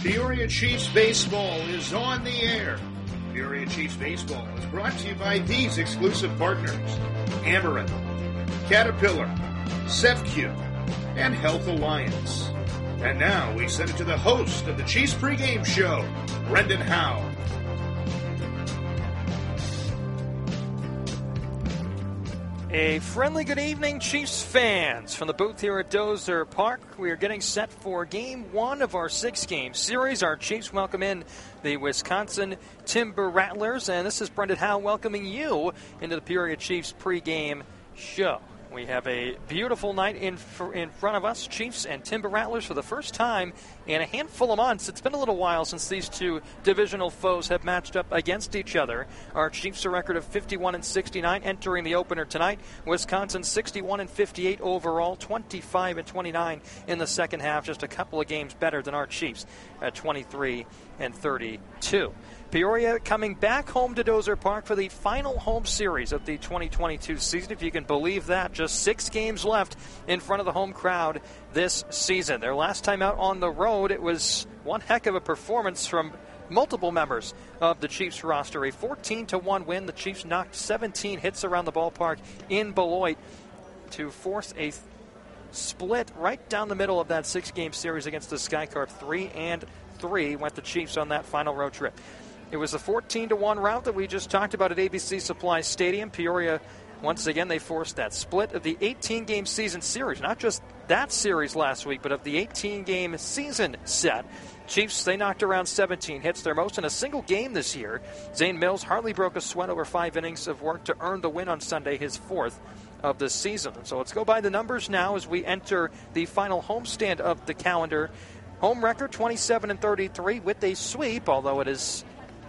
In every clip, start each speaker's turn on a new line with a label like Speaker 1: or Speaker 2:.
Speaker 1: Peoria Chiefs Baseball is on the air. Peoria Chiefs Baseball is brought to you by these exclusive partners: Amaranth, Caterpillar, CEFQ, and Health Alliance. And now we send it to the host of the Chiefs pregame show, Brendan Howe.
Speaker 2: A friendly good evening, Chiefs fans. From the booth here at Dozer Park, we are getting set for Game 1 of our 6-game series. Our Chiefs welcome in the Wisconsin Timber Rattlers, and this is Brendan Howe welcoming you into the Peoria Chiefs pregame show. We have a beautiful night in front of us, Chiefs and Timber Rattlers, for the first time in a handful of months. It's been a little while since these two divisional foes have matched up against each other. Our Chiefs a record of 51-69 entering the opener tonight. Wisconsin 61-58 overall, 25-29 in the second half, just a couple of games better than our Chiefs at 23-32. Peoria coming back home to Dozer Park for the final home series of the 2022 season, if you can believe that. Just 6 games left in front of the home crowd this season. Their last time out on the road, it was one heck of a performance from multiple members of the Chiefs roster. A 14-1 win. The Chiefs knocked 17 hits around the ballpark in Beloit to force a split right down the middle of that 6-game series against the Skycarp. 3-3 went the Chiefs on that final road trip. It was the 14-1 route that we just talked about at ABC Supply Stadium. Peoria, once again, they forced that split of the 18-game season series. Not just that series last week, but of the 18-game season set. Chiefs, they knocked around 17 hits, their most in a single game this year. Zane Mills hardly broke a sweat over 5 innings of work to earn the win on Sunday, his 4th of the season. So let's go by the numbers now as we enter the final homestand of the calendar. Home record 27-33 with a sweep, although it is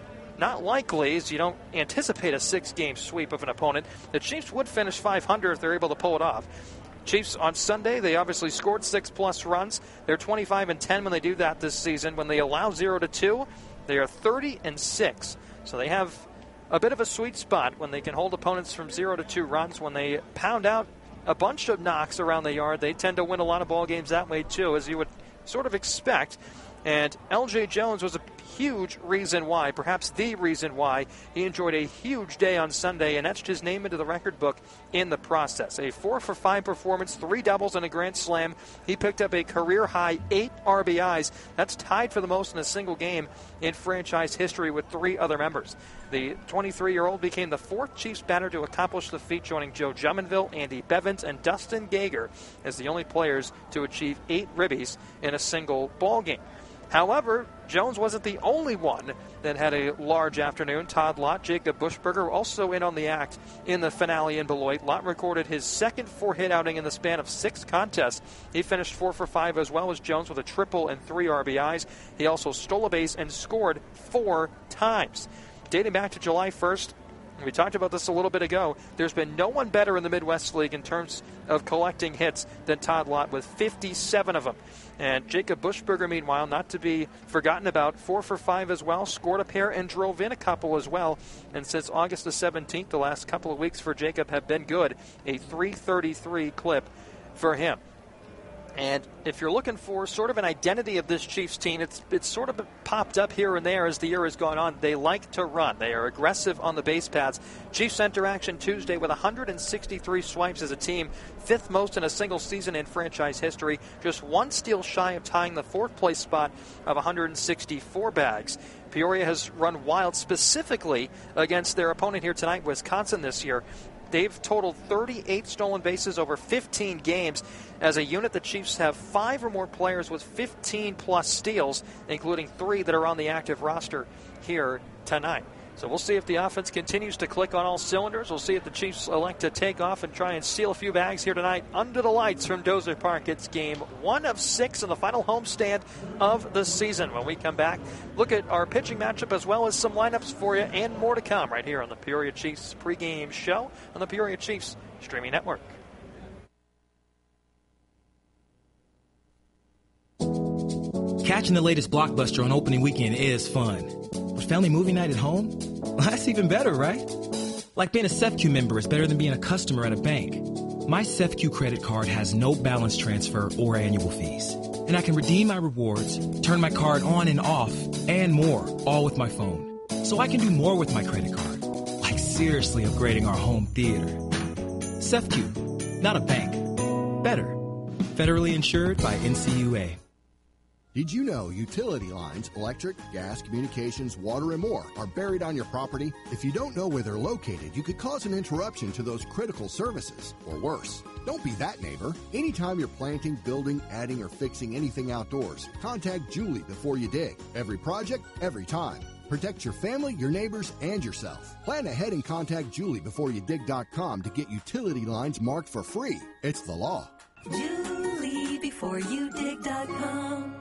Speaker 2: not likely, as you don't anticipate a 6-game sweep of an opponent. The Chiefs would finish 500 if they're able to pull it off. Chiefs on Sunday, they obviously scored 6+ runs. They're 25-10 when they do that this season. When they allow 0-2, they are 30-6. So they have a bit of a sweet spot when they can hold opponents from 0-2 runs. When they pound out a bunch of knocks around the yard, they tend to win a lot of ball games that way too, as you would sort of expect. And L.J. Jones was a huge reason why, perhaps the reason why, he enjoyed a huge day on Sunday and etched his name into the record book in the process. A 4-for-5 performance, 3 doubles and a grand slam. He picked up a career-high 8 RBIs. That's tied for the most in a single game in franchise history with 3 other members. The 23-year-old became the 4th Chiefs batter to accomplish the feat, joining Joe Jumonville, Andy Bevins, and Dustin Geiger as the only players to achieve 8 ribbies in a single ball game. However, Jones wasn't the only one that had a large afternoon. Todd Lott, Jacob Buschberger were also in on the act in the finale in Beloit. Lott recorded his second 4-hit outing in the span of 6 contests. He finished 4-for-5 as well as Jones with a triple and 3 RBIs. He also stole a base and scored 4 times. Dating back to July 1st, we talked about this a little bit ago, there's been no one better in the Midwest League in terms of collecting hits than Todd Lott with 57 of them. And Jacob Buschberger, meanwhile, not to be forgotten about, 4-for-5 as well, scored a pair and drove in a couple as well. And since August the 17th, the last couple of weeks for Jacob have been good. A .333 clip for him. And if you're looking for sort of an identity of this Chiefs team, it's sort of popped up here and there as the year has gone on. They like to run. They are aggressive on the base paths. Chiefs enter action Tuesday with 163 swipes as a team, 5th most in a single season in franchise history, just 1 steal shy of tying the 4th place spot of 164 bags. Peoria has run wild specifically against their opponent here tonight, Wisconsin, this year. They've totaled 38 stolen bases over 15 games. As a unit, the Chiefs have 5 or more players with 15-plus steals, including 3 that are on the active roster here tonight. So we'll see if the offense continues to click on all cylinders. We'll see if the Chiefs elect to take off and try and steal a few bags here tonight under the lights from Dozer Park. It's game 1 of 6 in the final homestand of the season. When we come back, look at our pitching matchup as well as some lineups for you and more to come right here on the Peoria Chiefs pregame show on the Peoria Chiefs streaming network.
Speaker 3: Catching the latest blockbuster on opening weekend is fun. But family movie night at home? Well, that's even better, right? Like being a CEFQ member is better than being a customer at a bank. My CEFQ credit card has no balance transfer or annual fees. And I can redeem my rewards, turn my card on and off, and more, all with my phone. So I can do more with my credit card, like seriously upgrading our home theater. SEFCU, not a bank. Better. Federally insured by NCUA.
Speaker 4: Did you know utility lines, electric, gas, communications, water, and more are buried on your property? If you don't know where they're located, you could cause an interruption to those critical services, or worse. Don't be that neighbor. Anytime you're planting, building, adding, or fixing anything outdoors, contact Julie before you dig. Every project, every time. Protect your family, your neighbors, and yourself. Plan ahead and contact JulieBeforeYouDig.com to get utility lines marked for free. It's the law.
Speaker 5: JulieBeforeYouDig.com.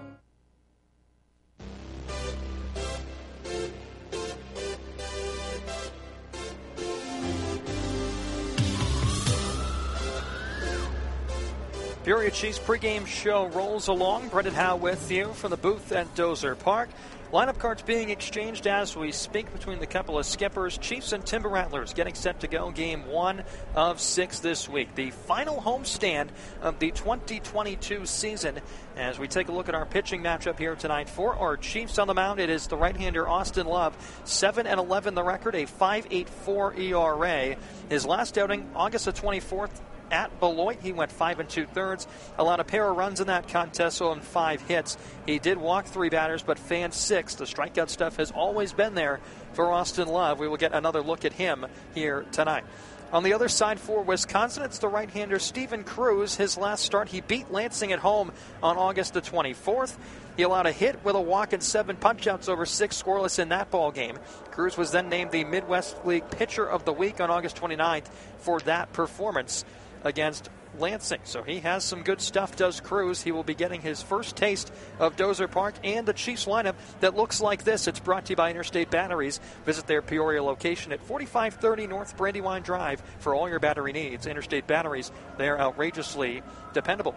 Speaker 2: Peoria Chiefs pregame show rolls along. Brendan Howe with you from the booth at Dozer Park. Lineup cards being exchanged as we speak between the couple of skippers. Chiefs and Timber Rattlers getting set to go game 1 of 6 this week. The final homestand of the 2022 season. As we take a look at our pitching matchup here tonight for our Chiefs on the mound, it is the right-hander Austin Love. 7-11 the record, a 5.84 ERA. His last outing, August the 24th, at Beloit, he went 5 2/3, allowed a pair of runs in that contest, so in 5 hits. He did walk 3 batters, but fanned 6. The strikeout stuff has always been there for Austin Love. We will get another look at him here tonight. On the other side for Wisconsin, it's the right-hander Steven Cruz. His last start, he beat Lansing at home on August the 24th. He allowed a hit with a walk and 7 punch-outs over 6 scoreless in that ball game. Cruz was then named the Midwest League Pitcher of the Week on August 29th for that performance against Lansing. So he has some good stuff, does Cruz. He will be getting his first taste of Dozer Park and the Chiefs lineup that looks like this. It's brought to you by Interstate Batteries. Visit their Peoria location at 4530 North Brandywine Drive for all your battery needs. Interstate Batteries, they are outrageously dependable.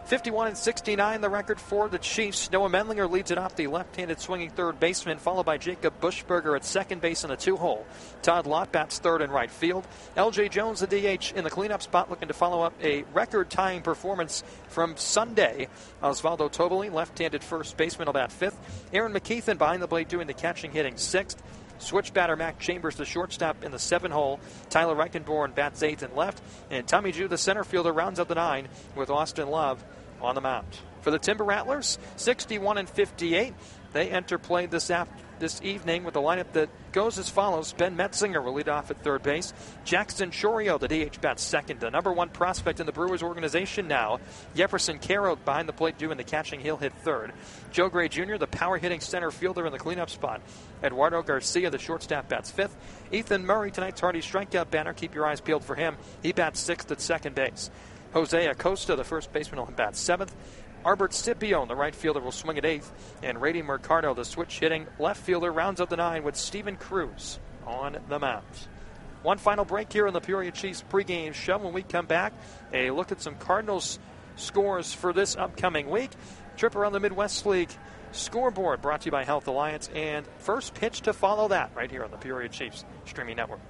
Speaker 2: 51-69 the record for the Chiefs. Noah Mendlinger leads it off, the left-handed swinging third baseman, followed by Jacob Buschberger at second base in a 2-hole. Todd Lott bats third and right field. L.J. Jones, the DH, in the cleanup spot, looking to follow up a record-tying performance from Sunday. Osvaldo Toboli, left-handed first baseman, will bat fifth. Aaron McKeithen behind the plate doing the catching, hitting sixth. Switch batter Mac Chambers, the shortstop, in the 7-hole. Tyler Reichenborn bats eighth and left. And Tommy Jew, the center fielder, rounds out the 9 with Austin Love on the mound. For the Timber Rattlers, 61-58. They enter play this evening with a lineup that goes as follows. Ben Metzinger will lead off at third base. Jackson Chorio, the DH, bats second. The number 1 prospect in the Brewers organization now. Jefferson Caro behind the plate doing the catching. He'll hit third. Joe Gray Jr., the power-hitting center fielder in the cleanup spot. Eduardo Garcia, the shortstop, bats fifth. Ethan Murray, tonight's Hardy strikeout banner. Keep your eyes peeled for him. He bats sixth at second base. Jose Acosta, the first baseman, will bat seventh. Albert Scipione, the right fielder, will swing at eighth. And Rady Mercado, the switch-hitting left fielder, rounds out the 9 with Steven Cruz on the mound. One final break here in the Peoria Chiefs pregame show. When we come back, a look at some Cardinals scores for this upcoming week. Trip around the Midwest League scoreboard brought to you by Health Alliance. And first pitch to follow that right here on the Peoria Chiefs streaming network.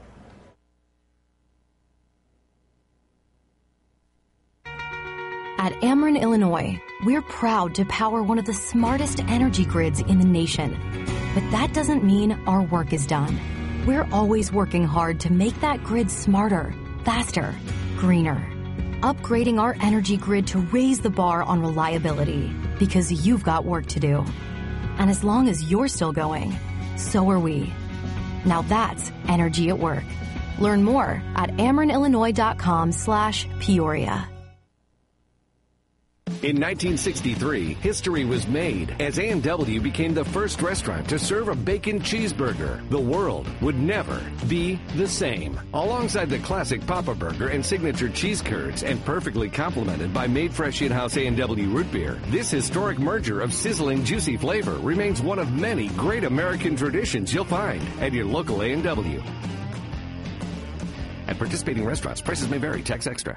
Speaker 6: At Ameren, Illinois, we're proud to power one of the smartest energy grids in the nation. But that doesn't mean our work is done. We're always working hard to make that grid smarter, faster, greener. Upgrading our energy grid to raise the bar on reliability, because you've got work to do. And as long as you're still going, so are we. Now that's energy at work. Learn more at amerenillinois.com/Peoria.
Speaker 7: In 1963, history was made as A&W became the first restaurant to serve a bacon cheeseburger. The world would never be the same. Alongside the classic Papa Burger and signature cheese curds, and perfectly complemented by made fresh in-house A&W root beer, this historic merger of sizzling, juicy flavor remains one of many great American traditions you'll find at your local A&W. At participating restaurants, prices may vary. Tax extra.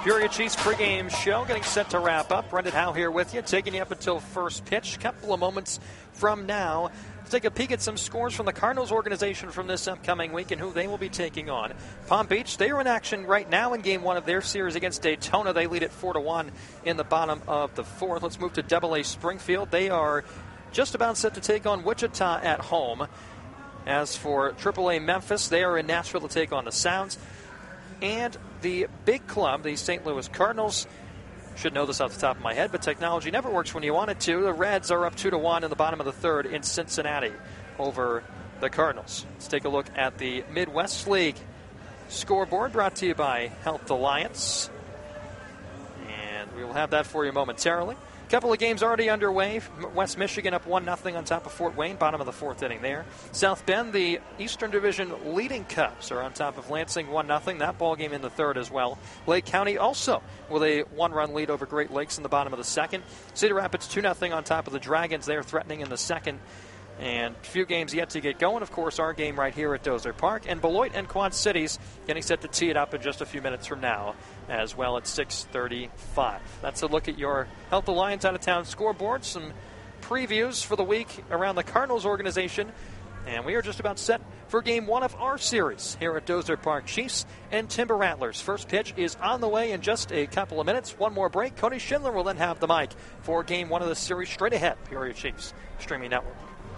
Speaker 2: Peoria Chiefs pregame show getting set to wrap up. Brendan Howe here with you, taking you up until first pitch. Couple of moments from now, let's take a peek at some scores from the Cardinals organization from this upcoming week and who they will be taking on. Palm Beach, they are in action right now in Game 1 of their series against Daytona. They lead it 4-1 in the bottom of the fourth. Let's move to AA Springfield. They are just about set to take on Wichita at home. As for AAA Memphis, they are in Nashville to take on the Sounds. And the big club, the St. Louis Cardinals, should know this off the top of my head, but technology never works when you want it to. The Reds are up 2-1 in the bottom of the third in Cincinnati over the Cardinals. Let's take a look at the Midwest League scoreboard, brought to you by Health Alliance. And we will have that for you momentarily. Couple of games already underway. West Michigan up 1-0 on top of Fort Wayne, bottom of the fourth inning there. South Bend, the Eastern Division leading Cubs, are on top of Lansing 1-0. That ball game in the third as well. Lake County also with a one-run lead over Great Lakes in the bottom of the second. Cedar Rapids 2-0 on top of the Dragons. They're threatening in the second. And a few games yet to get going. Of course, our game right here at Dozer Park. And Beloit and Quad Cities getting set to tee it up in just a few minutes from now as well at 6:35. That's a look at your Health Alliance out-of-town scoreboard. Some previews for the week around the Cardinals organization. And we are just about set for Game 1 of our series here at Dozer Park. Chiefs and Timber Rattlers. First pitch is on the way in just a couple of minutes. One more break. Cody Schindler will then have the mic for Game 1 of the series straight ahead. Peoria Chiefs Streaming Network.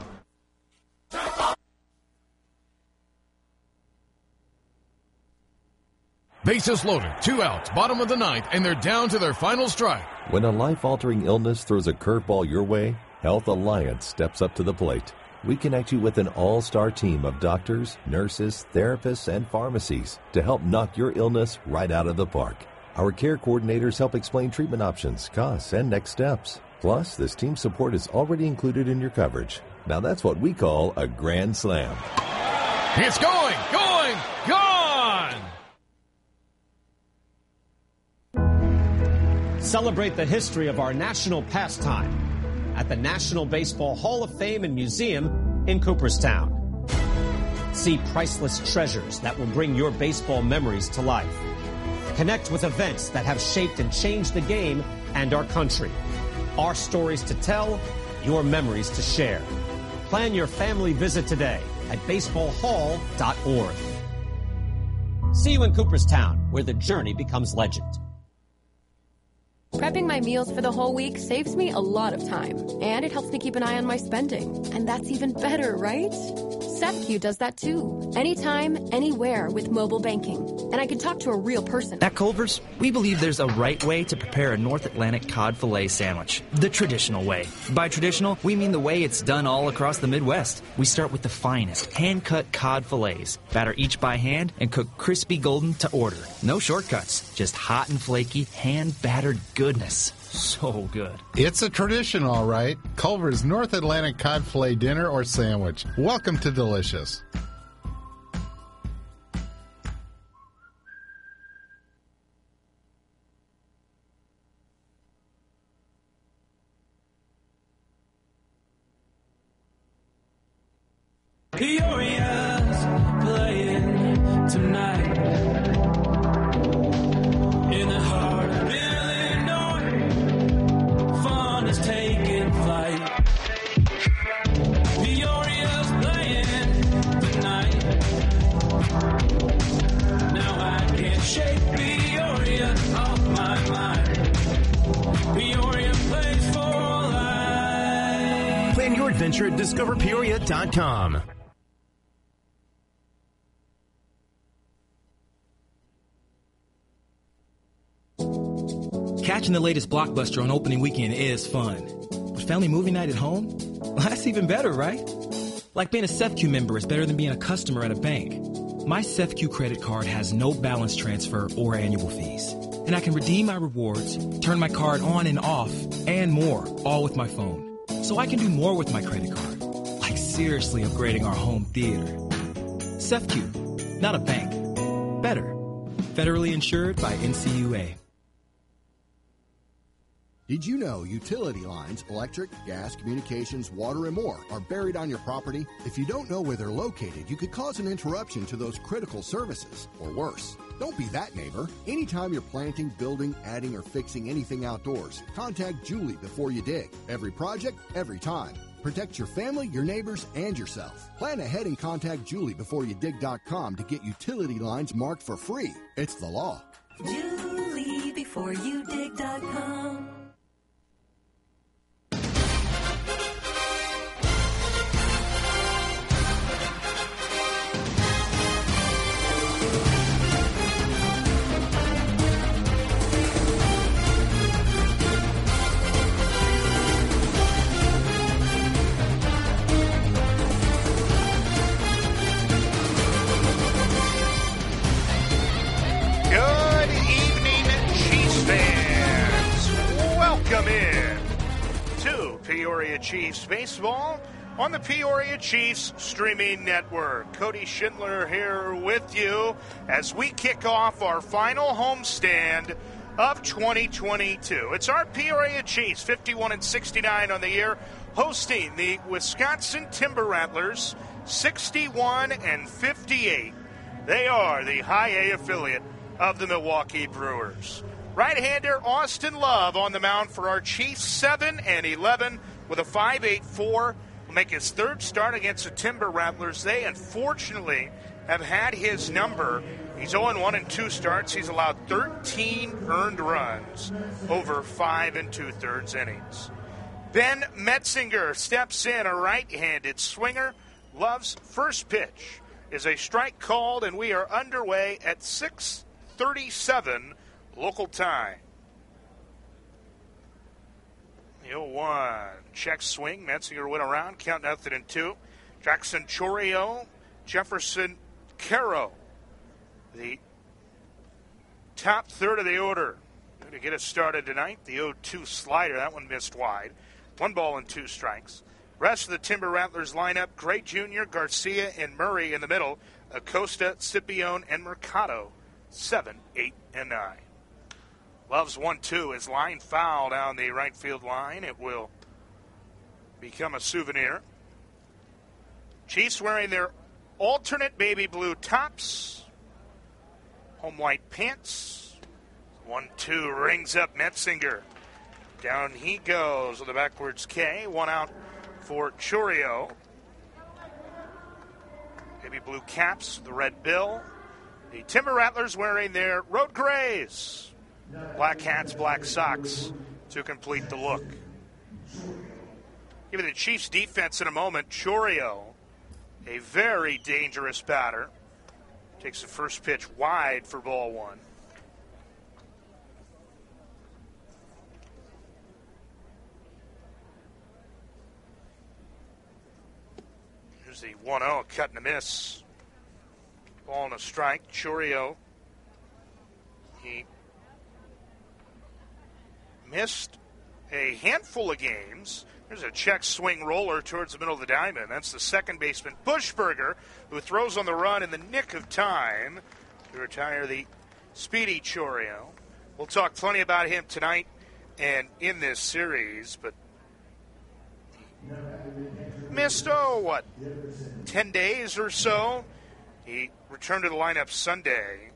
Speaker 8: Bases loaded, 2 outs, bottom of the ninth, and they're down to their final strike.
Speaker 9: When a life-altering illness throws a curveball your way, Health Alliance steps up to the plate. We connect you with an all-star team of doctors, nurses, therapists, and pharmacies to help knock your illness right out of the park. Our care coordinators help explain treatment options, costs, and next steps. Plus, this team support is already included in your coverage. Now that's what we call a grand slam.
Speaker 8: It's going, gone!
Speaker 10: Celebrate the history of our national pastime at the National Baseball Hall of Fame and Museum in Cooperstown. See priceless treasures that will bring your baseball memories to life. Connect with events that have shaped and changed the game and our country. Our stories to tell, your memories to share. Plan your family visit today at baseballhall.org. See you in Cooperstown, where the journey becomes legend.
Speaker 11: Prepping my meals for the whole week saves me a lot of time, and it helps me keep an eye on my spending. And that's even better, right? SEFCU does that too. Anytime, anywhere with mobile banking. And I can talk to a real person.
Speaker 3: At Culver's, we believe there's a right way to prepare a North Atlantic cod fillet sandwich. The traditional way. By traditional, we mean the way it's done all across the Midwest. We start with the finest, hand-cut cod fillets. Batter each by hand and cook crispy golden to order. No shortcuts. Just hot and flaky, hand-battered goodness. So good.
Speaker 12: It's a tradition, all right. Culver's North Atlantic cod fillet dinner or sandwich. Welcome to Delicious.
Speaker 13: Peoria's playing tonight in the heart of Illinois. Fun is taking flight. Peoria's playing tonight. Now I can't shake Peoria off my mind. Peoria plays for life.
Speaker 14: Plan your adventure at discoverpeoria.com.
Speaker 3: Catching the latest blockbuster on opening weekend is fun. But family movie night at home? Well, that's even better, right? Like being a SEFCU member is better than being a customer at a bank. My SEFCU credit card has no balance transfer or annual fees. And I can redeem my rewards, turn my card on and off, and more, all with my phone. So I can do more with my credit card. Like seriously upgrading our home theater. SEFCU, not a bank. Better. Federally insured by NCUA.
Speaker 4: Did you know utility lines, electric, gas, communications, water, and more are buried on your property? If you don't know where they're located, you could cause an interruption to those critical services, or worse. Don't be that neighbor. Anytime you're planting, building, adding, or fixing anything outdoors, contact Julie before you dig. Every project, every time. Protect your family, your neighbors, and yourself. Plan ahead and contact JulieBeforeYouDig.com to get utility lines marked for free. It's the law.
Speaker 5: JulieBeforeYouDig.com.
Speaker 1: Welcome in to Peoria Chiefs baseball on the Peoria Chiefs streaming network. Cody Schindler here with you as we kick off our final homestand of 2022. It's our Peoria Chiefs, 51-69 on the year, hosting the Wisconsin Timber Rattlers, 61-58. They are the High A affiliate of the Milwaukee Brewers. Right-hander Austin Love on the mound for our Chiefs, 7-11 with a 5.84. Will make his third start against the Timber Rattlers. They, unfortunately, have had his number. He's 0-1 in 2 starts. He's allowed 13 earned runs over 5 2/3 innings. Ben Metzinger steps in, a right-handed swinger. Love's first pitch is a strike called, and we are underway at 6:37 local time. The 0-1. Check swing. Metzinger went around. Count 0-2. Jackson Chorio. Jefferson Caro. The top third of the order. Going to get us started tonight. The 0-2 slider. That one missed wide. 1 ball and 2 strikes. Rest of the Timber Rattlers lineup. Gray Jr., Garcia, and Murray in the middle. Acosta, Scipione, and Mercado. 7, 8, and 9. Love's 1-2 is line foul down the right field line. It will become a souvenir. Chiefs wearing their alternate baby blue tops, home white pants. 1-2 rings up Metzinger. Down he goes with a backwards K. 1 out for Chorio. Baby blue caps, the red bill. The Timber Rattlers wearing their road grays. Black hats, black socks to complete the look. Give it the Chiefs defense in a moment. Chorio, a very dangerous batter, takes the first pitch wide for ball 1. Here's the 1-0, cut and a miss. Ball and a strike. Chorio, he missed a handful of games. There's a check swing roller towards the middle of the diamond. That's the second baseman, Bushberger, who throws on the run in the nick of time to retire the speedy Chorio. We'll talk plenty about him tonight and in this series, but missed, 10 days or so. He returned to the lineup Sunday,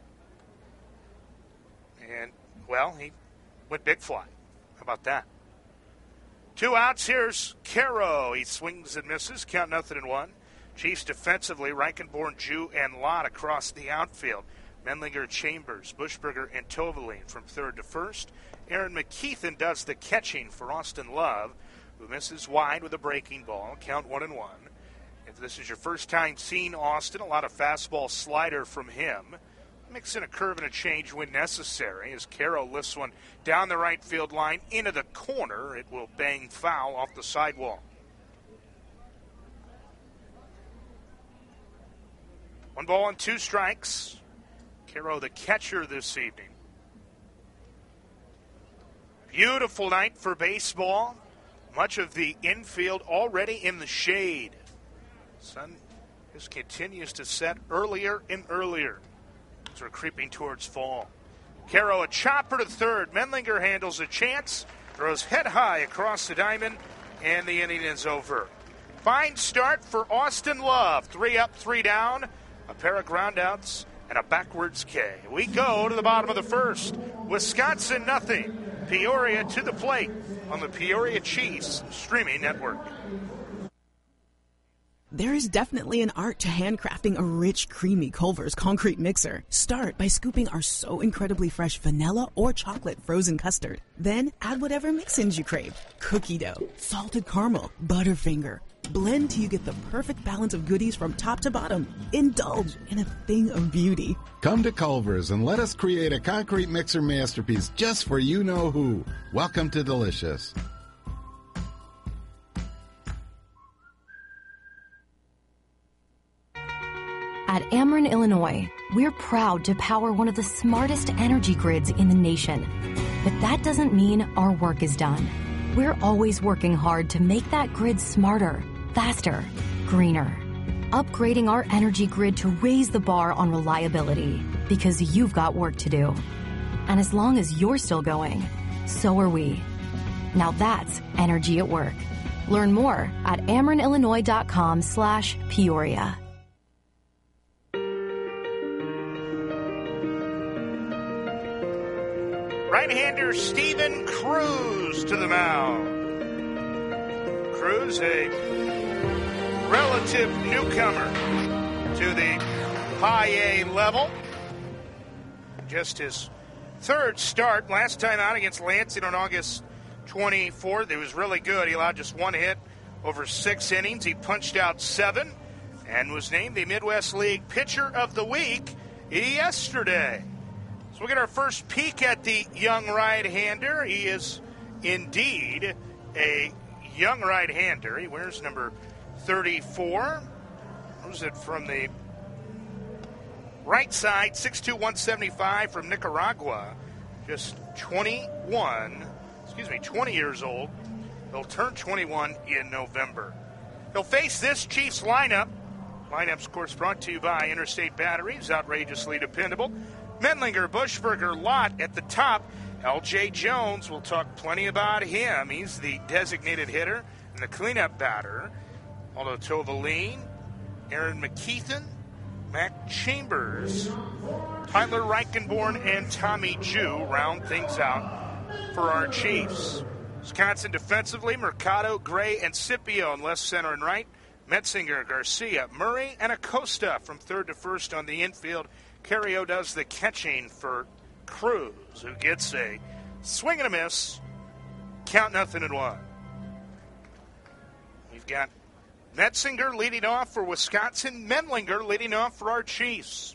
Speaker 1: and, he went big fly. How about that? 2 outs. Here's Caro. He swings and misses. Count 0-1. Chiefs defensively, Reichenborn, Jew, and Lott across the outfield. Menlinger, Chambers, Bushberger, and Tovaline from third to first. Aaron McKeithen does the catching for Austin Love, who misses wide with a breaking ball. Count 1-1. If this is your first time seeing Austin, a lot of fastball slider from him. Mix in a curve and a change when necessary as Caro lifts one down the right field line into the corner. It will bang foul off the sidewall. 1 ball and 2 strikes. Caro the catcher this evening. Beautiful night for baseball. Much of the infield already in the shade. Sun just continues to set earlier and earlier as we're creeping towards fall. Caro a chopper to third. Menlinger handles a chance. Throws head high across the diamond, and the inning is over. Fine start for Austin Love. 3 up, 3 down, a pair of groundouts, and a backwards K. We go to the bottom of the first. Wisconsin nothing. Peoria to the plate on the Peoria Chiefs streaming network.
Speaker 15: There is definitely an art to handcrafting a rich, creamy Culver's concrete mixer. Start by scooping our so incredibly fresh vanilla or chocolate frozen custard. Then add whatever mix-ins you crave. Cookie dough, salted caramel, Butterfinger. Blend till you get the perfect balance of goodies from top to bottom. Indulge in a thing of beauty.
Speaker 12: Come to Culver's and let us create a concrete mixer masterpiece just for you-know-who. Welcome to Delicious.
Speaker 6: At Ameren, Illinois, we're proud to power one of the smartest energy grids in the nation. But that doesn't mean our work is done. We're always working hard to make that grid smarter, faster, greener. Upgrading our energy grid to raise the bar on reliability, because you've got work to do. And as long as you're still going, so are we. Now that's energy at work. Learn more at amerenillinois.com/Peoria.
Speaker 1: Right-hander Steven Cruz to the mound. Cruz, a relative newcomer to the high A level. Just his third start. Last time out against Lansing on August 24th. It was really good. He allowed just one hit over 6 innings. He punched out 7 and was named the Midwest League Pitcher of the Week yesterday. So we'll get our first peek at the young right-hander. He is indeed a young right-hander. He wears number 34. Who's it from the right side? 6'2", 175 from Nicaragua. Just 20 years old. He'll turn 21 in November. He'll face this Chiefs lineup. Lineup's, of course, brought to you by Interstate Batteries, outrageously dependable. Menlinger, Bushberger, Lott at the top. L.J. Jones, we'll talk plenty about him. He's the designated hitter and the cleanup batter. Aldo Tovaline, Aaron McKeithen, Mac Chambers, Tyler Reichenborn, and Tommy Jew round things out for our Chiefs. Wisconsin defensively, Mercado, Gray, and Scipio in left, center, and right. Metzinger, Garcia, Murray, and Acosta from third to first on the infield. Carrio does the catching for Cruz, who gets a swing and a miss, count 0-1. We've got Metzinger leading off for Wisconsin, Menlinger leading off for our Chiefs.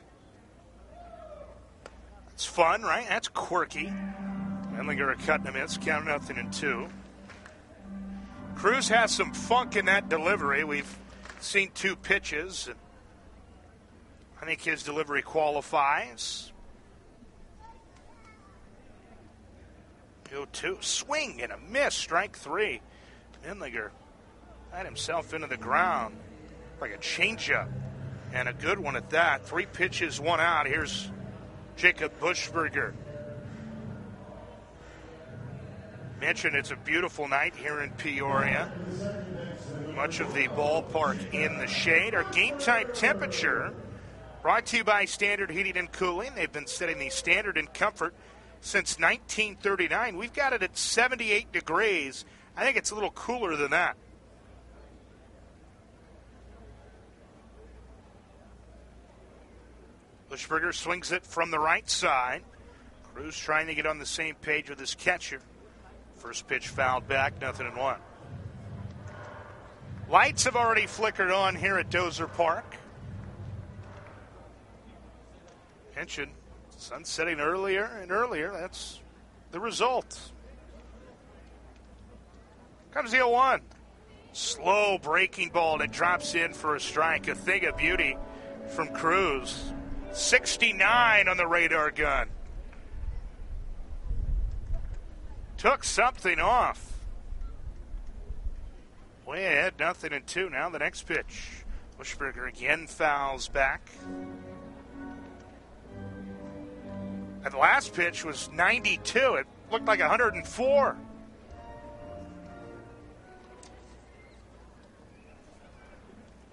Speaker 1: That's fun, right? That's quirky. Menlinger a cut and a miss, count 0-2. Cruz has some funk in that delivery. We've seen 2 pitches, and I think his delivery qualifies. 0-2, swing and a miss, strike 3. Menlinger had himself into the ground like a changeup, and a good one at that. 3 pitches, 1 out. Here's Jacob Bushberger. Mentioned it's a beautiful night here in Peoria. Much of the ballpark in the shade. Our game time temperature brought to you by Standard Heating and Cooling. They've been setting the standard in comfort since 1939. We've got it at 78 degrees. I think it's a little cooler than that. Bushberger swings it from the right side. Cruz trying to get on the same page with his catcher. First pitch fouled back, 0-1. Lights have already flickered on here at Dozer Park. Mentioned sun setting earlier and earlier. That's the result. Comes the 0-1. Slow breaking ball that drops in for a strike. A thing of beauty from Cruz. 69 on the radar gun. Took something off. Way ahead, 0-2. Now the next pitch. Bushberger again fouls back. And the last pitch was 92. It looked like 104.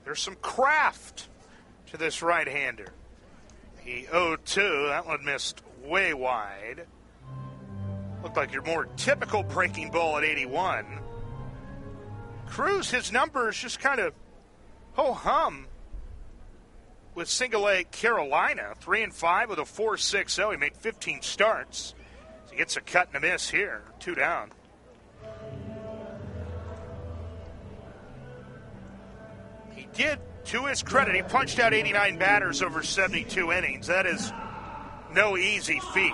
Speaker 1: There's some craft to this right-hander. He 0-2. That one missed way wide. Looked like your more typical breaking ball at 81. Cruz, his numbers just kind of ho-hum with single-A Carolina. 3-5 with a 4.60. He made 15 starts. So he gets a cut and a miss here. 2 down. He did, to his credit, he punched out 89 batters over 72 innings. That is no easy feat.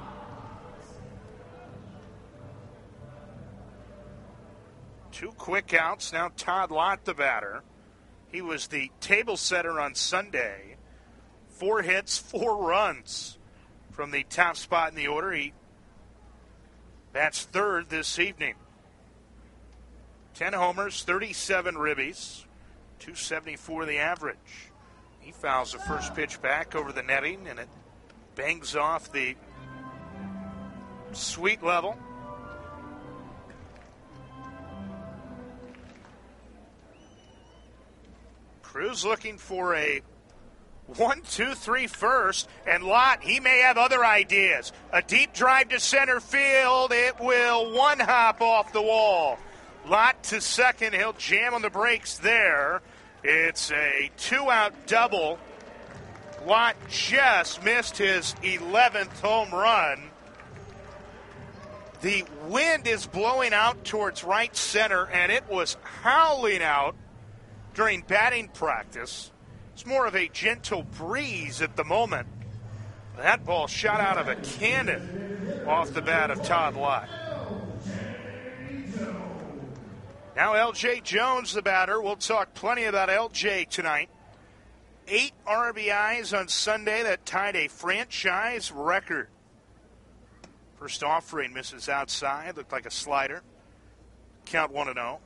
Speaker 1: Two quick outs. Now Todd Lott, the batter. He was the table setter on Sunday. 4 hits, 4 runs from the top spot in the order. He bats third this evening. 10 homers, 37 ribbies, 274 the average. He fouls the first pitch back over the netting, and it bangs off the sweet level. Cruz looking for a 1-2-3 first, and Lott, he may have other ideas. A deep drive to center field. It will one-hop off the wall. Lott to second. He'll jam on the brakes there. It's a 2-out double. Lott just missed his 11th home run. The wind is blowing out towards right center, and it was howling out during batting practice. It's more of a gentle breeze at the moment. That ball shot out of a cannon off the bat of Todd Lott. Now L.J. Jones, the batter. We'll talk plenty about L.J. tonight. 8 RBIs on Sunday. That tied a franchise record. First offering misses outside. Looked like a slider. Count 1-0.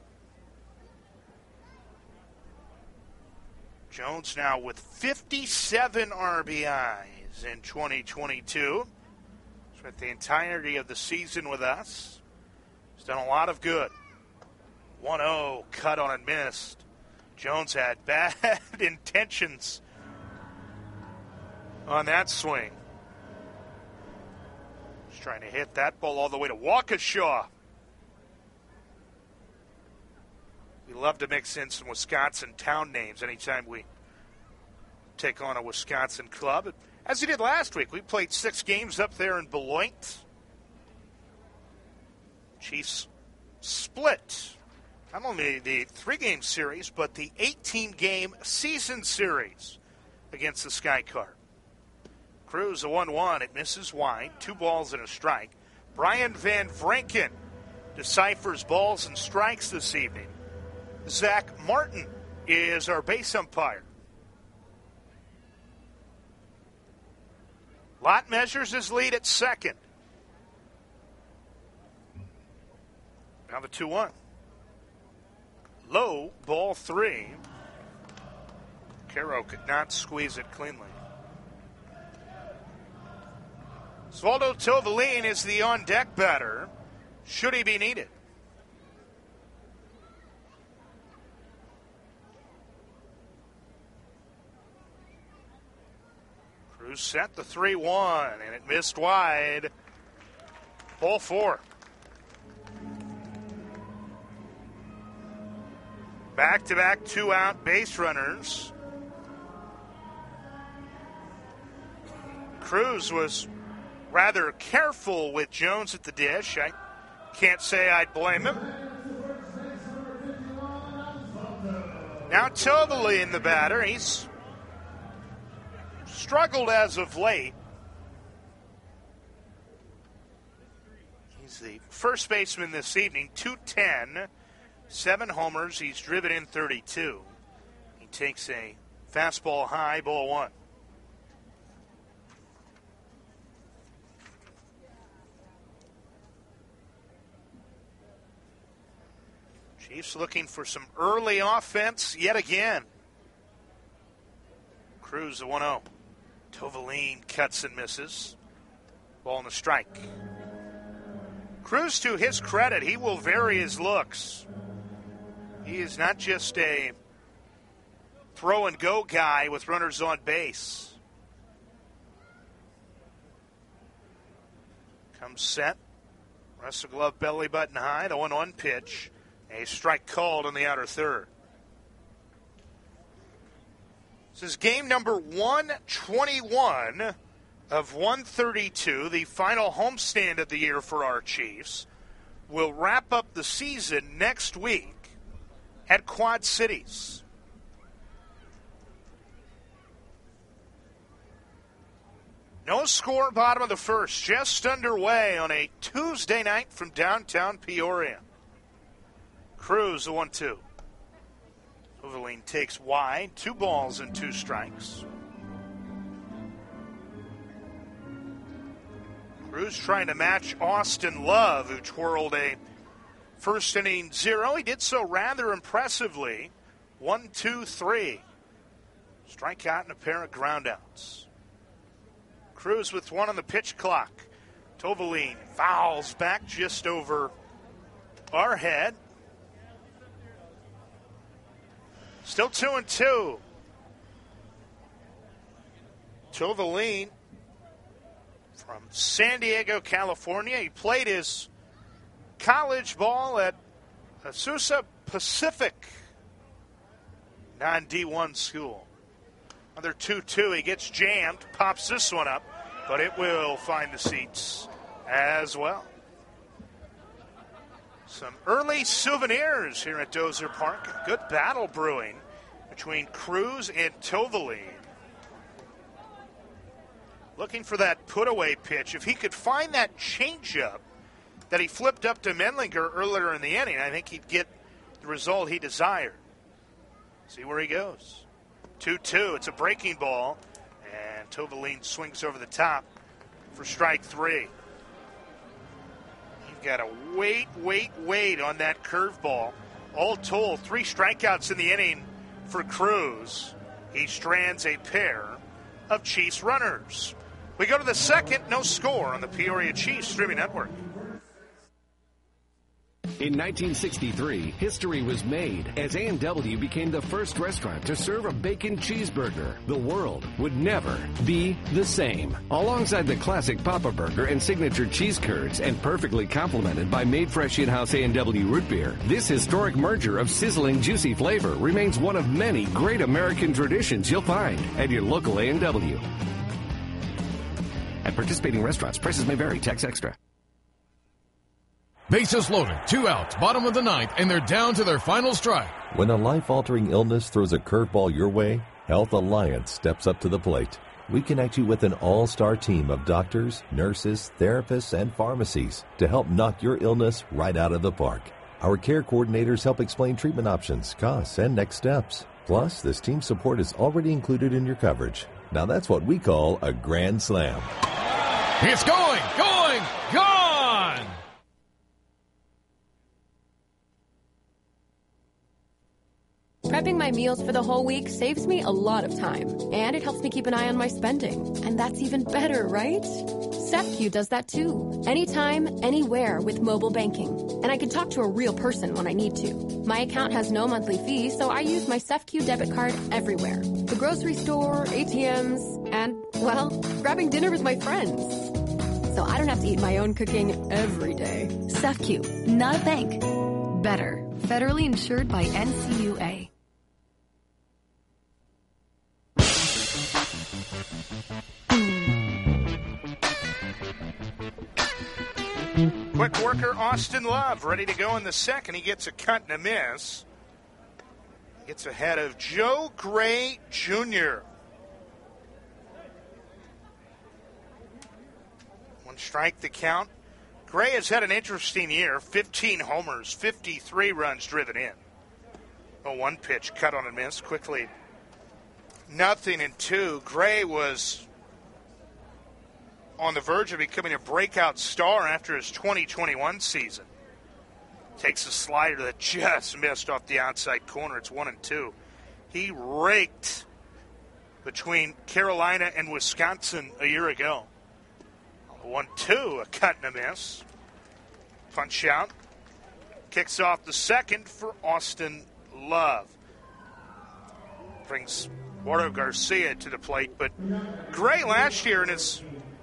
Speaker 1: Jones now with 57 RBIs in 2022. Spent the entirety of the season with us. He's done a lot of good. 1-0, cut on and missed. Jones had bad intentions on that swing. Just trying to hit that ball all the way to Waukesha. We love to mix in some Wisconsin town names anytime we take on a Wisconsin club. As we did last week, we played 6 games up there in Beloit. Chiefs split not only the 3-game series, but the 18-game season series against the Sky Card. Cruz, a 1-1. It misses wide. 2 balls and a strike. Brian Van Vranken deciphers balls and strikes this evening. Zach Martin is our base umpire. Lott measures his lead at second. Now the 2-1. Low, ball 3. Caro could not squeeze it cleanly. Osvaldo Tovalin is the on-deck batter, should he be needed. Cruz set the 3-1, and it missed wide. Ball 4. Back-to-back 2-out base runners. Cruz was rather careful with Jones at the dish. I can't say I'd blame him. Now Tovalin, the batter. He's struggled as of late. He's the first baseman this evening, 210, 7 homers. He's driven in 32. He takes a fastball high, ball 1. Chiefs looking for some early offense yet again. Cruz, the 1-0. Tovalin cuts and misses. Ball and a strike. Cruz, to his credit, he will vary his looks. He is not just a throw-and-go guy with runners on base. Comes set. Wrestle glove belly button high. The 1-1 pitch. A strike called in the outer third. This is game number 121 of 132, the final homestand of the year for our Chiefs. We'll wrap up the season next week at Quad Cities. No score, bottom of the first, just underway on a Tuesday night from downtown Peoria. Cruz, the 1-2. Tovaline takes wide, 2 balls and 2 strikes. Cruz trying to match Austin Love, who twirled a first inning 0. He did so rather impressively. 1-2-3. Strikeout and a pair of groundouts. Cruz with 1 on the pitch clock. Tovaline fouls back just over our head. Still 2-2. Tovaline from San Diego, California. He played his college ball at Azusa Pacific, non-D1 school. Another 2-2. He gets jammed, pops this one up, but it will find the seats as well. Some early souvenirs here at Dozer Park. Good battle brewing between Cruz and Tovaline. Looking for that put-away pitch. If he could find that changeup that he flipped up to Menlinger earlier in the inning, I think he'd get the result he desired. See where he goes. 2-2. It's a breaking ball, and Tovaline swings over the top for strike 3. You've got to wait on that curveball. All told, 3 strikeouts in the inning for Cruz. He strands a pair of Chiefs runners. We go to the second, no score on the Peoria Chiefs streaming network.
Speaker 7: In 1963, history was made as A&W became the first restaurant to serve a bacon cheeseburger. The world would never be the same. Alongside the classic Papa Burger and signature cheese curds, and perfectly complemented by made fresh in-house A&W root beer, this historic merger of sizzling, juicy flavor remains one of many great American traditions you'll find at your local A&W. At participating restaurants, prices may vary. Tax extra.
Speaker 8: Bases loaded, 2 outs, bottom of the ninth, and they're down to their final strike.
Speaker 9: When a life-altering illness throws a curveball your way, Health Alliance steps up to the plate. We connect you with an all-star team of doctors, nurses, therapists, and pharmacies to help knock your illness right out of the park. Our care coordinators help explain treatment options, costs, and next steps. Plus, this team support is already included in your coverage. Now that's what we call a grand slam.
Speaker 8: It's gone!
Speaker 11: Prepping my meals for the whole week saves me a lot of time, and it helps me keep an eye on my spending. And that's even better, right? SafeQ does that too. Anytime, anywhere with mobile banking. And I can talk to a real person when I need to. My account has no monthly fee, so I use my SafeQ debit card everywhere. The grocery store, ATMs, and, well, grabbing dinner with my friends. So I don't have to eat my own cooking every day.
Speaker 6: SafeQ, not a bank. Better. Federally insured by NCUA.
Speaker 1: Quick worker Austin Love ready to go in the second. He gets a cut and a miss. Gets ahead of Joe Gray Jr. 1 strike the count. Gray has had an interesting year. 15 homers, 53 runs driven in. A 1 pitch cut on a miss quickly. 0-2. Gray was on the verge of becoming a breakout star after his 2021 season. Takes a slider that just missed off the outside corner. It's 1-2. He raked between Carolina and Wisconsin a year ago. 1-2, a cut and a miss. Punch out. Kicks off the second for Austin Love. brings Eduardo Garcia to the plate. But Gray last year in his,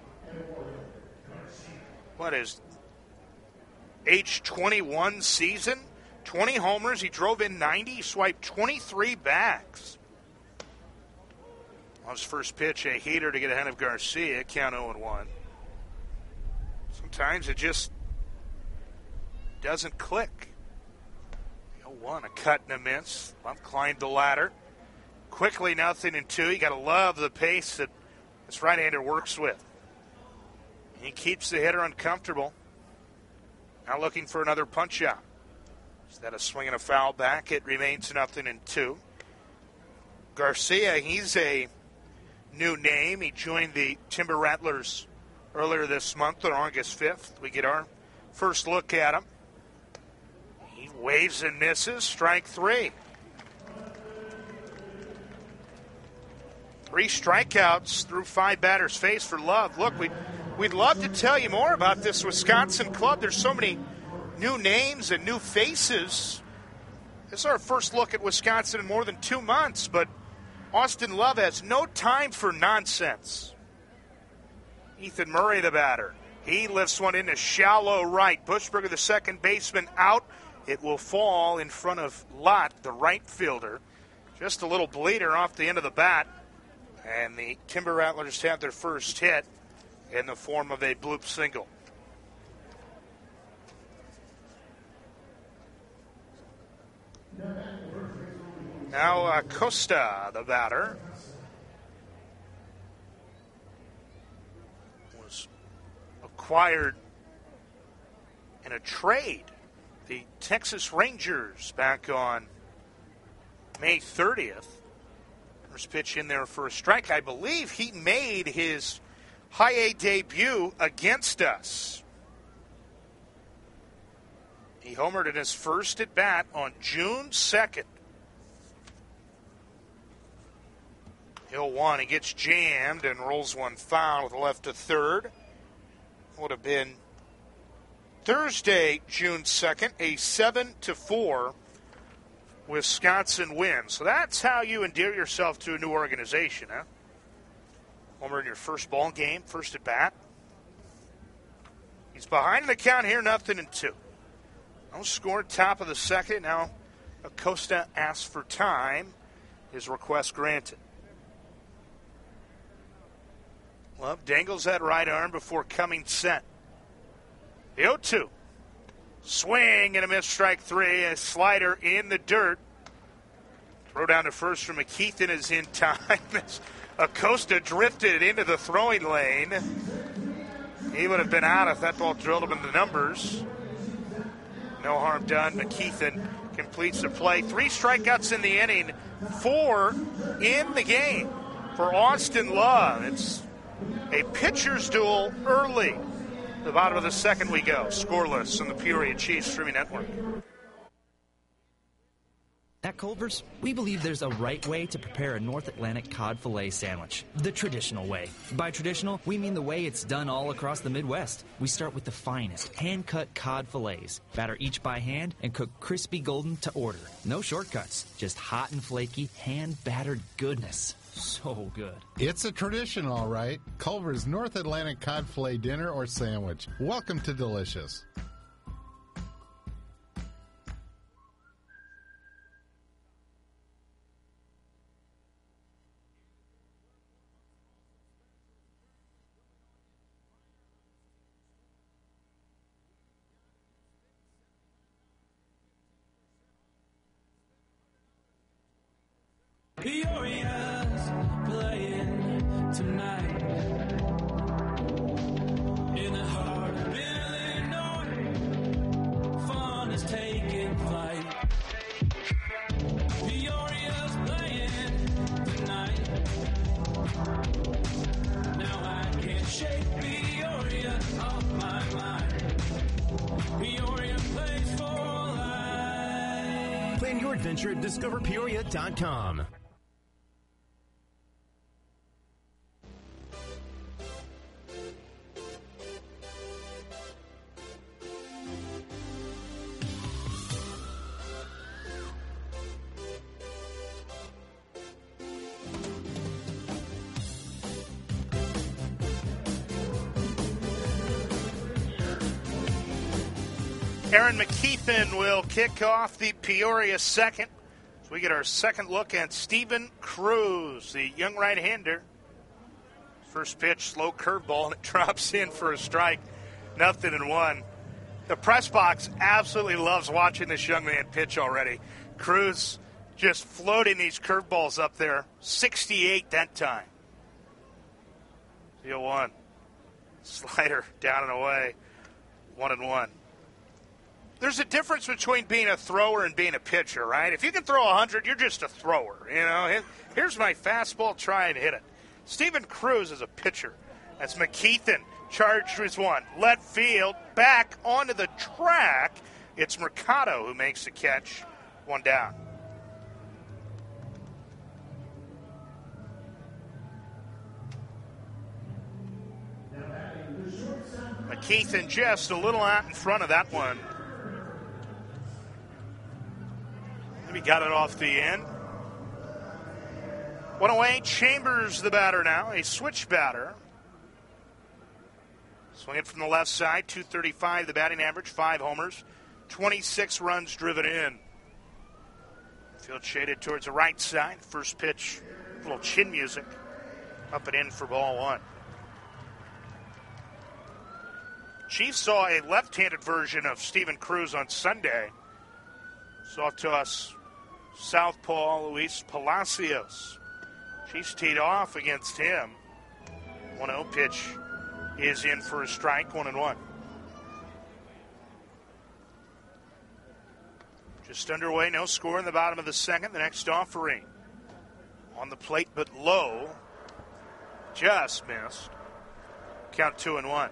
Speaker 1: age 21 season, 20 homers, he drove in 90, he swiped 23 bags. On his first pitch, a heater to get ahead of Garcia, count 0-1. Sometimes it just doesn't click. 0-1, a cut and a miss. Love climbed the ladder. Quickly, 0-2. You got to love the pace that this right-hander works with. He keeps the hitter uncomfortable. Now looking for another punch-out. Instead of swinging a foul back, it remains 0-2. Garcia, he's a new name. He joined the Timber Rattlers earlier this month on August 5th. We get our first look at him. He waves and misses. Strike 3. 3 strikeouts through 5 batters faced for Love. Look, we'd love to tell you more about this Wisconsin club. There's so many new names and new faces. This is our first look at Wisconsin in more than 2 months, but Austin Love has no time for nonsense. Ethan Murray, the batter. He lifts one into shallow right. Bushberger, the second baseman, out. It will fall in front of Lott, the right fielder. Just a little bleeder off the end of the bat. And the Timber Rattlers have their first hit in the form of a bloop single. Now Costa, the batter, was acquired in a trade. The Texas Rangers back on May 30th. First pitch in there for a strike. I believe he made his high A debut against us. He homered in his first at bat on June 2nd. Hill 1, he gets jammed and rolls one foul with a left to third. Would have been Thursday, June 2nd, a 7-4 Wisconsin win. So that's how you endear yourself to a new organization, huh? Homer in your first ball game, first at bat. He's behind in the count here, 0-2. No score, top of the second. Now Acosta asks for time. His request granted. Love dangles that right arm before coming set. The 0-2. Swing and a miss, strike 3. A slider in the dirt. Throw down to first from McKeithen is in time. Acosta drifted into the throwing lane. He would have been out if that ball drilled him in the numbers. No harm done. McKeithen completes the play. 3 strikeouts in the inning. 4 in the game for Austin Love. It's a pitcher's duel early. The bottom of the second we go. Scoreless on the Peoria Chiefs Streaming Network.
Speaker 16: At Culver's, we believe there's a right way to prepare a North Atlantic cod fillet sandwich. The traditional way. By traditional, we mean the way it's done all across the Midwest. We start with the finest, hand-cut cod fillets. Batter each by hand and cook crispy golden to order. No shortcuts, just hot and flaky, hand-battered goodness. So good.
Speaker 12: It's a tradition, all right. Culver's North Atlantic cod fillet dinner or sandwich. Welcome to Delicious.
Speaker 13: Peoria's playing tonight in the heart of Illinois. Fun is taking flight. Peoria's playing tonight. Now I can't shake Peoria off my mind. Peoria plays for life.
Speaker 14: Plan your adventure at discoverpeoria.com.
Speaker 1: Aaron McKeithen will kick off the Peoria second. So we get our second look at Steven Cruz, the young right-hander. First pitch, slow curveball, and it drops in for a strike. 0-1. The press box absolutely loves watching this young man pitch already. Cruz just floating these curveballs up there. 68 that time. 0-1. Slider down and away. 1-1. There's a difference between being a thrower and being a pitcher, right? If you can throw 100, you're just a thrower. You know, here's my fastball, try and hit it. Steven Cruz is a pitcher. That's McKeithen, charged with one. Left field, back onto the track. It's Mercado who makes the catch. 1 down. McKeithen just a little out in front of that one. He got it off the end. One away. Chambers the batter now. A switch batter. Swinging from the left side. 235 the batting average. 5 homers. 26 runs driven in. Field shaded towards the right side. First pitch. A little chin music. Up and in for ball 1. Chiefs saw a left-handed version of Steven Cruz on Sunday. Saw to us southpaw Luis Palacios. Chiefs teed off against him. 1-0 pitch is in for a strike. 1-1. Just underway, no score in the bottom of the second. The next offering on the plate, but low. Just missed. Count 2-1.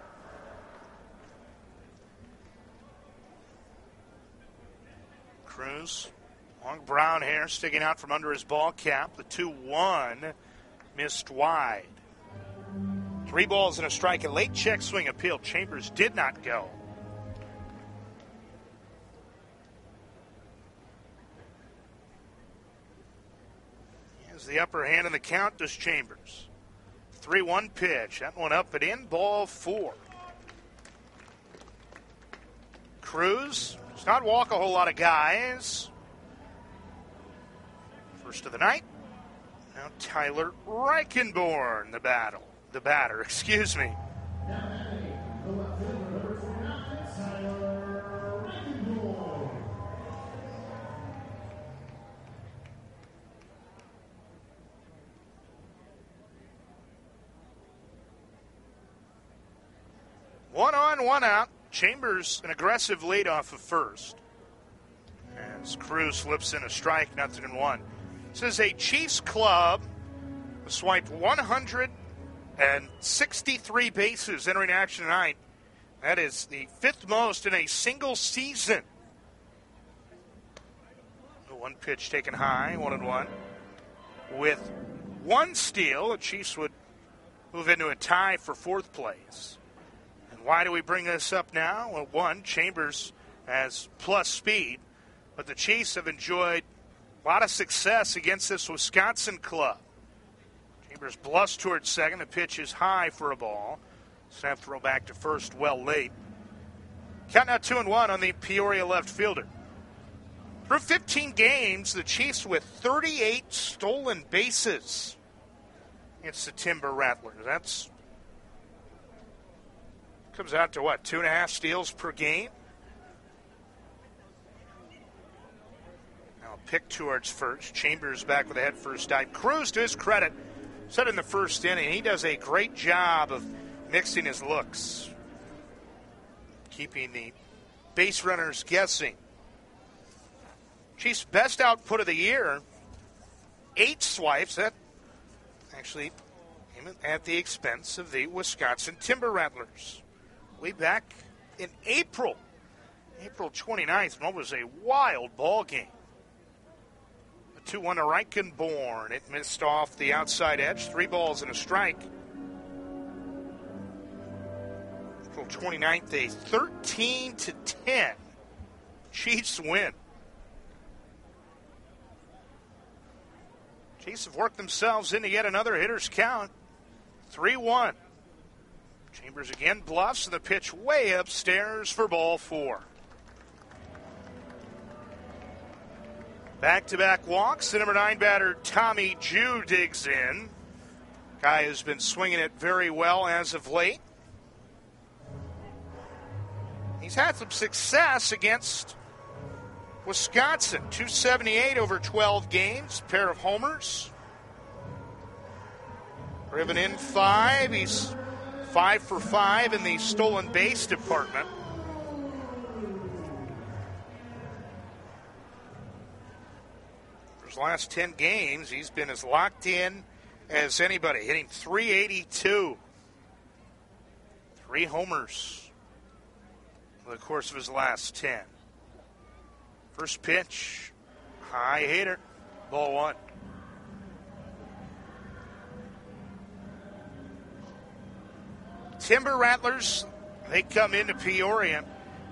Speaker 1: Cruz, long brown hair sticking out from under his ball cap. The 2-1 missed wide. 3 balls and a strike. A late check swing appeal. Chambers did not go. He has the upper hand in the count, does Chambers. 3-1 pitch. That one up and in. Ball 4. Cruz does not walk a whole lot of guys. First of the night. Now Tyler Reichenborn, the batter, excuse me. One on, one out. Chambers, an aggressive lead off of first. As Cruz slips in a strike, 0-1. This is a Chiefs club who swiped 163 bases entering action tonight. That is the 5th most in a single season. The 1 pitch taken high, 1-1. With 1 steal, the Chiefs would move into a tie for 4th place. Why do we bring this up now? Well, 1, Chambers has plus speed, but the Chiefs have enjoyed a lot of success against this Wisconsin club. Chambers bluffs towards second. The pitch is high for a ball. Snap throw back to first, well late. Count now 2-1 on the Peoria left fielder. Through 15 games, the Chiefs with 38 stolen bases against the Timber Rattlers. That's comes out to what, 2.5 steals per game? Now a pick towards first. Chambers back with a head first dive. Cruz, to his credit, said in the first inning, he does a great job of mixing his looks, keeping the base runners guessing. Chiefs' best output of the year, 8 swipes. That actually came at the expense of the Wisconsin Timber Rattlers. Way back in April 29th, what was a wild ball game. A 2-1 to Reichenborn. It missed off the outside edge. 3 balls and a strike. April 29th, a 13-10 Chiefs win. Chiefs have worked themselves into yet another hitter's count. 3-1. Chambers again bluffs, and the pitch way upstairs for ball 4. Back-to-back walks. The number 9 batter, Tommy Jew, digs in. Guy has been swinging it very well as of late. He's had some success against Wisconsin. 278 over 12 games, pair of homers. Driven in 5. He's 5 for 5 in the stolen base department. For his last 10 games, he's been as locked in as anybody, hitting .382. 3 homers over the course of his last 10. First pitch, high hitter, ball 1. Timber Rattlers, they come into Peoria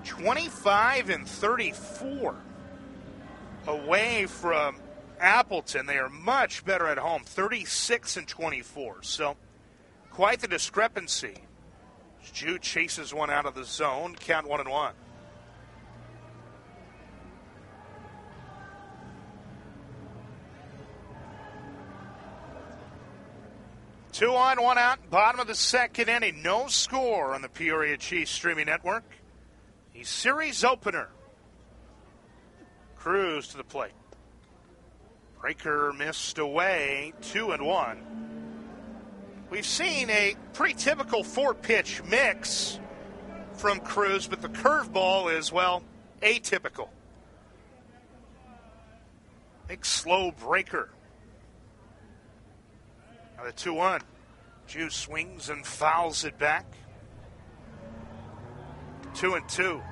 Speaker 1: 25-34 away from Appleton. They are much better at home, 36-24. So quite the discrepancy. Jew chases one out of the zone, count 1-1. Two on, 1 out, bottom of the second inning. No score on the Peoria Chiefs streaming network. The series opener. Cruz to the plate. Breaker missed away, 2-1. We've seen a pretty typical 4-pitch mix from Cruz, but the curveball is, well, atypical. Big slow breaker. Now the 2-1. Jew swings and fouls it back. 2-2.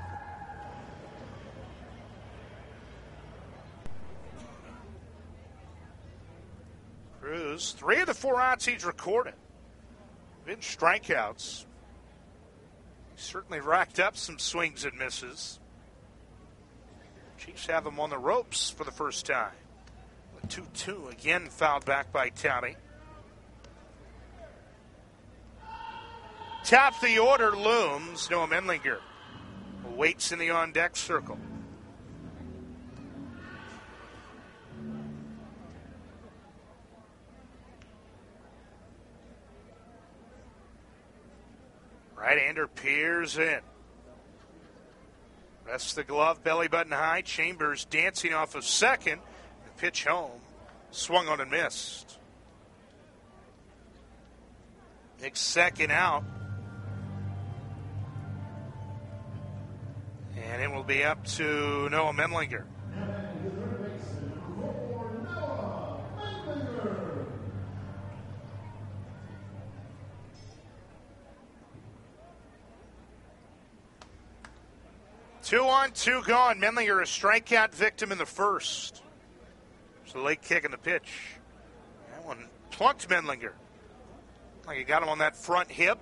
Speaker 1: Cruz, 3 of the 4 outs he's recorded. Been strikeouts. He certainly racked up some swings and misses. Chiefs have him on the ropes for the first time. The 2-2 again fouled back by Townie. Top of the order looms Noah Menlinger. Waits in the on-deck circle. Right-hander peers in. Rests the glove, belly button high. Chambers dancing off of second. The pitch home. Swung on and missed. Big second out. And it will be up to Noah Menlinger. Two on, 2 gone. Menlinger a strikeout victim in the first. It's a late kick in the pitch. That one plunked Menlinger. Like he got him on that front hip.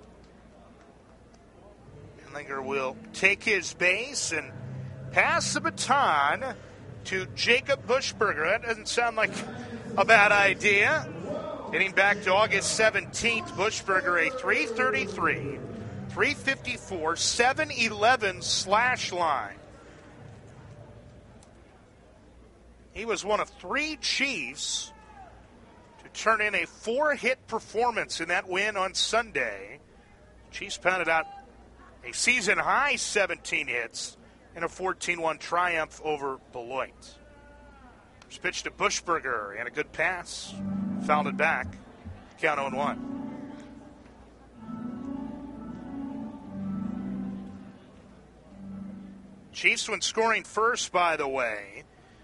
Speaker 1: Menlinger will take his base and pass the baton to Jacob Buschberger. That doesn't sound like a bad idea. Getting back to August 17th, Buschberger a .333, .354, .711 slash line. He was one of 3 Chiefs to turn in a 4-hit performance in that win on Sunday. Chiefs pounded out a season-high 17 hits in a 14-1 triumph over Beloit. First pitch to Buschberger and a good pass. Fouled it back. Count 0-1. Chiefs when scoring first, by the way,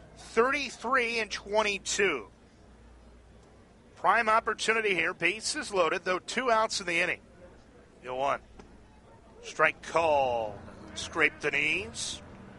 Speaker 1: 33-22. Prime opportunity here. Bases loaded, though 2 outs in the inning. 0-1. Strike call. Scrape the knees.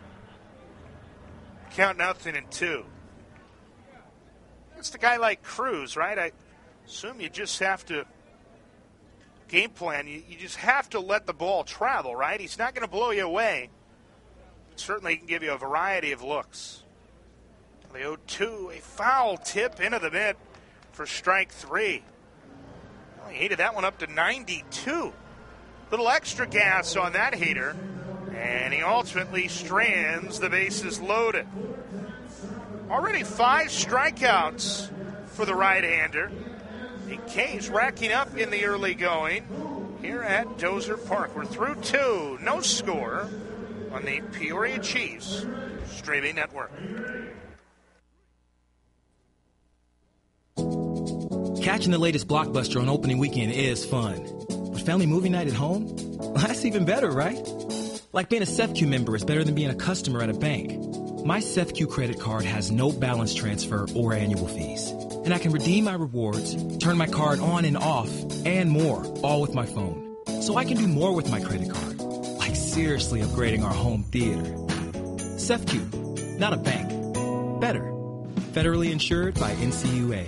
Speaker 1: Count 0-2. It's a guy like Cruz, right? I assume you just have to game plan. You just have to let the ball travel, right? He's not going to blow you away. But certainly he can give you a variety of looks. The 0-2, a foul tip into the mid for strike 3. Well, he heated that one up to 92. Little extra gas on that heater, and he ultimately strands the bases loaded. Already 5 strikeouts for the right-hander. The K's racking up in the early going here at Dozer Park. We're through 2. No score on the Peoria Chiefs streaming network.
Speaker 3: Catching the latest blockbuster on opening weekend is fun. But family movie night at home? Well, that's even better, right? Like being a SEFCU member is better than being a customer at a bank. My SEFCU credit card has no balance transfer or annual fees. And I can redeem my rewards, turn my card on and off, and more, all with my phone. So I can do more with my credit card. Like seriously upgrading our home theater. SEFCU, not a bank. Better. Federally insured by NCUA.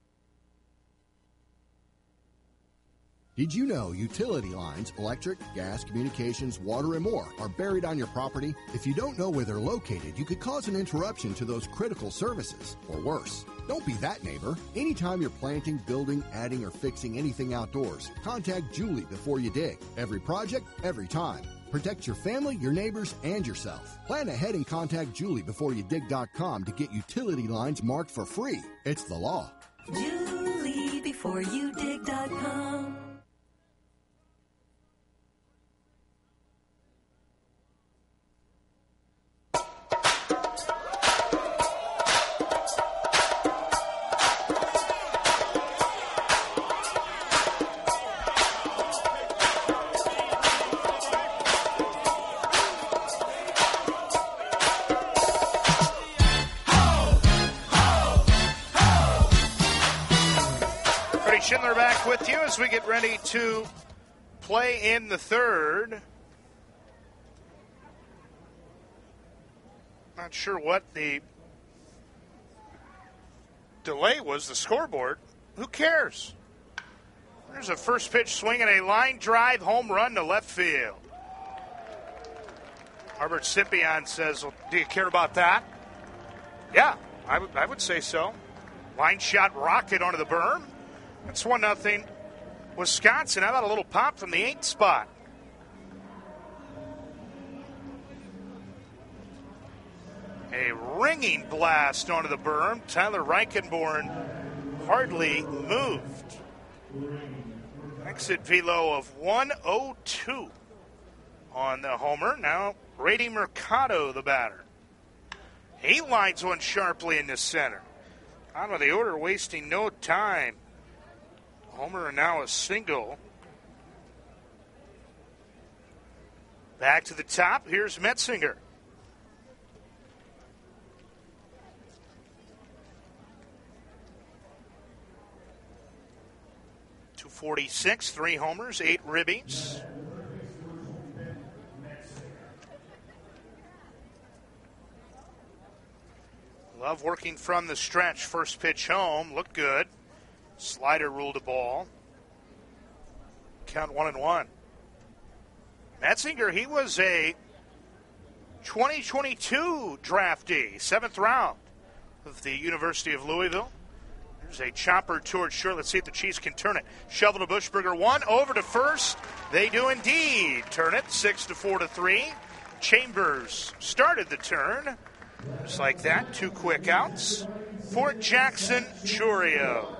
Speaker 4: Did you know utility lines, electric, gas, communications, water, and more are buried on your property? If you don't know where they're located, you could cause an interruption to those critical services, or worse. Don't be that neighbor. Anytime you're planting, building, adding, or fixing anything outdoors, contact Julie before you dig. Every project, every time. Protect your family, your neighbors, and yourself. Plan ahead and contact JulieBeforeYouDig.com to get utility lines marked for free. It's the law.
Speaker 5: JulieBeforeYouDig.com.
Speaker 1: Schindler back with you as we get ready to play in the third. Not sure what the delay was, the scoreboard. Who cares? There's a first pitch swing and a line drive home run to left field. Herbert Simpion says, well, do you care about that? Yeah, I would say so. Line shot rocket onto the berm. It's 1-0 Wisconsin. How about a little pop from the 8th spot? A ringing blast onto the berm. Tyler Reichenborn hardly moved. Exit velo of 102 on the homer. Now Brady Mercado, the batter. He lines one sharply into center. Out of the order, wasting no time. Homer now a single. Back to the top. Here's Metzinger. .246, 3 homers, 8 ribbies. Love working from the stretch. First pitch home. Looked good. Slider ruled a ball. Count 1-1. Metzinger, he was a 2022 draftee, 7th round of the University of Louisville. There's a chopper towards short. Let's see if the Chiefs can turn it. Shovel to Bushberger, 1 over to first. They do indeed turn it, 6-4-3. Chambers started the turn. Just like that, 2 quick outs for Jackson Chourio.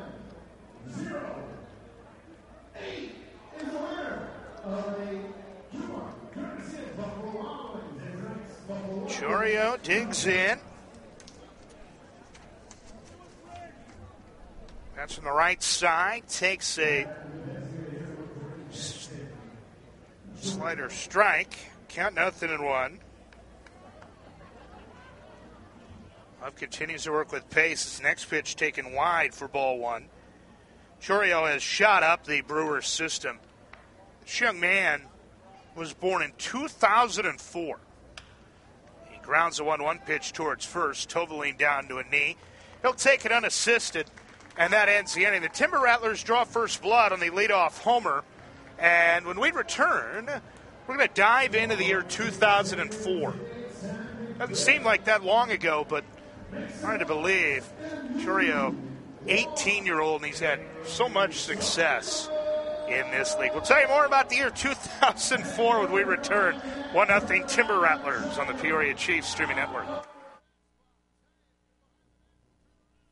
Speaker 1: Chourio digs in. That's from the right side. Takes a slider strike. Count 0-1. Love continues to work with pace. His next pitch taken wide for ball 1. Chourio has shot up the Brewers system. This young man was born in 2004. He grounds a 1-1 pitch towards first. Tovaline down to a knee. He'll take it unassisted, and that ends the inning. The Timber Rattlers draw first blood on the leadoff homer. And when we return, we're going to dive into the year 2004. Doesn't seem like that long ago, but hard to believe. Chourio, 18-year-old, and he's had so much success in this league. We'll tell you more about the year 2004 when we return. 1-0 Timber Rattlers on the Peoria Chiefs streaming network.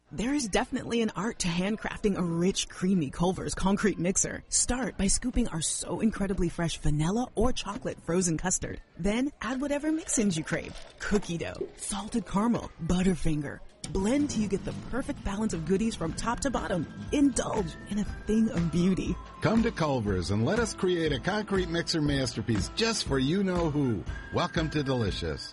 Speaker 15: There is definitely an art to handcrafting a rich, creamy Culver's concrete mixer. Start by scooping our so incredibly fresh vanilla or chocolate frozen custard. Then add whatever mix-ins you crave. Cookie dough, salted caramel, Butterfinger. Blend till you get the perfect balance of goodies from top to bottom. Indulge in a thing of beauty.
Speaker 12: Come to Culver's and let us create a concrete mixer masterpiece just for you-know-who. Welcome to Delicious.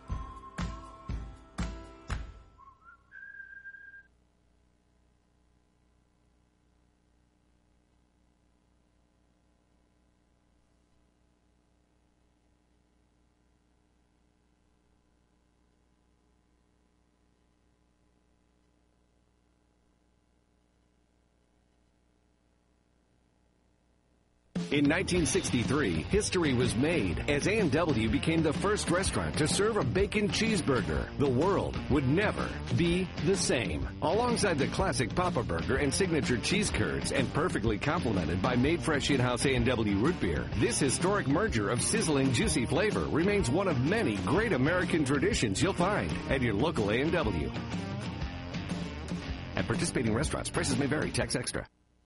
Speaker 7: In 1963, history was made as A&W became the first restaurant to serve a bacon cheeseburger. The world would never be the same. Alongside the classic Papa Burger and signature cheese curds, and perfectly complemented by made fresh in-house A&W root beer, this historic merger of sizzling, juicy flavor remains one of many great American traditions you'll find at your local A&W. At participating restaurants, prices may vary, tax extra.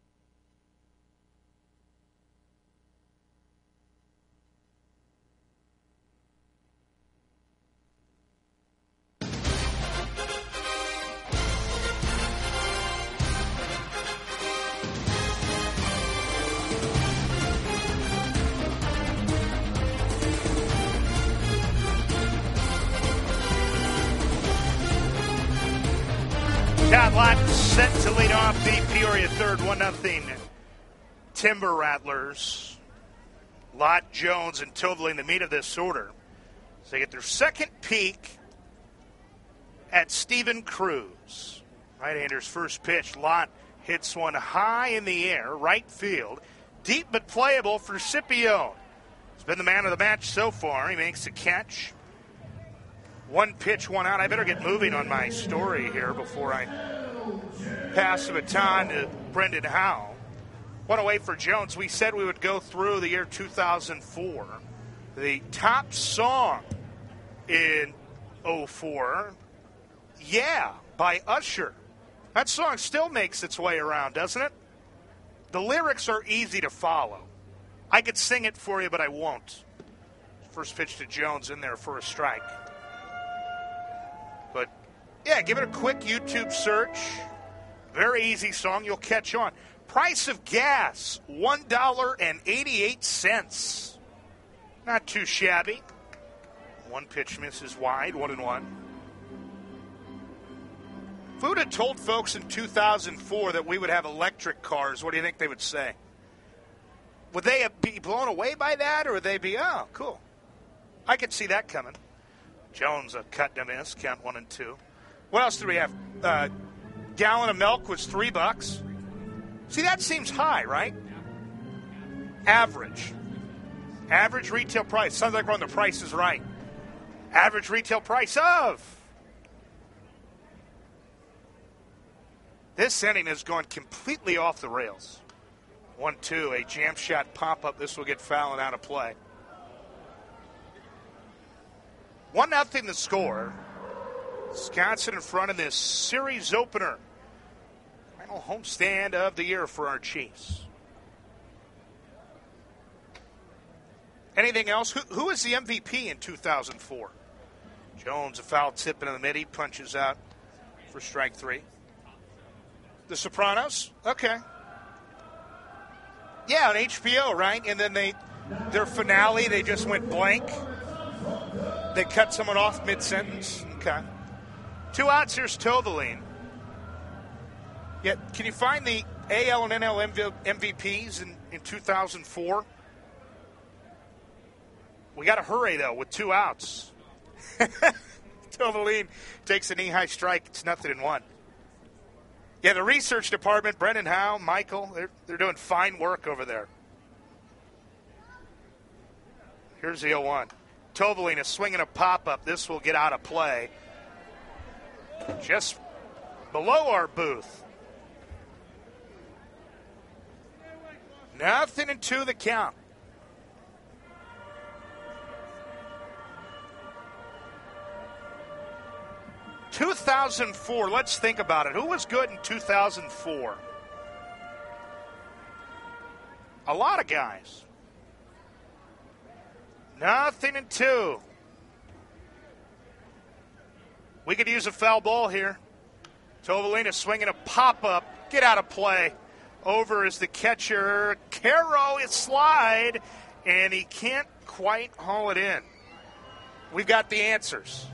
Speaker 1: Todd Lott set to lead off the Peoria third, 1-0 Timber Rattlers. Lott, Jones, and Toverlin, the meat of this order. So they get their second peek at Steven Cruz. Right-hander's first pitch. Lott hits one high in the air, right field. Deep but playable for Scipio. He's been the man of the match so far. He makes the catch. One pitch, one out. I better get moving on my story here before I pass the baton to Brendan Howe. One away for Jones. We said we would go through the year 2004. The top song in 04, Yeah, by Usher. That song still makes its way around, doesn't it? The lyrics are easy to follow. I could sing it for you, but I won't. First pitch to Jones in there for a strike. But, yeah, give it a quick YouTube search. Very easy song. You'll catch on. Price of gas, $1.88. Not too shabby. One pitch misses wide, 1-1. If we would have told folks in 2004 that we would have electric cars, what do you think they would say? Would they be blown away by that, or would they be, oh, cool? I could see that coming. Jones, a cut and a miss, count 1-2. What else do we have? Gallon of milk was $3. See, that seems high, right? Average. Average retail price. Sounds like we're on The Price is Right. Average retail price of. This inning has gone completely off the rails. 1-2, a jam shot pop-up. This will get fouled and out of play. 1-0 the score. Wisconsin in front in this series opener. Final homestand of the year for our Chiefs. Anything else? Who is the MVP in 2004? Jones, a foul tip into the mid. He punches out for strike 3. The Sopranos? Okay. Yeah, on HBO, right? And then their finale, they just went blank. They cut someone off mid-sentence. Okay. 2 outs, here's Toverlin. Yeah, can you find the AL and NL MVPs in 2004? We got to hurry, though, with 2 outs. Toverlin takes a knee-high strike. It's 0-1. Yeah, the research department, Brendan Howe, Michael, they're doing fine work over there. Here's the 0-1. Toverlin is swinging a pop-up. This will get out of play. Just below our booth. 0-2 the count. 2004, let's think about it. Who was good in 2004? A lot of guys. Nothing in 2. We could use a foul ball here. Tovalina swinging a pop-up. Get out of play. Over is the catcher. Caro is slide, and he can't quite haul it in. We've got the answers.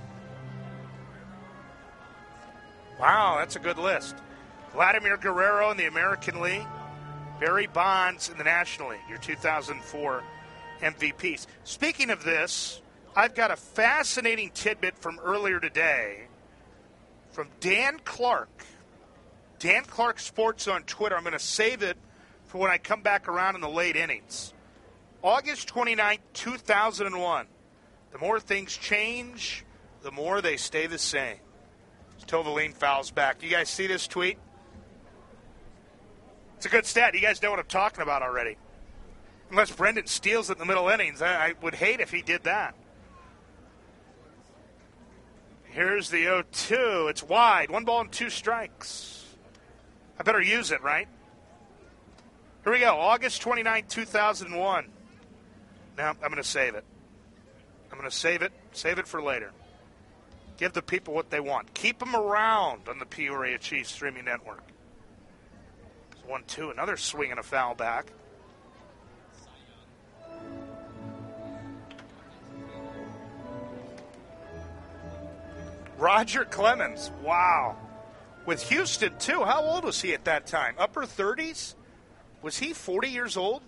Speaker 1: Wow, that's a good list. Vladimir Guerrero in the American League. Barry Bonds in the National League, your 2004 MVPs. Speaking of this, I've got a fascinating tidbit from earlier today from Dan Clark. Dan Clark Sports on Twitter. I'm going to save it for when I come back around in the late innings. August 29, 2001. The more things change, the more they stay the same. Tovalin fouls back. You guys see this tweet? It's a good stat. You guys know what I'm talking about already. Unless Brendan steals it in the middle innings. I would hate if he did that. Here's the 0-2. It's wide. 1 ball and 2 strikes. I better use it, right? Here we go. August 29, 2001. Now, I'm going to save it. I'm going to save it. Save it for later. Give the people what they want. Keep them around on the Peoria Chiefs streaming network. 1-2. Another swing and a foul back. Roger Clemens. Wow. With Houston, too. How old was he at that time? Upper 30s? Was he 40 years old?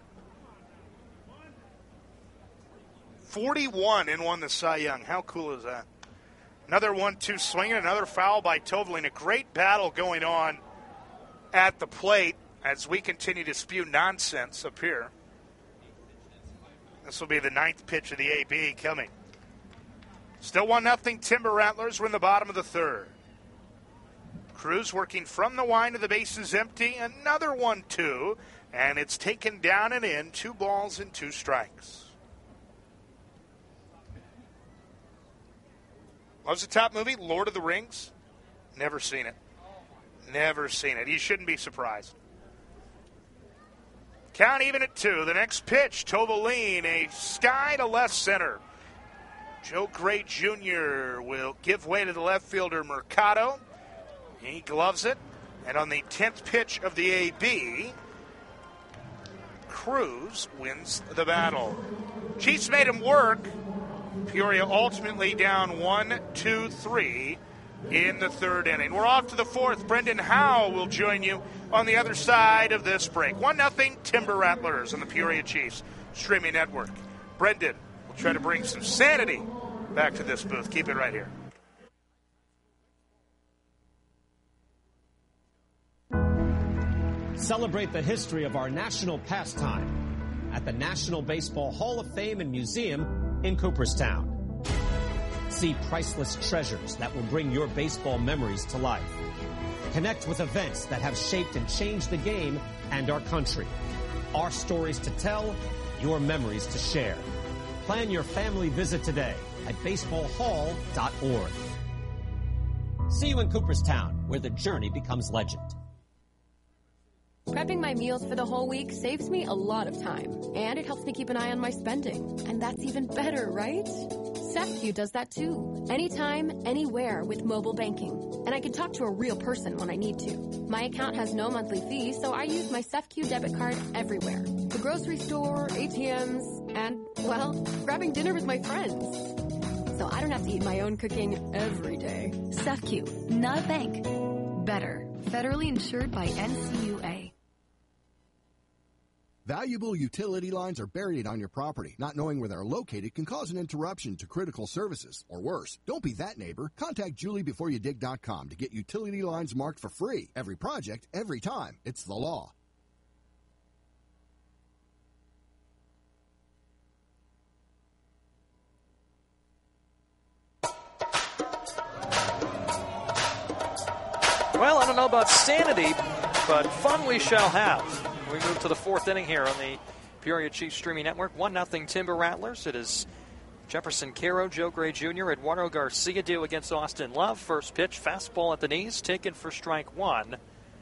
Speaker 1: 41 and won the Cy Young. How cool is that? Another 1-2 swing and another foul by Tovalin. A great battle going on at the plate as we continue to spew nonsense up here. This will be the 9th pitch of the AB coming. Still 1-0 Timber Rattlers. We're in the bottom of the 3rd. Cruz working from the line to the bases empty. Another 1-2, and it's taken down and in. 2 balls and 2 strikes. What was the top movie? Lord of the Rings? Never seen it. Never seen it. You shouldn't be surprised. Count even at 2. The next pitch, Tovalin, a sky to left center. Joe Gray Jr. will give way to the left fielder, Mercado. He gloves it. And on the 10th pitch of the AB, Cruz wins the battle. Chiefs made him work. Peoria ultimately down 1-2-3 in the 3rd inning. We're off to the 4th. Brendan Howe will join you on the other side of this break. 1-0 Timber Rattlers on the Peoria Chiefs streaming network. Brendan will try to bring some sanity back to this booth. Keep it right here.
Speaker 10: Celebrate the history of our national pastime at the National Baseball Hall of Fame and Museum in Cooperstown. See priceless treasures that will bring your baseball memories to life. Connect with events that have shaped and changed the game and our country. Our stories to tell, your memories to share. Plan your family visit today at baseballhall.org. See you in Cooperstown, where the journey becomes legend.
Speaker 11: Prepping my meals for the whole week saves me a lot of time, and it helps me keep an eye on my spending. And that's even better, right? SafeQ does that too. Anytime, anywhere with mobile banking. And I can talk to a real person when I need to. My account has no monthly fee, so I use my SafeQ debit card everywhere. The grocery store, ATMs, and, well, grabbing dinner with my friends. So I don't have to eat my own cooking every day.
Speaker 6: SafeQ, not a bank. Better. Federally insured by NCUA.
Speaker 4: Valuable utility lines are buried on your property. Not knowing where they're located can cause an interruption to critical services. Or worse, don't be that neighbor. Contact JulieBeforeYouDig.com to get utility lines marked for free. Every project, every time. It's the law.
Speaker 2: Well, I don't know about sanity, but fun we shall have. We move to the 4th inning here on the Peoria Chiefs streaming network. 1-0 Timber Rattlers. It is Jefferson Caro, Joe Gray Jr., Eduardo Garcia due against Austin Love. First pitch, fastball at the knees, taken for strike one.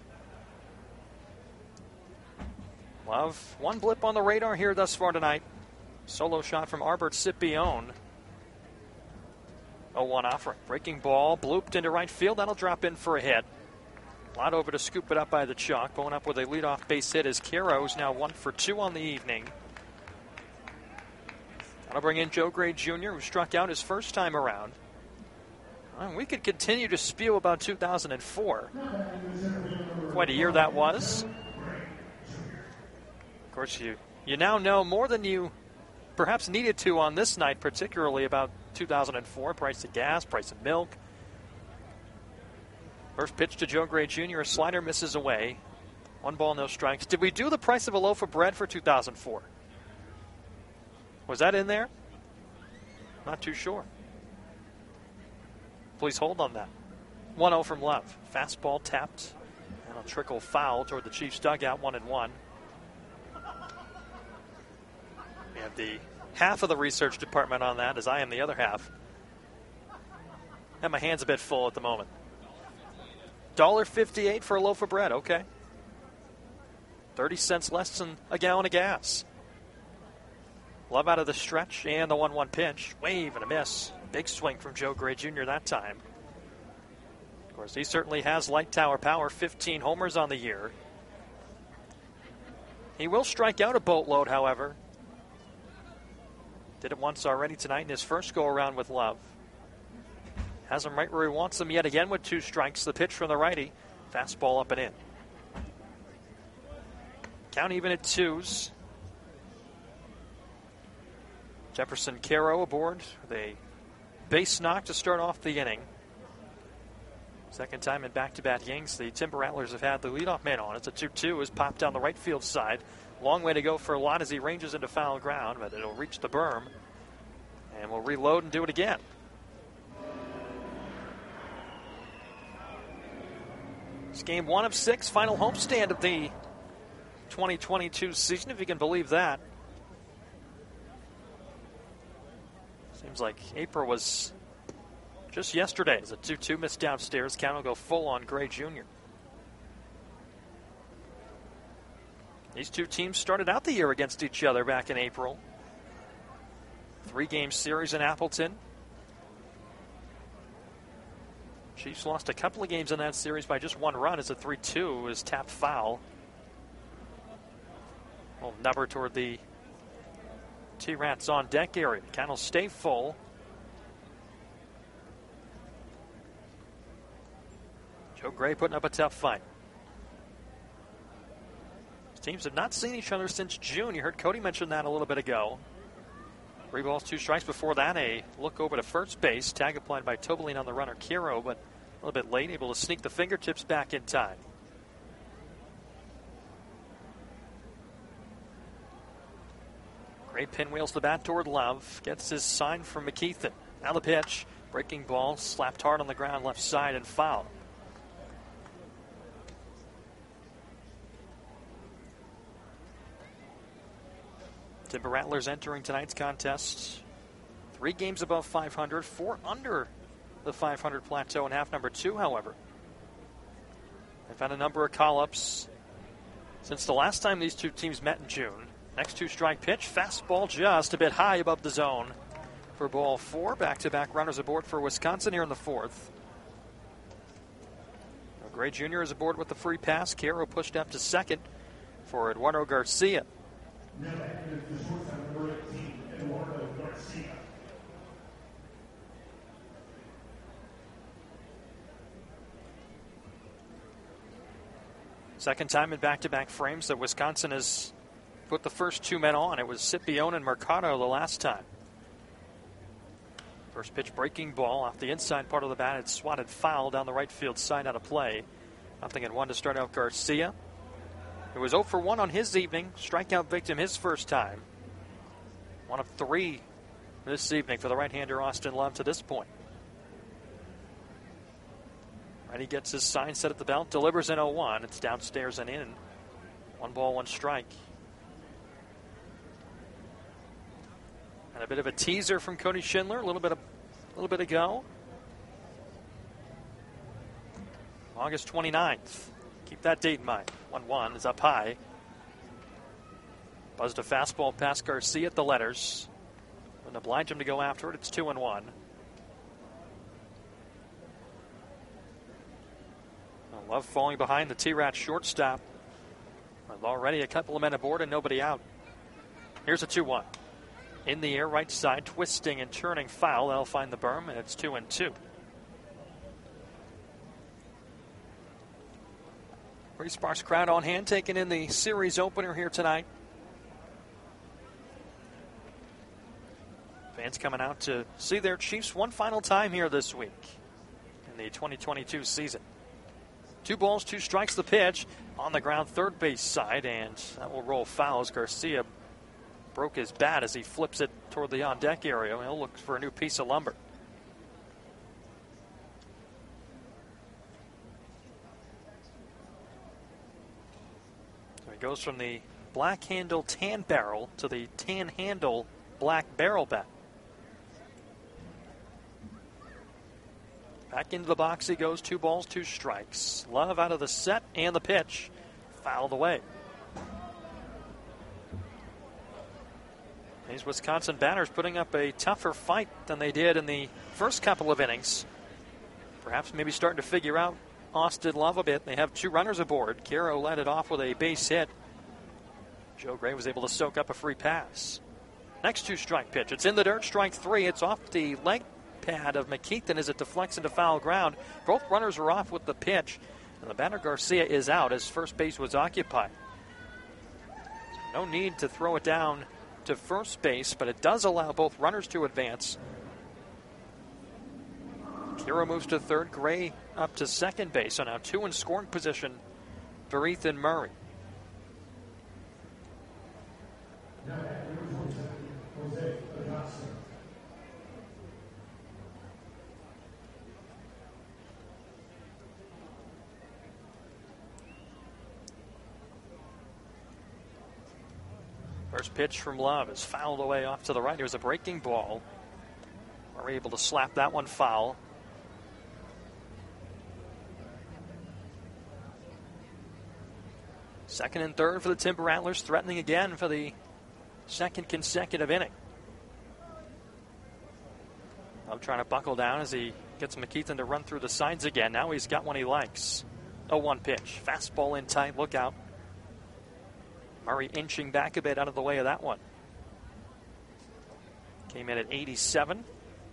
Speaker 2: Love, one blip on the radar here thus far tonight. Solo shot from Albert Scipione. 0-1 offering. Breaking ball, blooped into right field. That'll drop in for a hit. Lot over to scoop it up by the chalk. Going up with a leadoff base hit is Caro, who's now 1 for 2 on the evening. That'll bring in Joe Gray Jr., who struck out his first time around. Well, we could continue to spew about 2004. Quite a year that was. Of course, you now know more than you perhaps needed to on this night, particularly about 2004. Price of gas, price of milk. First pitch to Joe Gray Jr., a slider misses away. 1 ball, no strikes. Did we do the price of a loaf of bread for 2004? Was that in there? Not too sure. Please hold on that. 1-0 from Love. Fastball tapped, and a trickle foul toward the Chiefs' dugout, 1-1. We have the half of the research department on that, as I am the other half. And my hand's a bit full at the moment. $1.58 for a loaf of bread, okay. 30 cents less than a gallon of gas. Love out of the stretch and the 1-1 pitch. Wave and a miss. Big swing from Joe Gray Jr. that time. Of course, he certainly has light tower power. 15 homers on the year. He will strike out a boatload, however. Did it once already tonight in his first go-around with Love. Has him right where he wants him yet again with 2 strikes. The pitch from the righty. Fastball up and in. Count even at 2s. Jefferson Caro aboard with a base knock to start off the inning. Second time in back-to-back innings, the Timber Rattlers have had the leadoff man on. It's a 2-2 as popped down the right field side. Long way to go for a lot as he ranges into foul ground, but it'll reach the berm. And we'll reload and do it again. It's game 1 of 6, final homestand of the 2022 season, if you can believe that. Seems like April was just yesterday. As a 2-2 missed downstairs. Count will go full on Gray Jr. These two teams started out the year against each other back in April. 3-game series in Appleton. Chiefs lost a couple of games in that series by just 1 run as a 3-2 was tapped foul. Well, number toward the T-Rats on deck area. Count will stay full. Joe Gray putting up a tough fight. These teams have not seen each other since June. You heard Cody mention that a little bit ago. 3 balls, 2 strikes. Before that, a look over to first base. Tag applied by Tobaline on the runner, Caro, but a little bit late, able to sneak the fingertips back in time. Gray pinwheels the bat toward Love. Gets his sign from McKeithen. Now the pitch. Breaking ball. Slapped hard on the ground left side and foul. Timber Rattlers entering tonight's contest. 3 games above 500. 4 under the 500 plateau in half number 2, however. They've had a number of call-ups since the last time these two teams met in June. Next 2-strike pitch, fastball just a bit high above the zone for ball 4. Back-to-back runners aboard for Wisconsin here in the 4th. Gray Jr. is aboard with the free pass. Caro pushed up to second for Eduardo Garcia. Second time in back-to-back frames that Wisconsin has put the first 2 men on. It was Scipione and Mercado the last time. First pitch breaking ball off the inside part of the bat. It's swatted foul down the right field side out of play. 0-1 to start out Garcia. It was 0 for 1 on his evening. Strikeout victim his first time. 1 of 3 this evening for the right-hander Austin Love to this point. He gets his sign set at the belt, delivers in 0-1. It's downstairs and in. 1 ball, 1 strike. And And a bit of a teaser from Cody Schindler a little bit ago. August 29th. Keep that date in mind. 1-1 is up high. Buzzed a fastball past Garcia at the letters. Wouldn't oblige him to go after it. It's 2-1. Love falling behind the T-Rat shortstop. With already a couple of men aboard and nobody out. Here's a 2-1. In the air, right side, twisting and turning foul. That'll find the berm, and it's 2-2. Pretty sparse crowd on hand, taking in the series opener here tonight. Fans coming out to see their Chiefs one final time here this week in the 2022 season. 2 balls, 2 strikes the pitch on the ground, third base side, and that will roll foul as Garcia broke his bat as he flips it toward the on-deck area. He'll look for a new piece of lumber. So he goes from the black handle tan barrel to the tan handle black barrel bat. Back into the box he goes, 2 balls, 2 strikes. Love out of the set and the pitch. Fouled away. These Wisconsin batters putting up a tougher fight than they did in the first couple of innings. Perhaps maybe starting to figure out Austin Love a bit. They have 2 runners aboard. Caro led it off with a base hit. Joe Gray was able to soak up a free pass. Next 2-strike pitch. It's in the dirt, strike 3. It's off the leg pad of McKeithen as it deflects into foul ground. Both runners are off with the pitch, and the batter Garcia is out as first base was occupied. No need to throw it down to first base, but it does allow both runners to advance. Kira moves to third, Gray up to second base, so now 2 in scoring position for Ethan Murray. First pitch from Love is fouled away off to the right. Here's a breaking ball. We're able to slap that one foul. Second and third for the Timber Rattlers, threatening again for the second consecutive inning. Love trying to buckle down as he gets McKeithen to run through the sides again. Now he's got one he likes. 0-1 pitch. Fastball in tight. Look out. Murray inching back a bit out of the way of that one. Came in at 87.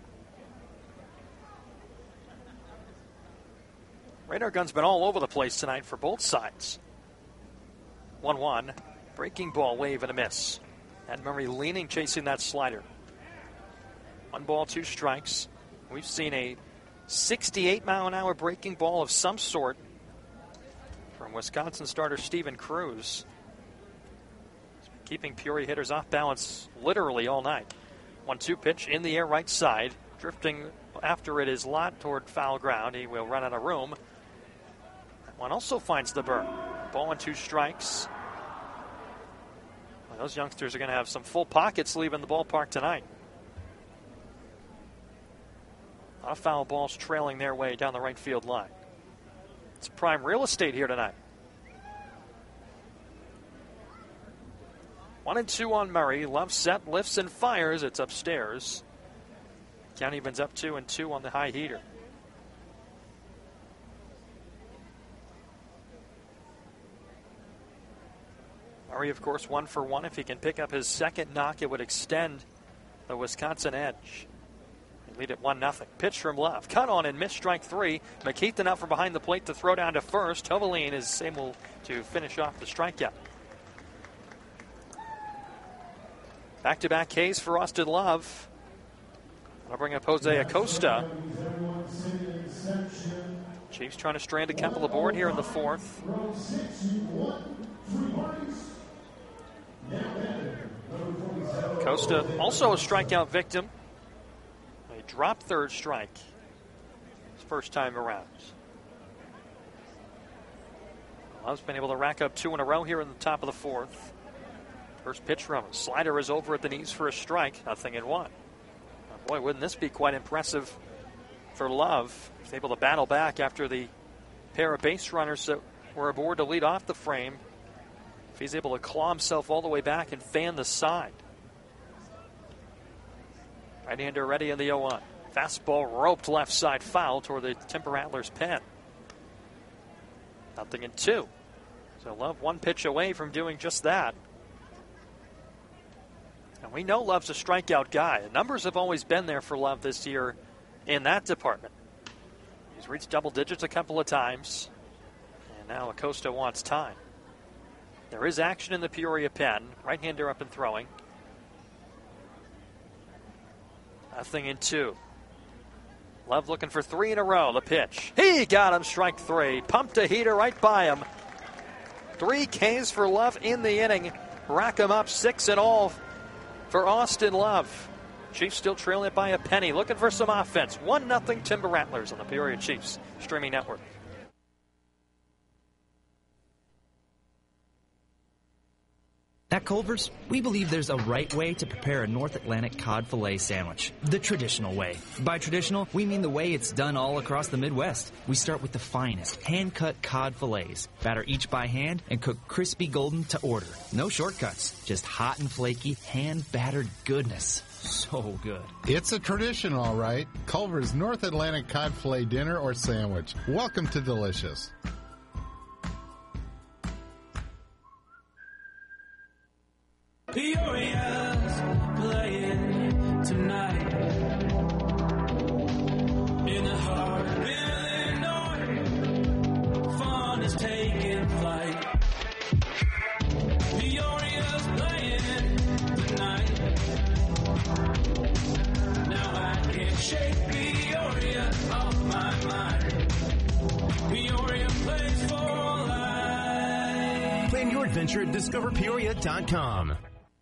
Speaker 2: Radar gun's been all over the place tonight for both sides. 1-1. Breaking ball, wave and a miss. And Murray leaning, chasing that slider. 1 ball, 2 strikes. We've seen a 68-mile-an-hour breaking ball of some sort from Wisconsin starter Steven Cruz. Keeping Peoria hitters off balance literally all night. 1-2 pitch in the air right side. Drifting after it is lot toward foul ground. He will run out of room. That one also finds the berm. Ball and 2 strikes. Well, those youngsters are going to have some full pockets leaving the ballpark tonight. A lot of foul balls trailing their way down the right field line. It's prime real estate here tonight. 1-2 on Murray. Love set, lifts and fires. It's upstairs. Count evens up 2-2 on the high heater. Murray, of course, 1 for 1. If he can pick up his second knock, it would extend the Wisconsin edge. They lead at 1-0. Pitch from Love. Cut on and miss, strike 3. McKeithen out from behind the plate to throw down to first. Tovalin is able to finish off the strikeout. Back-to-back Ks for Austin Love. I'll bring up Jose Acosta. Chiefs trying to strand a couple aboard here in the 4th. Acosta also a strikeout victim. A drop third strike. His first time around. Love's been able to rack up 2 in a row here in the top of the 4th. First pitch from him. Slider is over at the knees for a strike. 0-1. Boy, wouldn't this be quite impressive for Love. He's able to battle back after the pair of base runners that were aboard to lead off the frame. If he's able to claw himself all the way back and fan the side. Right-hander ready in the 0-1. Fastball roped left side foul toward the Timber Rattlers pen. 0-2. So Love one pitch away from doing just that. And we know Love's a strikeout guy. The numbers have always been there for Love this year in that department. He's reached double digits a couple of times. And now Acosta wants time. There is action in the Peoria pen. Right-hander up and throwing. 0-2. Love looking for 3 in a row. The pitch. He got him, strike 3. Pumped a heater right by him. 3 Ks for Love in the inning. Rack him up, 6 in all for Austin Love. Chiefs still trailing it by a penny. Looking for some offense. 1-0 Timber Rattlers on the Peoria Chiefs streaming network.
Speaker 16: At Culver's, we believe there's a right way to prepare a North Atlantic cod fillet sandwich. The traditional way. By traditional, we mean the way it's done all across the Midwest. We start with the finest, hand-cut cod fillets. Batter each by hand and cook crispy golden to order. No shortcuts. Just hot and flaky, hand-battered goodness. So good.
Speaker 12: It's a tradition, all right. Culver's North Atlantic cod fillet dinner or sandwich. Welcome to Delicious.
Speaker 13: Peoria's playing tonight in the heart of Illinois. Fun is taking flight. Peoria's playing tonight. Now I can't shake Peoria off my mind. Peoria plays for life.
Speaker 14: Plan your adventure at discoverpeoria.com.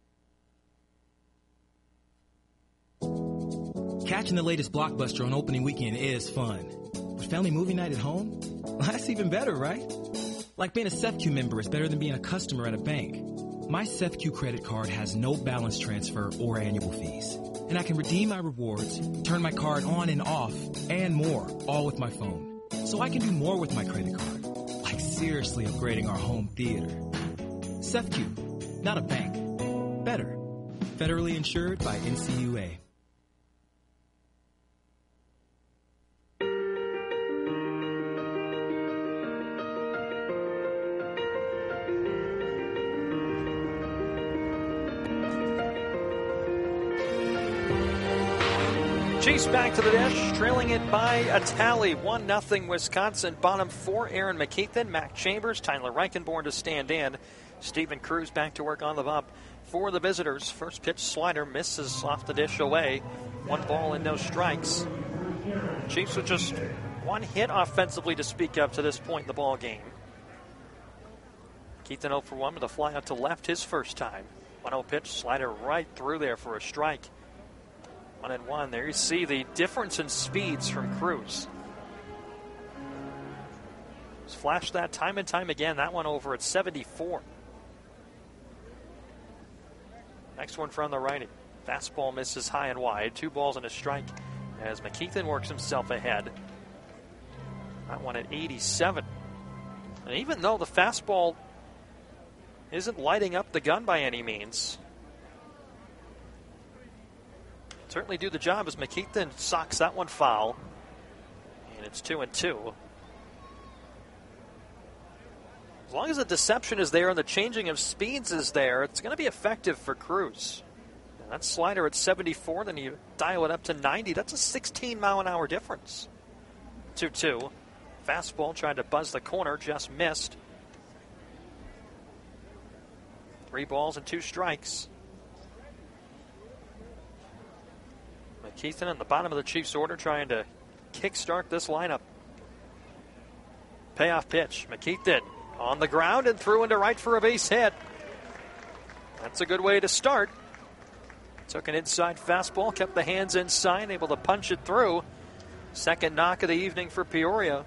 Speaker 3: Catching the latest blockbuster on opening weekend is fun. But family movie night at home? Well, that's even better, right? Like being a SEFQ member is better than being a customer at a bank. My SEFQ credit card has no balance transfer or annual fees. And I can redeem my rewards, turn my card on and off, and more, all with my phone. So I can do more with my credit card. Like seriously upgrading our home theater. SEFQ, not a bank. Better. Federally insured by NCUA.
Speaker 2: Chiefs back to the dish, trailing it by a tally. 1-0 Wisconsin. Bottom 4, Aaron McKeithen, Mac Chambers, Tyler Reichenborn to stand in. Stephen Cruz back to work on the bump for the visitors. First pitch slider misses off the dish away. 1 ball and no strikes. Chiefs with just 1 hit offensively to speak of to this point in the ball game. McKeithen 0 for 1 with a fly out to left his first time. 1-0 pitch, slider right through there for a strike. 1-1. There you see the difference in speeds from Cruz. He's flashed that time and time again. That one over at 74. Next one from the righty. Fastball misses high and wide. 2 balls and a strike as McKeithen works himself ahead. That one at 87. And even though the fastball isn't lighting up the gun by any means, certainly do the job as McKeithen socks that one foul. And it's 2-2. As long as the deception is there and the changing of speeds is there, it's going to be effective for Cruz. And that slider at 74, then you dial it up to 90. That's a 16-mile-an-hour difference. 2-2. Fastball tried to buzz the corner, just missed. 3 balls and 2 strikes. McKeithen in the bottom of the Chiefs' order trying to kickstart this lineup. Payoff pitch. McKeithen on the ground and threw into right for a base hit. That's a good way to start. Took an inside fastball, kept the hands inside, able to punch it through. Second knock of the evening for Peoria.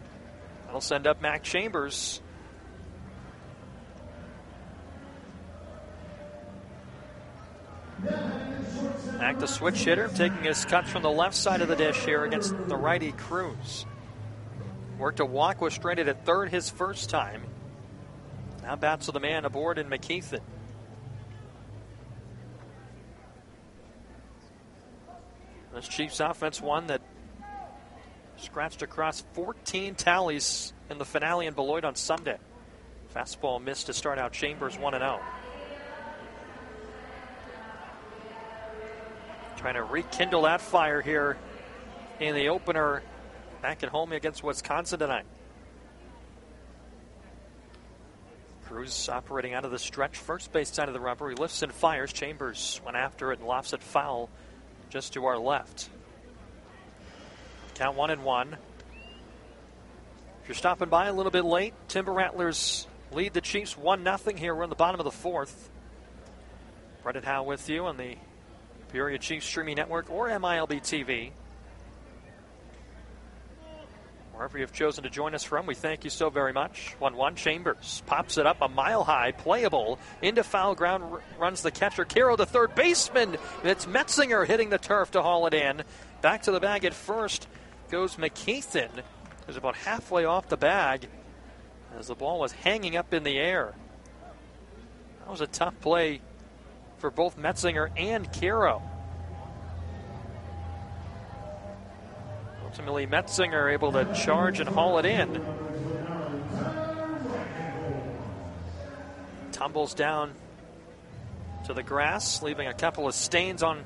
Speaker 2: That'll send up Mac Chambers. Back to switch hitter, taking his cuts from the left side of the dish here against the righty Cruz. Worked a walk, was stranded at third his first time. Now bats with the man aboard in McKeithen. This Chiefs offense, one that scratched across 14 tallies in the finale in Beloit on Sunday. Fastball missed to start out Chambers 1-0. Trying to rekindle that fire here in the opener back at home against Wisconsin tonight. Cruz operating out of the stretch, first base side of the rubber. He lifts and fires. Chambers went after it and lofts it foul just to our left. Count 1-1. If you're stopping by a little bit late, Timber Rattlers lead the Chiefs 1-0 here. We're in the bottom of the fourth. Brendan Howe with you on the Peoria Chiefs Streaming Network or MILB TV. Wherever you've chosen to join us from, we thank you so very much. 1-1, Chambers pops it up a mile high, playable, into foul ground, runs the catcher, Caro to third baseman. It's Metzinger hitting the turf to haul it in. Back to the bag at first goes McKeithen, who's about halfway off the bag as the ball was hanging up in the air. That was a tough play for both Metzinger and Caro. Ultimately, Metzinger able to charge and haul it in. Tumbles down to the grass, leaving a couple of stains on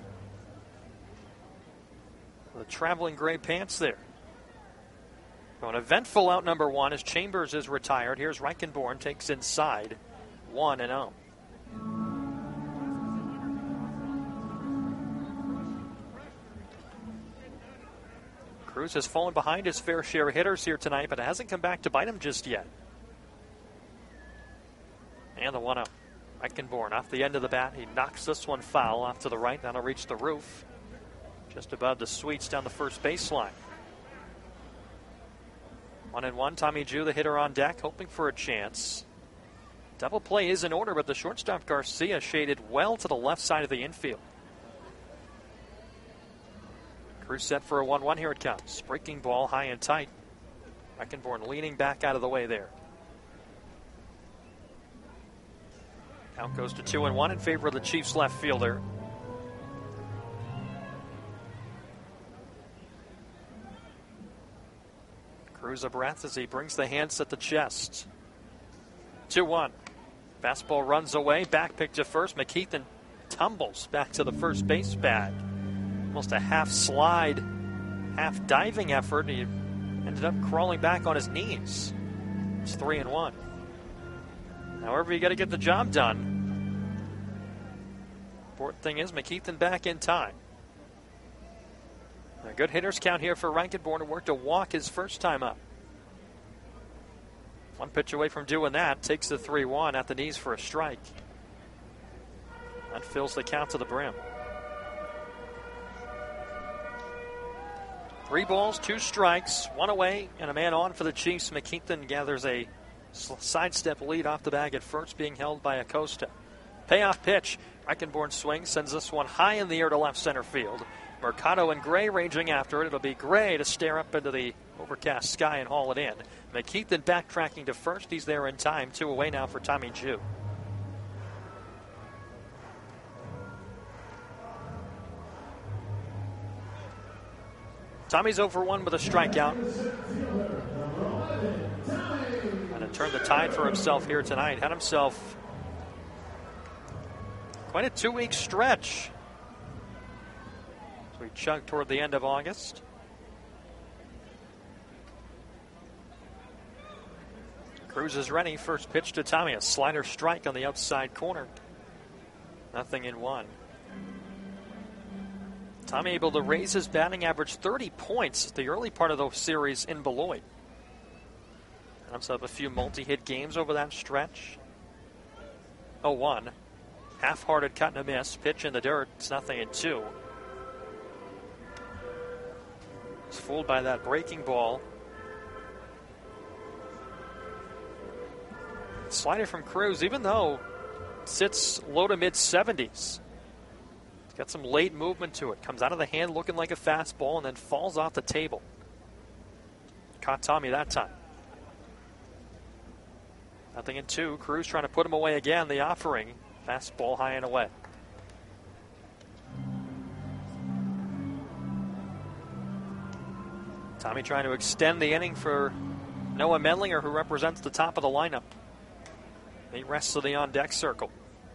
Speaker 2: the traveling gray pants there. An eventful out number one as Chambers is retired. Here's Reichenborn, takes inside 1-0. Cruz has fallen behind his fair share of hitters here tonight, but it hasn't come back to bite him just yet. And the 1-0. Reichenborn off the end of the bat. He knocks this one foul off to the right. That'll reach the roof. Just above the Sweets down the first baseline. 1-1. Tommy Jew, the hitter on deck, hoping for a chance. Double play is in order, but the shortstop Garcia shaded well to the left side of the infield. Cruz set for a 1-1. Here it comes. Breaking ball high and tight. Reichenborn leaning back out of the way there. Count goes to 2-1 in favor of the Chiefs left fielder. Cruz a breath as he brings the hands at the chest. 2-1. Fastball runs away. Back pick to first. McKeithen tumbles back to the first base bag. Almost a half slide, half diving effort. He ended up crawling back on his knees. It's 3-1. However, you got to get the job done. Important thing is McKeithen back in time. A good hitter's count here for Reichenborn, who worked a walk his first time up. One pitch away from doing that. Takes the 3-1 at the knees for a strike. That fills the count to the brim. 3 balls, 2 strikes, 1 away, and a man on for the Chiefs. McKeithen gathers a sidestep lead off the bag at first, being held by Acosta. Payoff pitch. Reichenborn swings, sends this one high in the air to left center field. Mercado and Gray ranging after it. It'll be Gray to stare up into the overcast sky and haul it in. McKeithen backtracking to first. He's there in time. 2 away now for Tommy Jew. Tommy's over 1 with a strikeout. And to turn the tide for himself here tonight. Had himself quite a 2-week stretch. So we chugged toward the end of August. Cruz is ready. First pitch to Tommy. A slider strike on the outside corner. 0-1. Tommy able to raise his batting average 30 points the early part of the series in Beloit. Had himself a few multi-hit games over that stretch. 0-1. Half-hearted cut and a miss. Pitch in the dirt. It's 0-2. He's fooled by that breaking ball. Slider from Cruz, even though it sits low to mid 70s. It's got some late movement to it. Comes out of the hand looking like a fastball and then falls off the table. Caught Tommy that time. 0-2. Cruz trying to put him away again. The offering. Fastball high and away. Tommy trying to extend the inning for Noah Menlinger, who represents the top of the lineup. He rests of the on-deck circle.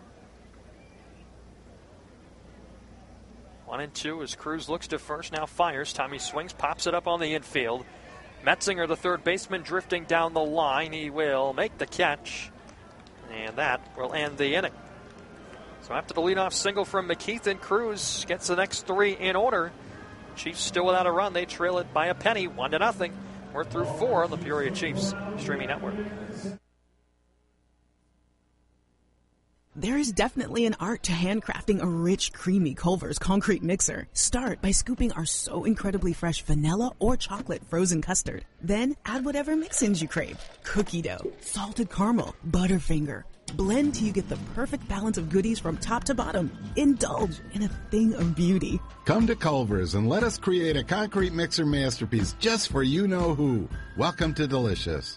Speaker 2: 1-2 as Cruz looks to first, now fires. Tommy swings, pops it up on the infield. Metzinger, the third baseman, drifting down the line. He will make the catch, and that will end the inning. So after the leadoff single from McKeithen, Cruz gets the next three in order. Chiefs still without a run. They trail it by a penny, 1-0. We're through 4 on the Peoria Chiefs streaming network.
Speaker 15: There is definitely an art to handcrafting a rich, creamy Culver's concrete mixer. Start by scooping our so incredibly fresh vanilla or chocolate frozen custard. Then add whatever mix-ins you crave. Cookie dough, salted caramel, Butterfinger. Blend till you get the perfect balance of goodies from top to bottom. Indulge in a thing of beauty.
Speaker 12: Come to Culver's and let us create a concrete mixer masterpiece just for you-know-who. Welcome to Delicious.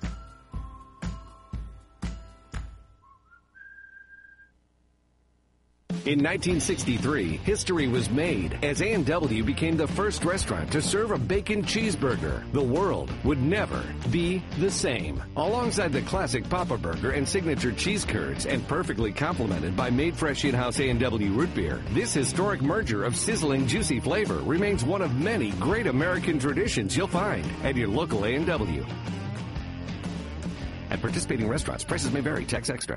Speaker 7: In 1963, history was made as A&W became the first restaurant to serve a bacon cheeseburger. The world would never be the same. Alongside the classic Papa Burger and signature cheese curds, and perfectly complemented by made fresh in-house A&W root beer, this historic merger of sizzling, juicy flavor remains one of many great American traditions you'll find at your local A&W. At participating restaurants, prices may vary. Tax extra.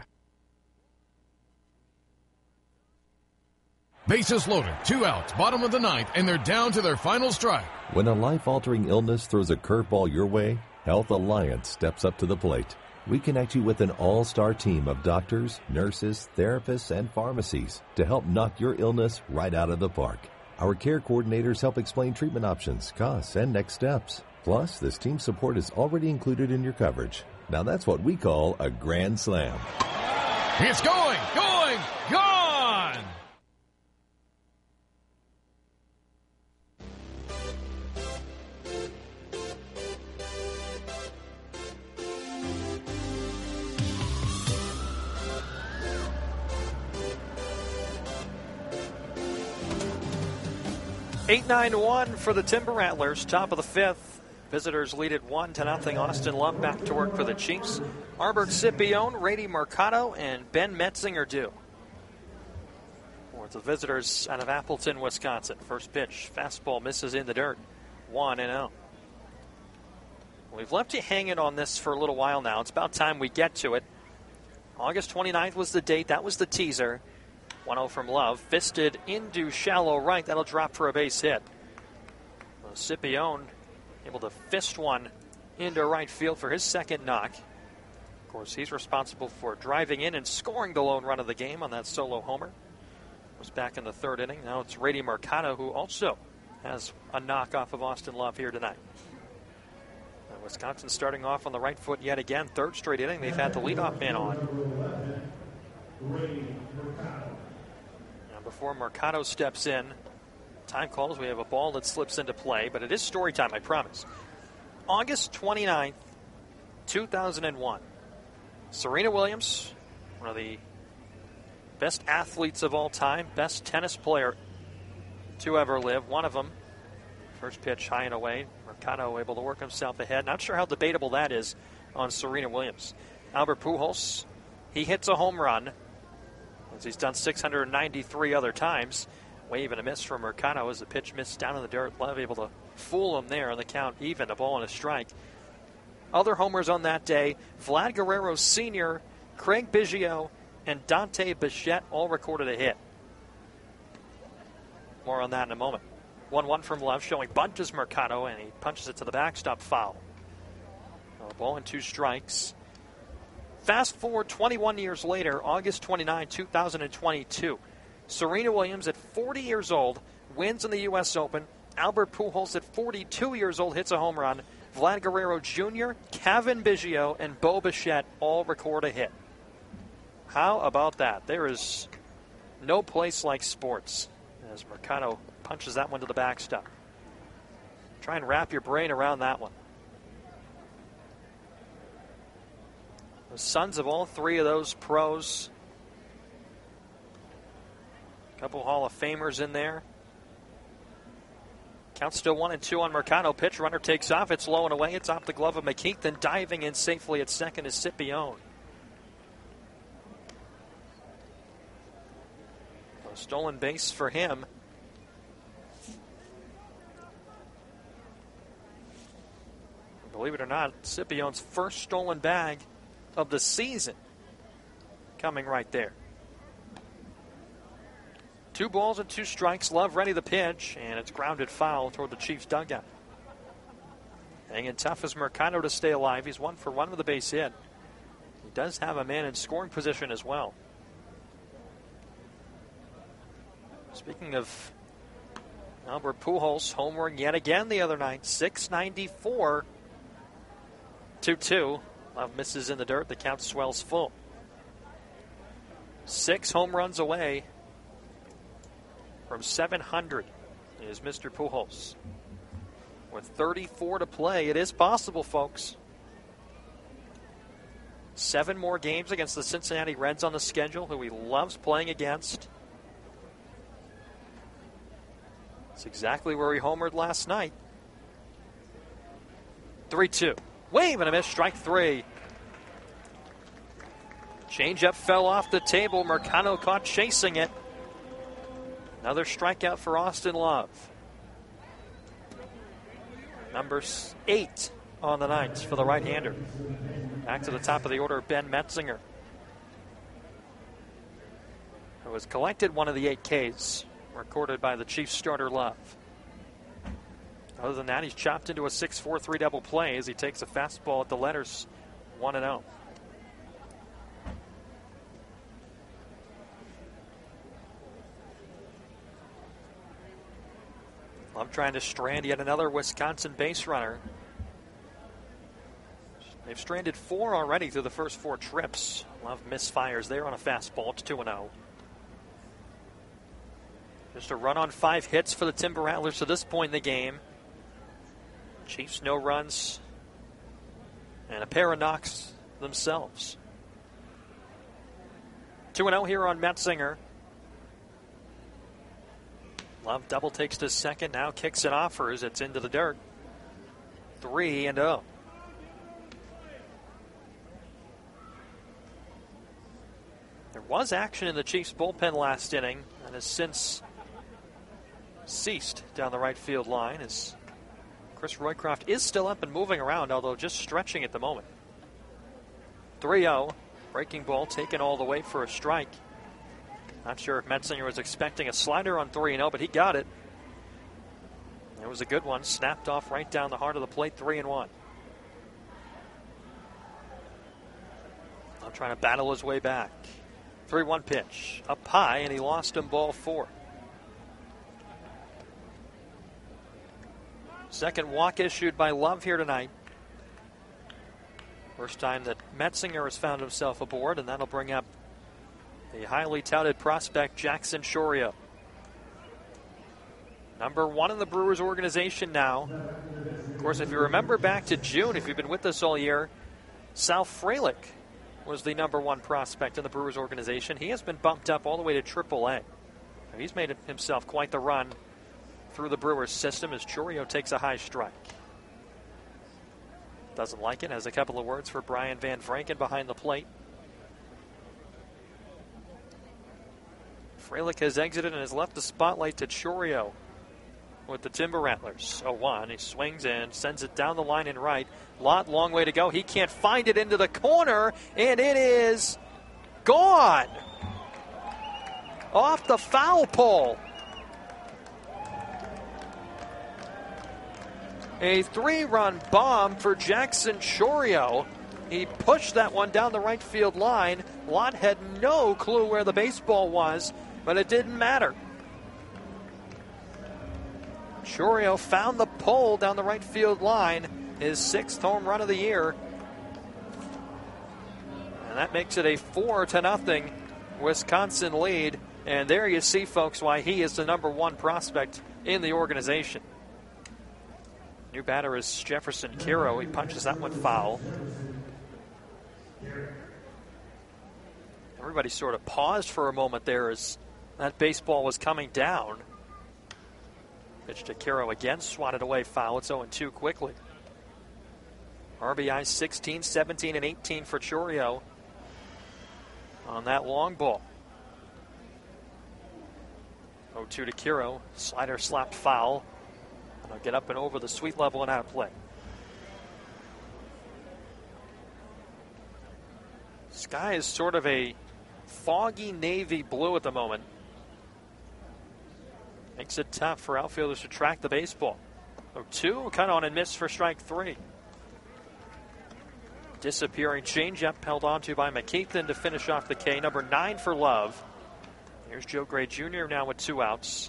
Speaker 8: Bases loaded, 2 outs, bottom of the ninth, and they're down to their final strike.
Speaker 9: When a life-altering illness throws a curveball your way, Health Alliance steps up to the plate. We connect you with an all-star team of doctors, nurses, therapists, and pharmacies to help knock your illness right out of the park. Our care coordinators help explain treatment options, costs, and next steps. Plus, this team support is already included in your coverage. Now that's what we call a grand slam.
Speaker 8: It's going, gone!
Speaker 2: 8-9-1 for the Timber Rattlers, top of the fifth. Visitors lead it 1-0. Austin Love back to work for the Chiefs. Albert Scipione, Rady Mercado, and Ben Metzinger due. For the visitors out of Appleton, Wisconsin. First pitch, fastball misses in the dirt. 1-0. We've left you hanging on this for a little while now. It's about time we get to it. August 29th was the date. That was the teaser. 1-0 from Love. Fisted into shallow right. That'll drop for a base hit. Scipione able to fist one into right field for his second knock. Of course, he's responsible for driving in and scoring the lone run of the game on that solo homer. Was back in the third inning. Now it's Rady Mercado, who also has a knock off of Austin Love here tonight. Wisconsin starting off on the right foot yet again. Third straight inning they've had the leadoff man on. Now before Mercado steps in, time calls, we have a ball that slips into play, but it is story time, I promise. August 29th, 2001. Serena Williams, one of the best athletes of all time, best tennis player to ever live, one of them. First pitch high and away. Mercado able to work himself ahead. Not sure how debatable that is on Serena Williams. Albert Pujols, he hits a home run, as he's done 693 other times. Wave and a miss from Mercado as the pitch missed down in the dirt. Love able to fool him there on the count even, a ball and a strike. Other homers on that day, Vlad Guerrero Sr., Craig Biggio, and Dante Bichette all recorded a hit. More on that in a moment. 1-1 from Love, showing bunt is Mercado, and he punches it to the backstop, foul. A ball and two strikes. Fast forward 21 years later, August 29, 2022. Serena Williams at 40 years old wins in the U.S. Open. Albert Pujols at 42 years old hits a home run. Vlad Guerrero Jr., Kevin Biggio, and Bo Bichette all record a hit. How about that? There is no place like sports as Mercado punches that one to the backstop. Try and wrap your brain around that one. The sons of all three of those pros. A couple Hall of Famers in there. Count still 1-2 on Mercado. Pitch runner takes off. It's low and away. It's off the glove of McKeith. Then diving in safely at second is Scipione. A stolen base for him. Believe it or not, Scipione's first stolen bag of the season coming right there. 2 balls and 2 strikes. Love ready the pitch, and it's grounded foul toward the Chiefs' dugout. Hanging tough as Mercado to stay alive. He's 1 for 1 with a base hit. He does have a man in scoring position as well. Speaking of Albert Pujols, homering yet again the other night. 694. 2-2. Love misses in the dirt. The count swells full. 6 home runs away from 700 is Mr. Pujols. With 34 to play, it is possible, folks. 7 more games against the Cincinnati Reds on the schedule, who he loves playing against. It's exactly where he homered last night. 3-2. Wave and a miss, strike 3. Changeup fell off the table. Mercado caught chasing it. Another strikeout for Austin Love. Number 8 on the night for the right-hander. Back to the top of the order, Ben Metzinger, who has collected one of the 8 Ks recorded by the Chiefs starter Love. Other than that, he's chopped into a 6-4-3 double play as he takes a fastball at the letters 1-0. Love trying to strand yet another Wisconsin base runner. They've stranded 4 already through the first 4 trips. Love misfires there on a fastball. It's 2-0. Just a run on 5 hits for the Timber Rattlers to this point in the game. Chiefs no runs and a pair of knocks themselves. 2-0 here on Metzinger. Love double takes to second, now kicks and offers. It's into the dirt. 3-0. There was action in the Chiefs bullpen last inning and has since ceased down the right field line as Chris Roycroft is still up and moving around, although just stretching at the moment. 3-0. Breaking ball taken all the way for a strike. Not sure if Metzinger was expecting a slider on 3-0, but he got it. It was a good one. Snapped off right down the heart of the plate, 3-1. Now trying to battle his way back. 3-1 pitch. Up high, and he lost him ball 4. Second walk issued by Love here tonight. First time that Metzinger has found himself aboard, and that'll bring up the highly touted prospect Jackson Chourio. Number 1 in the Brewers organization now. Of course, if you remember back to June, if you've been with us all year, Sal Frelick was the number 1 prospect in the Brewers organization. He has been bumped up all the way to AAA. He's made himself quite the run through the Brewers system as Chourio takes a high strike. Doesn't like it. Has a couple of words for Brian Van Franken behind the plate. Frelick has exited and has left the spotlight to Chourio with the Timber Rattlers. 0-1. He swings in, sends it down the line and right. Lott, long way to go. He can't find it into the corner, and it is gone. Off the foul pole. A 3-run bomb for Jackson Chourio. He pushed that one down the right field line. Lott had no clue where the baseball was, but it didn't matter. Chourio found the pole down the right field line, his 6th home run of the year. And that makes it a 4-0 Wisconsin lead And there you see, folks, why he is the number one prospect in the organization. New batter is Jefferson Kiro. He punches that one foul. Everybody sort of paused for a moment there as that baseball was coming down. Pitch to Kiro again, swatted away foul. It's 0-2 quickly. RBI 16, 17, and 18 for Chourio on that long ball. 0-2 to Kiro. Slider slapped foul. And I'll get up and over the sweet level and out of play. Sky is sort of a foggy navy blue at the moment. Makes it tough for outfielders to track the baseball. 0-2, kind of on and miss for strike three. Disappearing changeup held onto by McKeithen to finish off the K. Number 9 for Love. Here's Joe Gray Jr. now with 2 outs.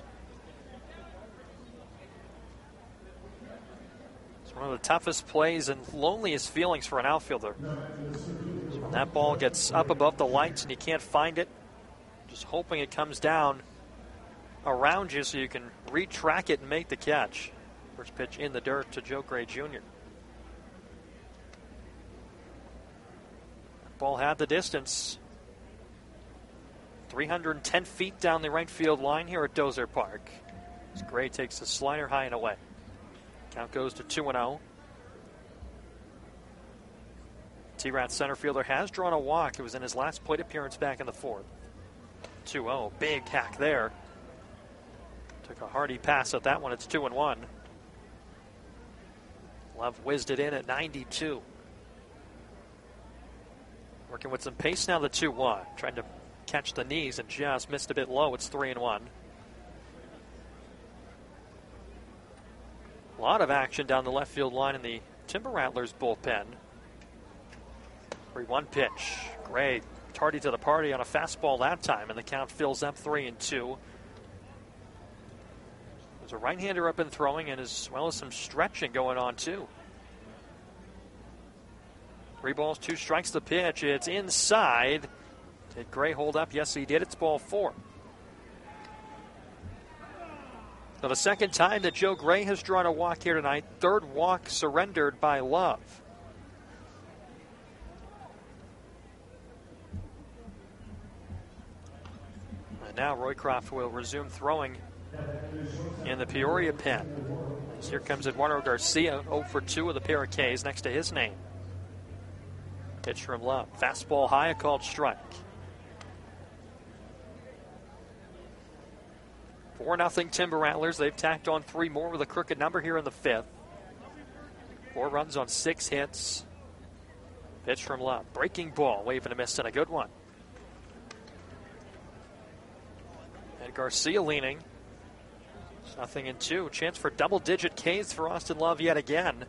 Speaker 2: It's one of the toughest plays and loneliest feelings for an outfielder. So when that ball gets up above the lights and you can't find it, just hoping it comes down around you so you can retrack it and make the catch. First pitch in the dirt to Joe Gray Jr. Ball had the distance. 310 feet down the right field line here at Dozer Park. As Gray takes the slider high and away. Count goes to 2-0. T-Rat center fielder has drawn a walk. It was in his last plate appearance back in the 4th. 2-0. Big hack there. Took a hearty pass at that one. It's 2-1. Love whizzed it in at 92. Working with some pace now, the 2-1. Trying to catch the knees and just missed a bit low. It's 3-1. A lot of action down the left field line in the Timber Rattlers bullpen. 3-1 pitch. Gray tardy to the party on a fastball that time, and the count fills up 3-2. There's a right-hander up and throwing, and as well as some stretching going on too. 3 balls, 2 strikes the pitch. It's inside. Did Gray hold up? Yes, he did. It's ball 4. So the second time that Joe Gray has drawn a walk here tonight. 3rd walk surrendered by Love. And now Roycroft will resume throwing in the Peoria pen. As here comes Eduardo Garcia, 0 for 2 with a pair of Ks next to his name. Pitch from Love. Fastball high, a called strike. 4-0 Timber Rattlers. They've tacked on 3 more with a crooked number here in the 5th. 4 runs on 6 hits. Pitch from Love. Breaking ball. Wave and a miss and a good one. And Garcia leaning. It's 0-2. Chance for double-digit Ks for Austin Love yet again.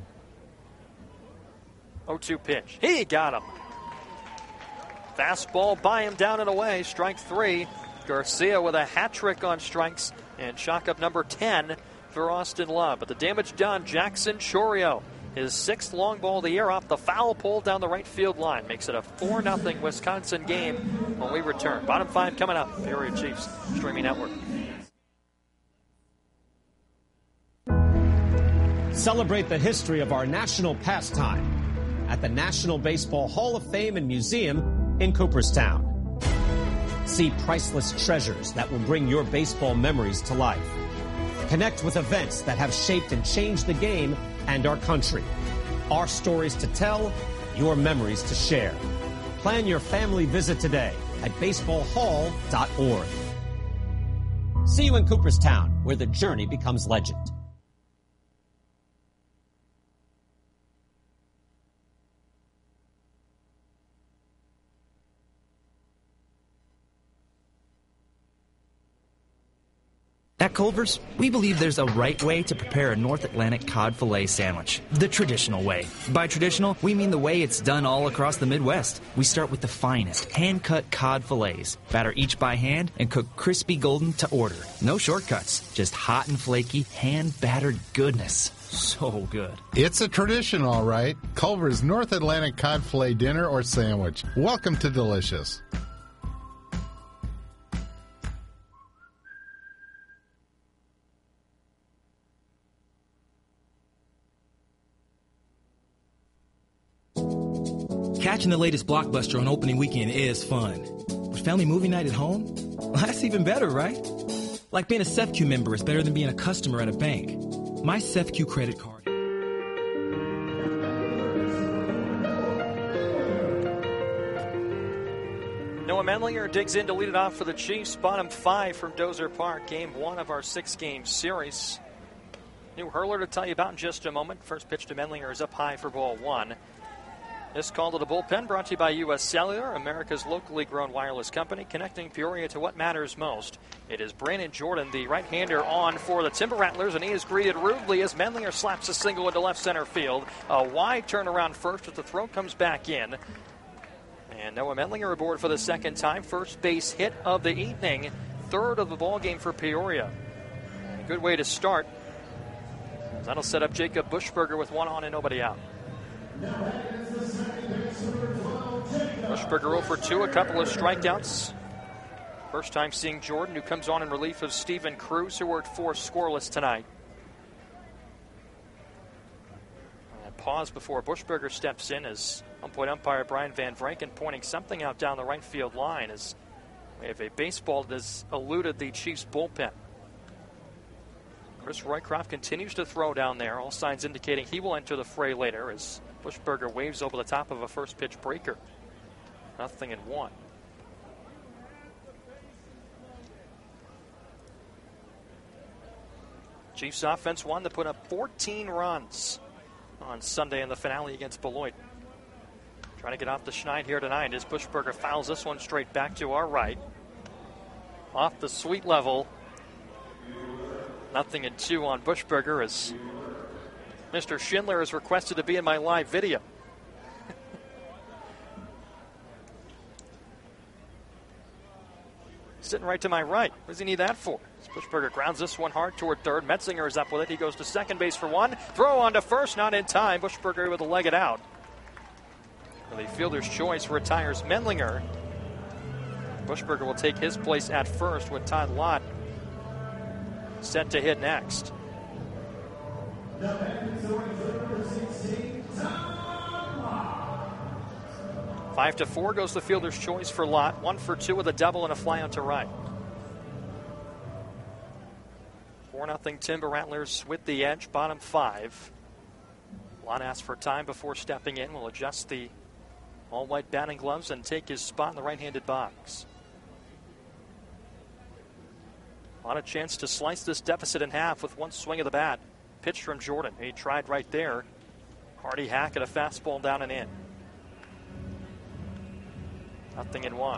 Speaker 2: 0-2 pitch. He got him. Fastball by him, down and away. Strike 3. Garcia with a hat trick on strikes and chalk up number 10 for Austin Love. But the damage done. Jackson Chourio, his 6th long ball of the year off the foul pole down the right field line. Makes it a 4-0 Wisconsin game when we return. Bottom 5 coming up. Peoria Chiefs Streaming Network.
Speaker 10: Celebrate the history of our national pastime at the National Baseball Hall of Fame and Museum in Cooperstown. See priceless treasures that will bring your baseball memories to life. Connect with events that have shaped and changed the game and our country. Our stories to tell, your memories to share. Plan your family visit today at baseballhall.org. See you in Cooperstown, where the journey becomes legend.
Speaker 16: At Culver's, we believe there's a right way to prepare a North Atlantic cod fillet sandwich, the traditional way. By traditional, we mean the way it's done all across the Midwest. We start with the finest, hand-cut cod fillets, batter each by hand, and cook crispy golden to order. No shortcuts, just hot and flaky, hand-battered goodness. So good.
Speaker 12: It's a tradition, all right. Culver's North Atlantic cod fillet dinner or sandwich. Welcome to Delicious.
Speaker 3: Catching the latest blockbuster on opening weekend is fun. But family movie night at home? Well, that's even better, right? Like being a SEFCU member is better than being a customer at a bank. My SEFCU credit card.
Speaker 2: Noah Menlinger digs in to lead it off for the Chiefs. Bottom 5 from Dozer Park. Game 1 of our 6-game series. New hurler to tell you about in just a moment. First pitch to Menlinger is up high for ball 1. This call to the bullpen brought to you by U.S. Cellular, America's locally grown wireless company, connecting Peoria to what matters most. It is Brandon Jordan, the right-hander, on for the Timber Rattlers, and he is greeted rudely as Menlinger slaps a single into left center field. A wide turnaround first, but the throw comes back in. And Noah Menlinger aboard for the second time. First base hit of the evening. Third of the ball game for Peoria. And a good way to start. That'll set up Jacob Buschberger with 1 on and nobody out. Buschberger 0 for 2, a couple of strikeouts. First time seeing Jordan, who comes on in relief of Stephen Cruz, who worked 4 scoreless tonight. And pause before Buschberger steps in as on-point umpire Brian Van Vranken pointing something out down the right field line as we have a baseball that has eluded the Chiefs bullpen. Chris Roycroft continues to throw down there, all signs indicating he will enter the fray later as Buschberger waves over the top of a first pitch breaker. 0-1. Chiefs offense won to put up 14 runs on Sunday in the finale against Beloit. Trying to get off the schneid here tonight as Buschberger fouls this one straight back to our right. Off the sweet level. 0-2 on Buschberger as Mr. Schindler is requested to be in my live video. Sitting right to my right. What does he need that for? Buschberger grounds this one hard toward third. Metzinger is up with it. He goes to second base for 1. Throw on to first, not in time. Buschberger able to leg it out. The fielder's choice retires Menlinger. Buschberger will take his place at first with Todd Lott set to hit next. 5-4 goes the fielder's choice for Lott. 1 for 2 with a double and a fly out to right. 4-0 Timber Rattlers with the edge, bottom 5. Lott asks for time before stepping in. Will adjust the all-white batting gloves and take his spot in the right-handed box. Lott a chance to slice this deficit in half with one swing of the bat. Pitch from Jordan. He tried right there. Hardy hack at a fastball down and in. 0-1.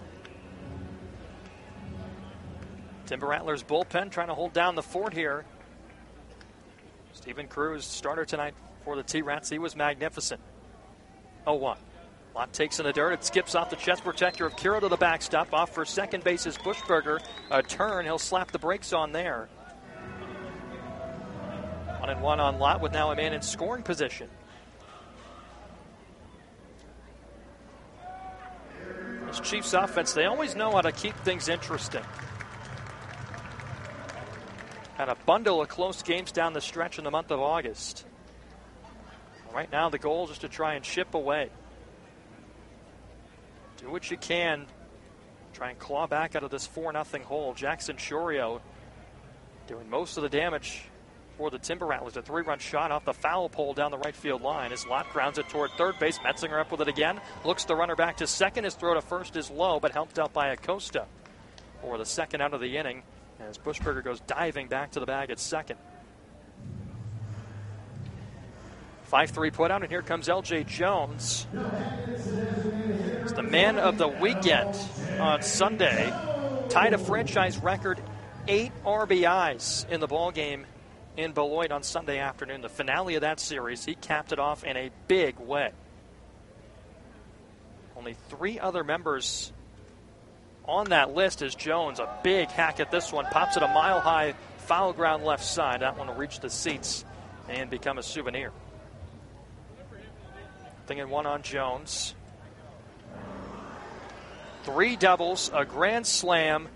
Speaker 2: Timber Rattlers bullpen trying to hold down the fort here. Stephen Cruz, starter tonight for the T-Rats. He was magnificent. 0-1. Lott takes in the dirt. It skips off the chest protector of Kira to the backstop. Off for second base is Buschberger. A turn. He'll slap the brakes on there. 1-1 on Lott with now a man in scoring position. This Chiefs offense, they always know how to keep things interesting. Had a bundle of close games down the stretch in the month of August. Right now the goal is just to try and chip away. Do what you can. Try and claw back out of this 4-0 hole. Jackson Chorio doing most of the damage for the Timber Rattlers. A 3-run shot off the foul pole down the right field line as Lott grounds it toward third base. Metzinger up with it again. Looks the runner back to second. His throw to first is low, but helped out by Acosta for the second out of the inning as Buschberger goes diving back to the bag at second. 5-3 put out, and here comes L.J. Jones. It's the man of the weekend on Sunday. Tied a franchise record 8 RBIs in the ballgame in Beloit on Sunday afternoon. The finale of that series, he capped it off in a big way. Only 3 other members on that list is Jones. A big hack at this one. Pops it a mile-high foul ground left side. That one will reach the seats and become a souvenir. 0-1 on Jones. 3 doubles, a grand slam.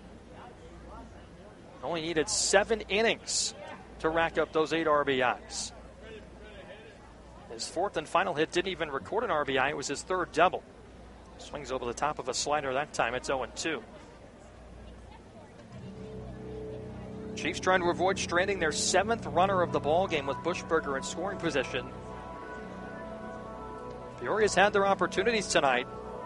Speaker 2: Only needed 7 innings to rack up those 8 RBIs. His fourth and final hit didn't even record an RBI. It was his third double. Swings over the top of a slider that time. It's 0-2. Chiefs trying to avoid stranding their seventh runner of the ball game with Buschberger in scoring position. Peoria's had their opportunities tonight.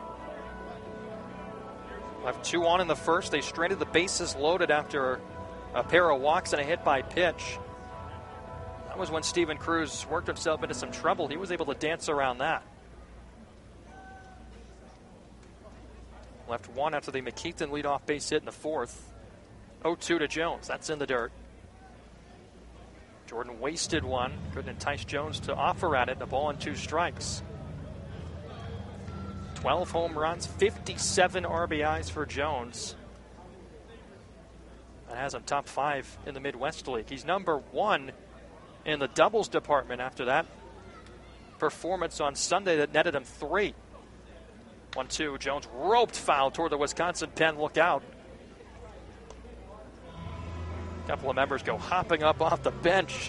Speaker 2: Left 2 on in the first. They stranded the bases loaded after a pair of walks and a hit by pitch. That was when Steven Cruz worked himself into some trouble. He was able to dance around that. Left 1 after the McKeithen leadoff base hit in the fourth. 0-2 to Jones. That's in the dirt. Jordan wasted one. Couldn't entice Jones to offer at it. A ball and 2 strikes. 12 home runs, 57 RBIs for Jones. That has him top 5 in the Midwest League. He's number 1 in the doubles department after that performance on Sunday that netted him 3. 1-2. Jones roped foul toward the Wisconsin pen. Look out. A couple of members go hopping up off the bench.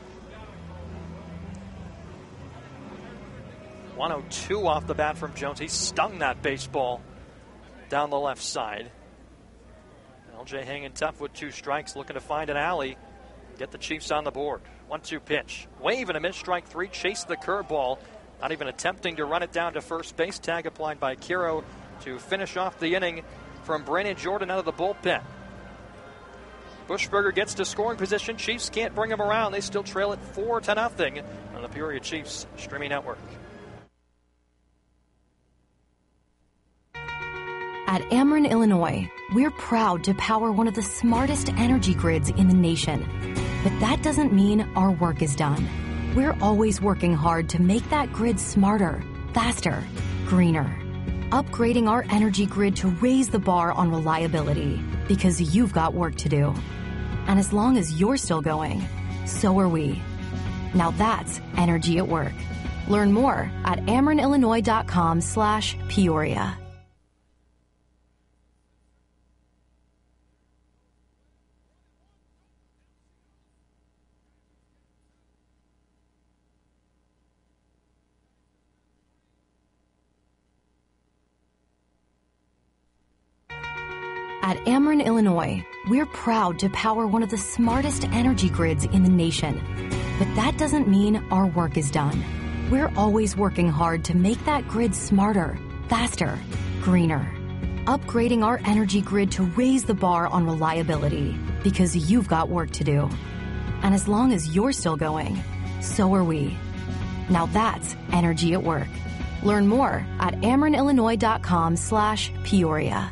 Speaker 2: 102 off the bat from Jones. He stung that baseball down the left side. LJ hanging tough with 2 strikes, looking to find an alley. Get the Chiefs on the board. 1-2 pitch. Wave and a miss, strike 3. Chase the curveball. Not even attempting to run it down to first base. Tag applied by Kiro to finish off the inning from Brandon Jordan out of the bullpen. Buschberger gets to scoring position. Chiefs can't bring him around. They still trail it 4-0 on the Peoria Chiefs streaming network.
Speaker 6: At Ameren, Illinois, we're proud to power one of the smartest energy grids in the nation. But that doesn't mean our work is done. We're always working hard to make that grid smarter, faster, greener. Upgrading our energy grid to raise the bar on reliability, because you've got work to do. And as long as you're still going, so are we. Now that's energy at work. Learn more at amerenillinois.com/Peoria. At Ameren, Illinois, we're proud to power one of the smartest energy grids in the nation. But that doesn't mean our work is done. We're always working hard to make that grid smarter, faster, greener. Upgrading our energy grid to raise the bar on reliability, because you've got work to do. And as long as you're still going, so are we. Now that's energy at work. Learn more at amerenillinois.com/Peoria.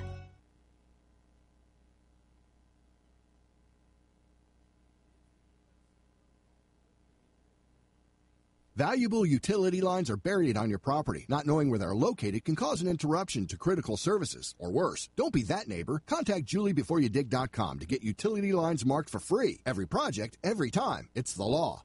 Speaker 4: Valuable utility lines are buried on your property. Not knowing where they're located can cause an interruption to critical services. Or worse, don't be that neighbor. Contact JulieBeforeYouDig.com to get utility lines marked for free. Every project, every time. It's the law.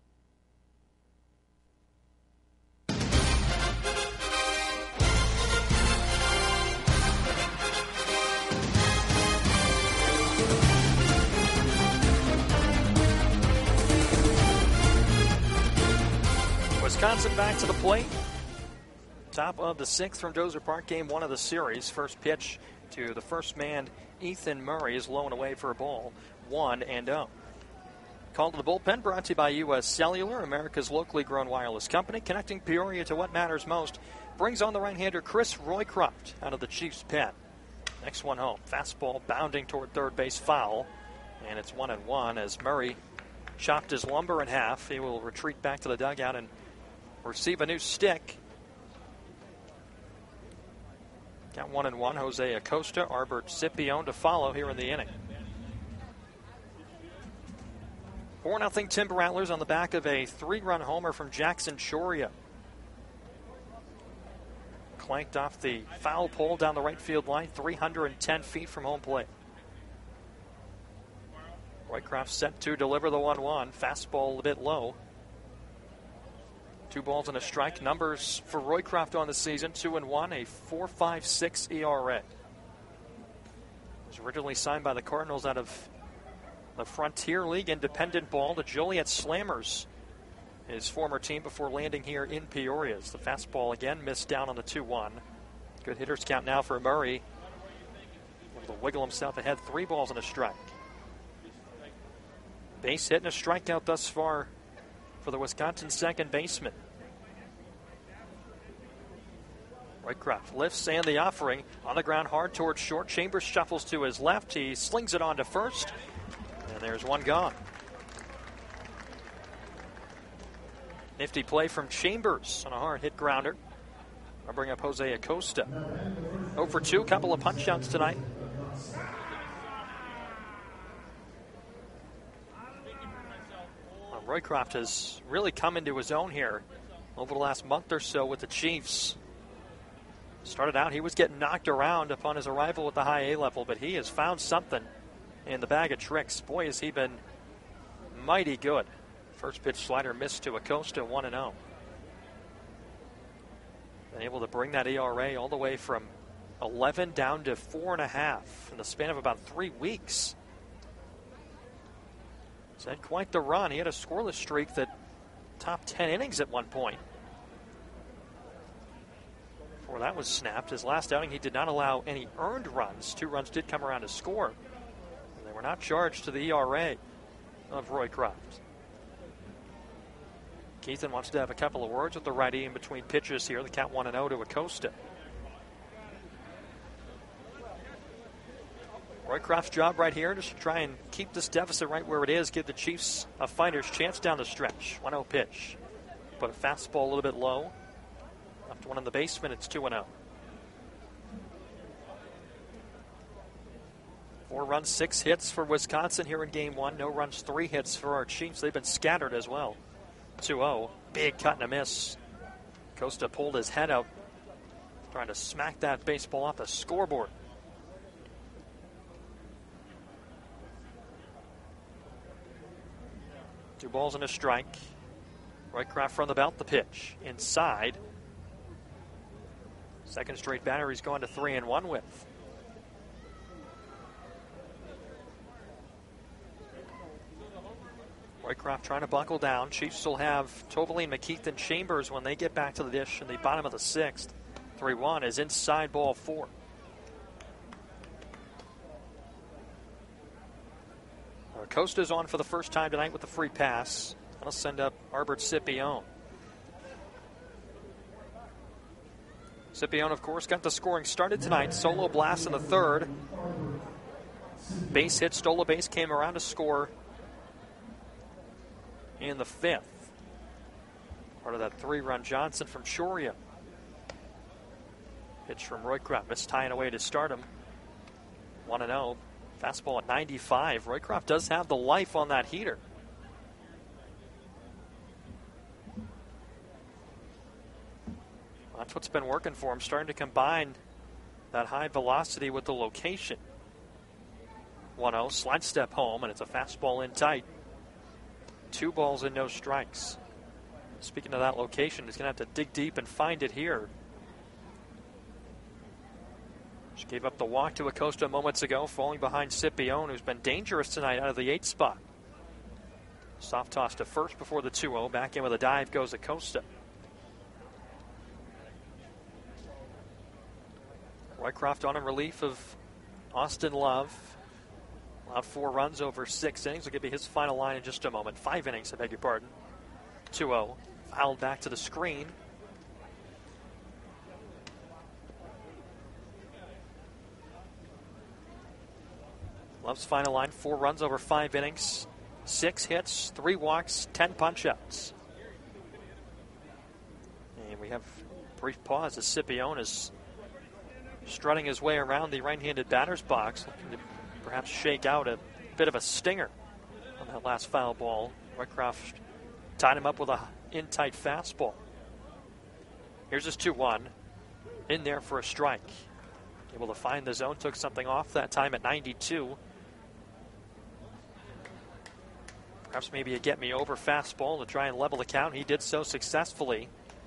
Speaker 2: Wisconsin back to the plate. Top of the 6th from Dozer Park, game 1 of the series. First pitch to the first man, Ethan Murray, is low and away for a ball. 1-0. Call to the bullpen brought to you by U.S. Cellular, America's locally grown wireless company, connecting Peoria to what matters most. Brings on the right-hander Chris Roycroft out of the Chiefs' pen. Next one home. Fastball bounding toward third base, foul. And it's 1-1 as Murray chopped his lumber in half. He will retreat back to the dugout and receive a new stick. Got 1-1. Jose Acosta, Arbor Scipione to follow here in the inning. 4-0 Timber Rattlers on the back of a 3-run homer from Jackson Choria. Clanked off the foul pole down the right field line, 310 feet from home plate. Roycroft set to deliver the 1-1. Fastball a bit low. 2 balls and a strike. Numbers for Roycroft on the season, 2-1, a 4.56 ERA. Was originally signed by the Cardinals out of the Frontier League independent ball. The Joliet Slammers his former team before landing here in Peoria. As the fastball again missed down on the 2-1. Good hitters count now for Murray. Able to wiggle himself ahead, 3 balls and a strike. Base hit and a strikeout thus far for the Wisconsin second baseman. Roycroft lifts and the offering on the ground hard towards short. Chambers shuffles to his left. He slings it on to first, and there's one gone. Nifty play from Chambers on a hard hit grounder. I'll bring up Jose Acosta. 0 for 2, couple of punch outs tonight. Roycroft has really come into his own here over the last month or so with the Chiefs. Started out, he was getting knocked around upon his arrival at the high A level, but he has found something in the bag of tricks. Boy, has he been mighty good. First pitch slider missed to Acosta, 1-0. Been able to bring that ERA all the way from 11 down to 4.5 in the span of about 3 weeks. He's had quite the run. He had a scoreless streak that topped 10 innings at one point. Before that was snapped, his last outing he did not allow any earned runs. 2 runs did come around to score. And they were not charged to the ERA of Roycroft. Keithan wants to have a couple of words with the righty in between pitches here. The count 1-0 to Acosta. Roycroft's job right here is to try and keep this deficit right where it is, give the Chiefs a fighter's chance down the stretch. 1-0 pitch. Put a fastball a little bit low. Left one in the basement, it's 2-0. 4 runs, 6 hits for Wisconsin here in game 1. No runs, 3 hits for our Chiefs. They've been scattered as well. 2-0. Big cut and a miss. Costa pulled his head out, trying to smack that baseball off the scoreboard. Two balls and a strike. Roycroft from the belt, the pitch. Inside. Second straight batter he's gone to 3-1 with. Roycroft trying to buckle down. Chiefs will have Tobalene, McKeith, and Chambers when they get back to the dish in the bottom of the 6th. 3-1 is inside ball 4. Costa's on for the first time tonight with the free pass. That'll send up Albert Scipione. Scipione, of course, got the scoring started tonight. Solo blast in the 3rd. Base hit, stole a base, came around to score in the 5th. Part of that 3-run Johnson from Choria. Pitch from Roycroft, missed tying away to start him. 1-0. Fastball at 95. Roycroft does have the life on that heater. That's what's been working for him, starting to combine that high velocity with the location. 1-0, slide step home, and it's a fastball in tight. 2 balls and no strikes. Speaking of that location, he's going to have to dig deep and find it here. Just gave up the walk to Acosta moments ago, falling behind Scipione, who's been dangerous tonight out of the 8th spot. Soft toss to first before the 2-0. Back in with a dive goes Acosta. Roycroft on in relief of Austin Love. Allowed 4 runs over 6 innings. Will give you his final line in just a moment. 5 innings, I beg your pardon. 2-0. Fouled back to the screen. Love's final line, 4 runs over 5 innings, 6 hits, 3 walks, 10 punch-outs. And we have a brief pause as Scipione is strutting his way around the right-handed batter's box, looking to perhaps shake out a bit of a stinger on that last foul ball. Roycroft tied him up with a in-tight fastball. Here's his 2-1. In there for a strike. Able to find the zone, took something off that time at 92. Perhaps maybe a get-me-over fastball to try and level the count. He did so successfully.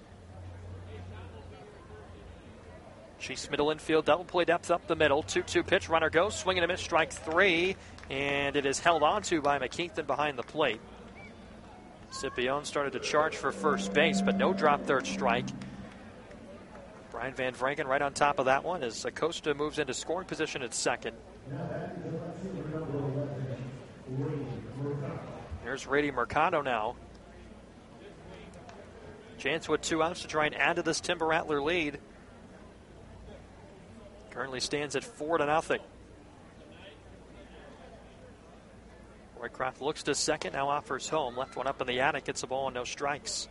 Speaker 2: Chiefs middle infield, double play depth up the middle. 2-2 pitch, runner goes, swing and a miss, strike 3. And it is held onto by McKeithen behind the plate. Scipione started to charge for first base, but no drop third strike. Brian Van Vranken right on top of that one as Acosta moves into scoring position at second. There's Rady Mercado now. Chance with 2 outs to try and add to this Tim Rattler lead. Currently stands at 4-0. Roycroft looks to second, now offers home. Left one up in the attic, gets the ball and no strikes.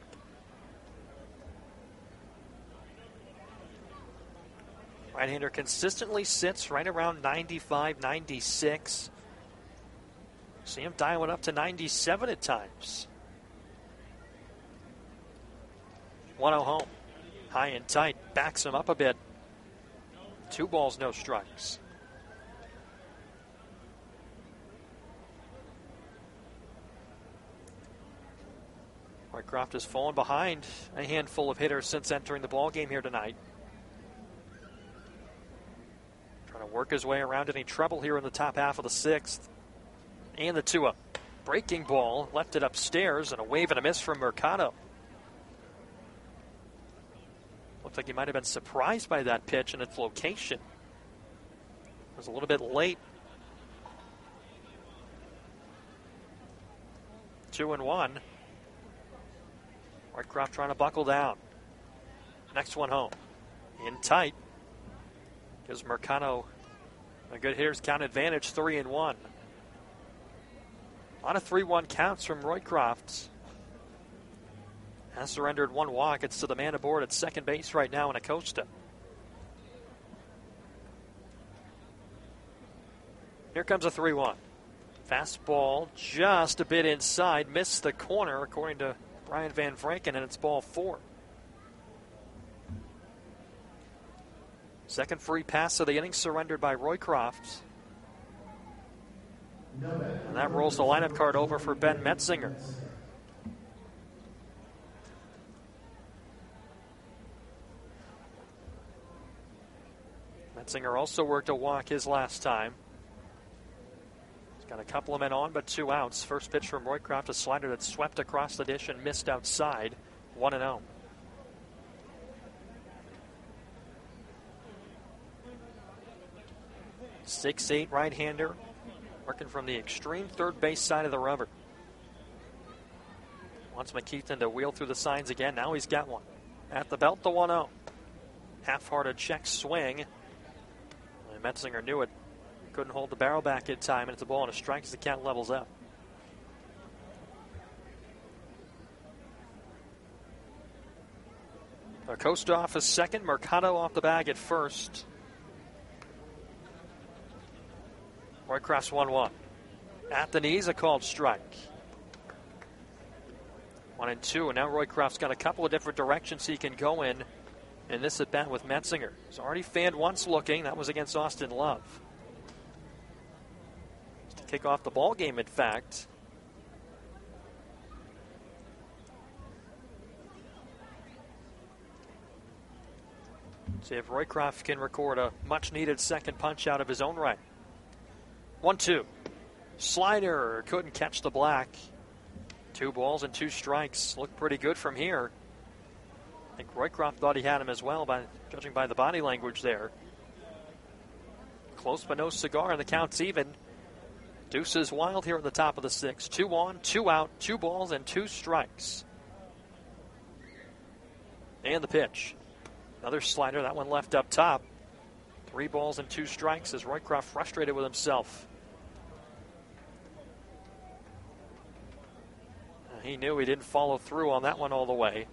Speaker 2: Right-hander consistently sits right around 95, 96. See him dial it up to 97 at times. 1-0 home. High and tight, backs him up a bit. 2 balls, no strikes. Roycroft has fallen behind a handful of hitters since entering the ballgame here tonight. Trying to work his way around any trouble here in the top half of the 6th. And the 2-up. Breaking ball, left it upstairs, and a wave and a miss from Mercado. Looked like he might have been surprised by that pitch and its location. It was a little bit late. 2-1. Roycroft trying to buckle down. Next one home. In tight. Gives Mercado a good hitter's count advantage, 3-1. A lot of 3-1 counts from Roycroft. Has surrendered 1 walk. It's to the man aboard at second base right now in Acosta. Here comes a 3-1. Fastball just a bit inside. Missed the corner according to Brian Van Vranken, and it's ball 4. Second free pass of the inning surrendered by Roycroft. And that rolls the lineup card over for Ben Metzinger. Metzinger also worked a walk his last time. He's got a couple of men on, but 2 outs. First pitch from Roycroft, a slider that swept across the dish and missed outside. 1-0. .68 right-hander, working from the extreme third base side of the rubber. Wants McKeithen to wheel through the signs again. Now he's got one. At the belt, the 1-0. Half-hearted check swing. And Metzinger knew it. Couldn't hold the barrel back in time, and it's a ball and a strike as the count levels up. Acosta off as second. Mercado off the bag at first. Roycroft's 1-1. At the knees, a called strike. 1-2, and now Roycroft's got a couple of different directions he can go in this at bat with Metzinger. He's already fanned once looking. That was against Austin Love. To kick off the ball game, in fact. See if Roycroft can record a much-needed second punch out of his own right. 1-2. Slider couldn't catch the black. 2 balls and 2 strikes. Looked pretty good from here. I think Roycroft thought he had him as well, judging by the body language there. Close but no cigar, and the count's even. Deuces wild here at the top of the 6th. 2 on, 2 out, 2 balls and 2 strikes. And the pitch. Another slider, that one left up top. 3 balls and 2 strikes as Roycroft frustrated with himself. He knew he didn't follow through on that one all the way.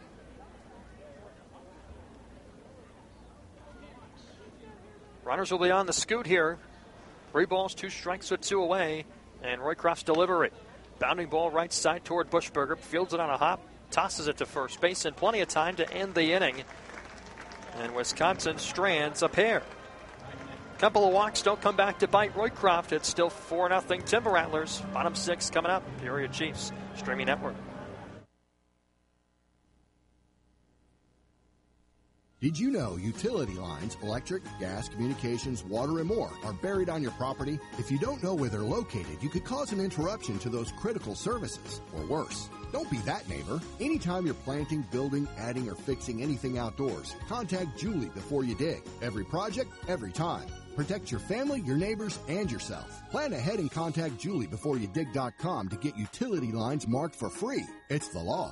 Speaker 2: Runners will be on the scoot here. 3 balls, 2 strikes with 2 away. And Roycroft's delivery. Bounding ball right side toward Bushberger. Fields it on a hop. Tosses it to first base and plenty of time to end the inning. And Wisconsin strands a pair. Couple of walks don't come back to bite Roycroft. It's still 4-0 Timber Rattlers. Bottom 6 coming up. Peoria Chiefs Streaming Network.
Speaker 4: Did you know utility lines, electric, gas, communications, water, and more are buried on your property? If you don't know where they're located, you could cause an interruption to those critical services, or worse. Don't be that neighbor. Anytime you're planting, building, adding, or fixing anything outdoors, contact Julie before you dig. Every project, every time. Protect your family, your neighbors, and yourself. Plan ahead and contact JulieBeforeYouDig.com to get utility lines marked for free. It's the law.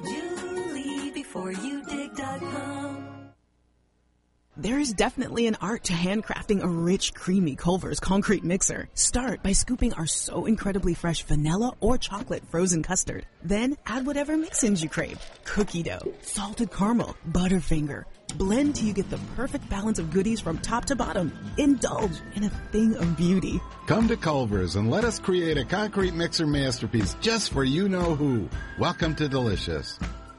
Speaker 5: JulieBeforeYouDig.com.
Speaker 15: There is definitely an art to handcrafting a rich, creamy Culver's concrete mixer. Start by scooping our so incredibly fresh vanilla or chocolate frozen custard. Then add whatever mix-ins you crave. Cookie dough, salted caramel, Butterfinger. Blend till you get the perfect balance of goodies from top to bottom. Indulge in a thing of beauty.
Speaker 12: Come to Culver's and let us create a concrete mixer masterpiece just for you-know-who. Welcome to Delicious.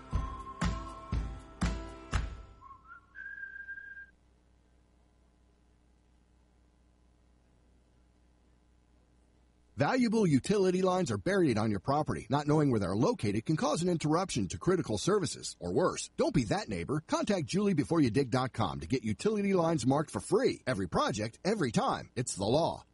Speaker 4: Valuable utility lines are buried on your property. Not knowing where they're located can cause an interruption to critical services, or worse. Don't be that neighbor. Contact JulieBeforeYouDig.com to get utility lines marked for free. Every project, every time. It's the law.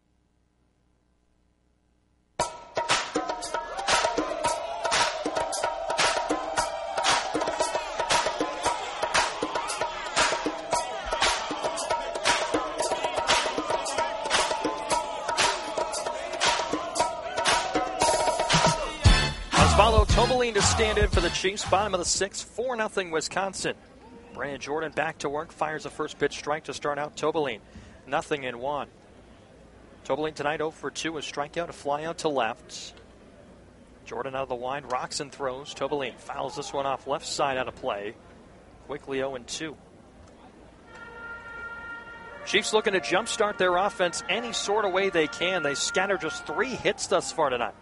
Speaker 2: Follow Tobalene to stand in for the Chiefs. Bottom of the sixth, 4-0 Wisconsin. Brandon Jordan back to work, fires the first pitch strike to start out Tobalene. 0-1. Tobalene tonight 0 for 2, a strikeout, a fly out to left. Jordan out of the line, rocks and throws. Tobalene fouls this one off left side out of play. Quickly 0-2. Chiefs looking to jumpstart their offense any sort of way they can. They scattered just 3 hits thus far tonight.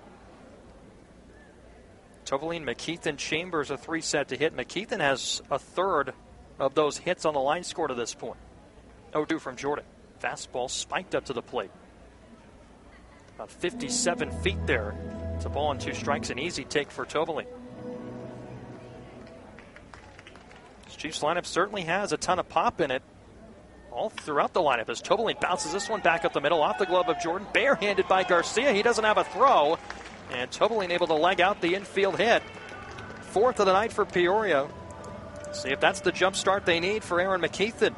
Speaker 2: Tobalene, McKeithen, Chambers, a 3 set to hit. McKeithen has a third of those hits on the line score to this point. 0-2 from Jordan. Fastball spiked up to the plate. About 57 feet there. It's a ball and 2 strikes, an easy take for Tobalene. This Chiefs lineup certainly has a ton of pop in it all throughout the lineup as Tobalene bounces this one back up the middle off the glove of Jordan. Barehanded by Garcia. He doesn't have a throw. And Tobalene able to leg out the infield hit. 4th of the night for Peoria. See if that's the jump start they need for Aaron McKeithen.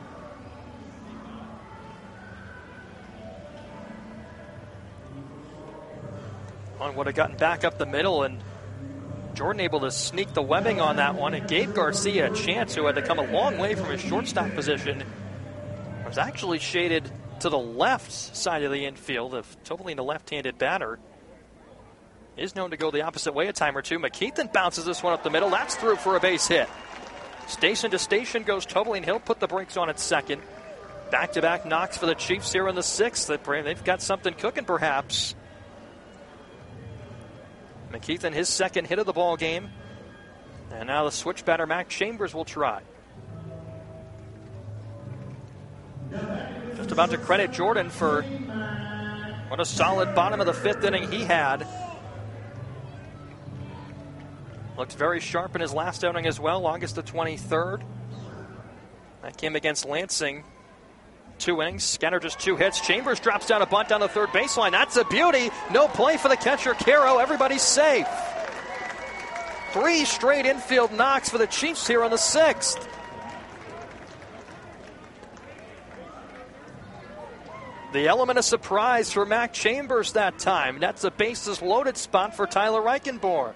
Speaker 2: One would have gotten back up the middle, and Jordan able to sneak the webbing on that one. It gave Garcia a chance, who had to come a long way from his shortstop position. It was actually shaded to the left side of the infield. If Tobalene, a left-handed batter, is known to go the opposite way a time or two. McKeithen bounces this one up the middle. That's through for a base hit. Station to station goes Tobalene. He'll put the brakes on at second. Back-to-back knocks for the Chiefs here in the 6th. They've got something cooking, perhaps. McKeithen, his second hit of the ball game. And now the switch batter, Mac Chambers, will try. Just about to credit Jordan for what a solid bottom of the 5th inning he had. Looked very sharp in his last outing as well, August the 23rd. That came against Lansing. 2 innings, scattered just 2 hits. Chambers drops down a bunt down the third baseline. That's a beauty. No play for the catcher, Caro. Everybody's safe. 3 straight infield knocks for the Chiefs here on the 6th. The element of surprise for Mac Chambers that time. That's a bases loaded spot for Tyler Reichenborn.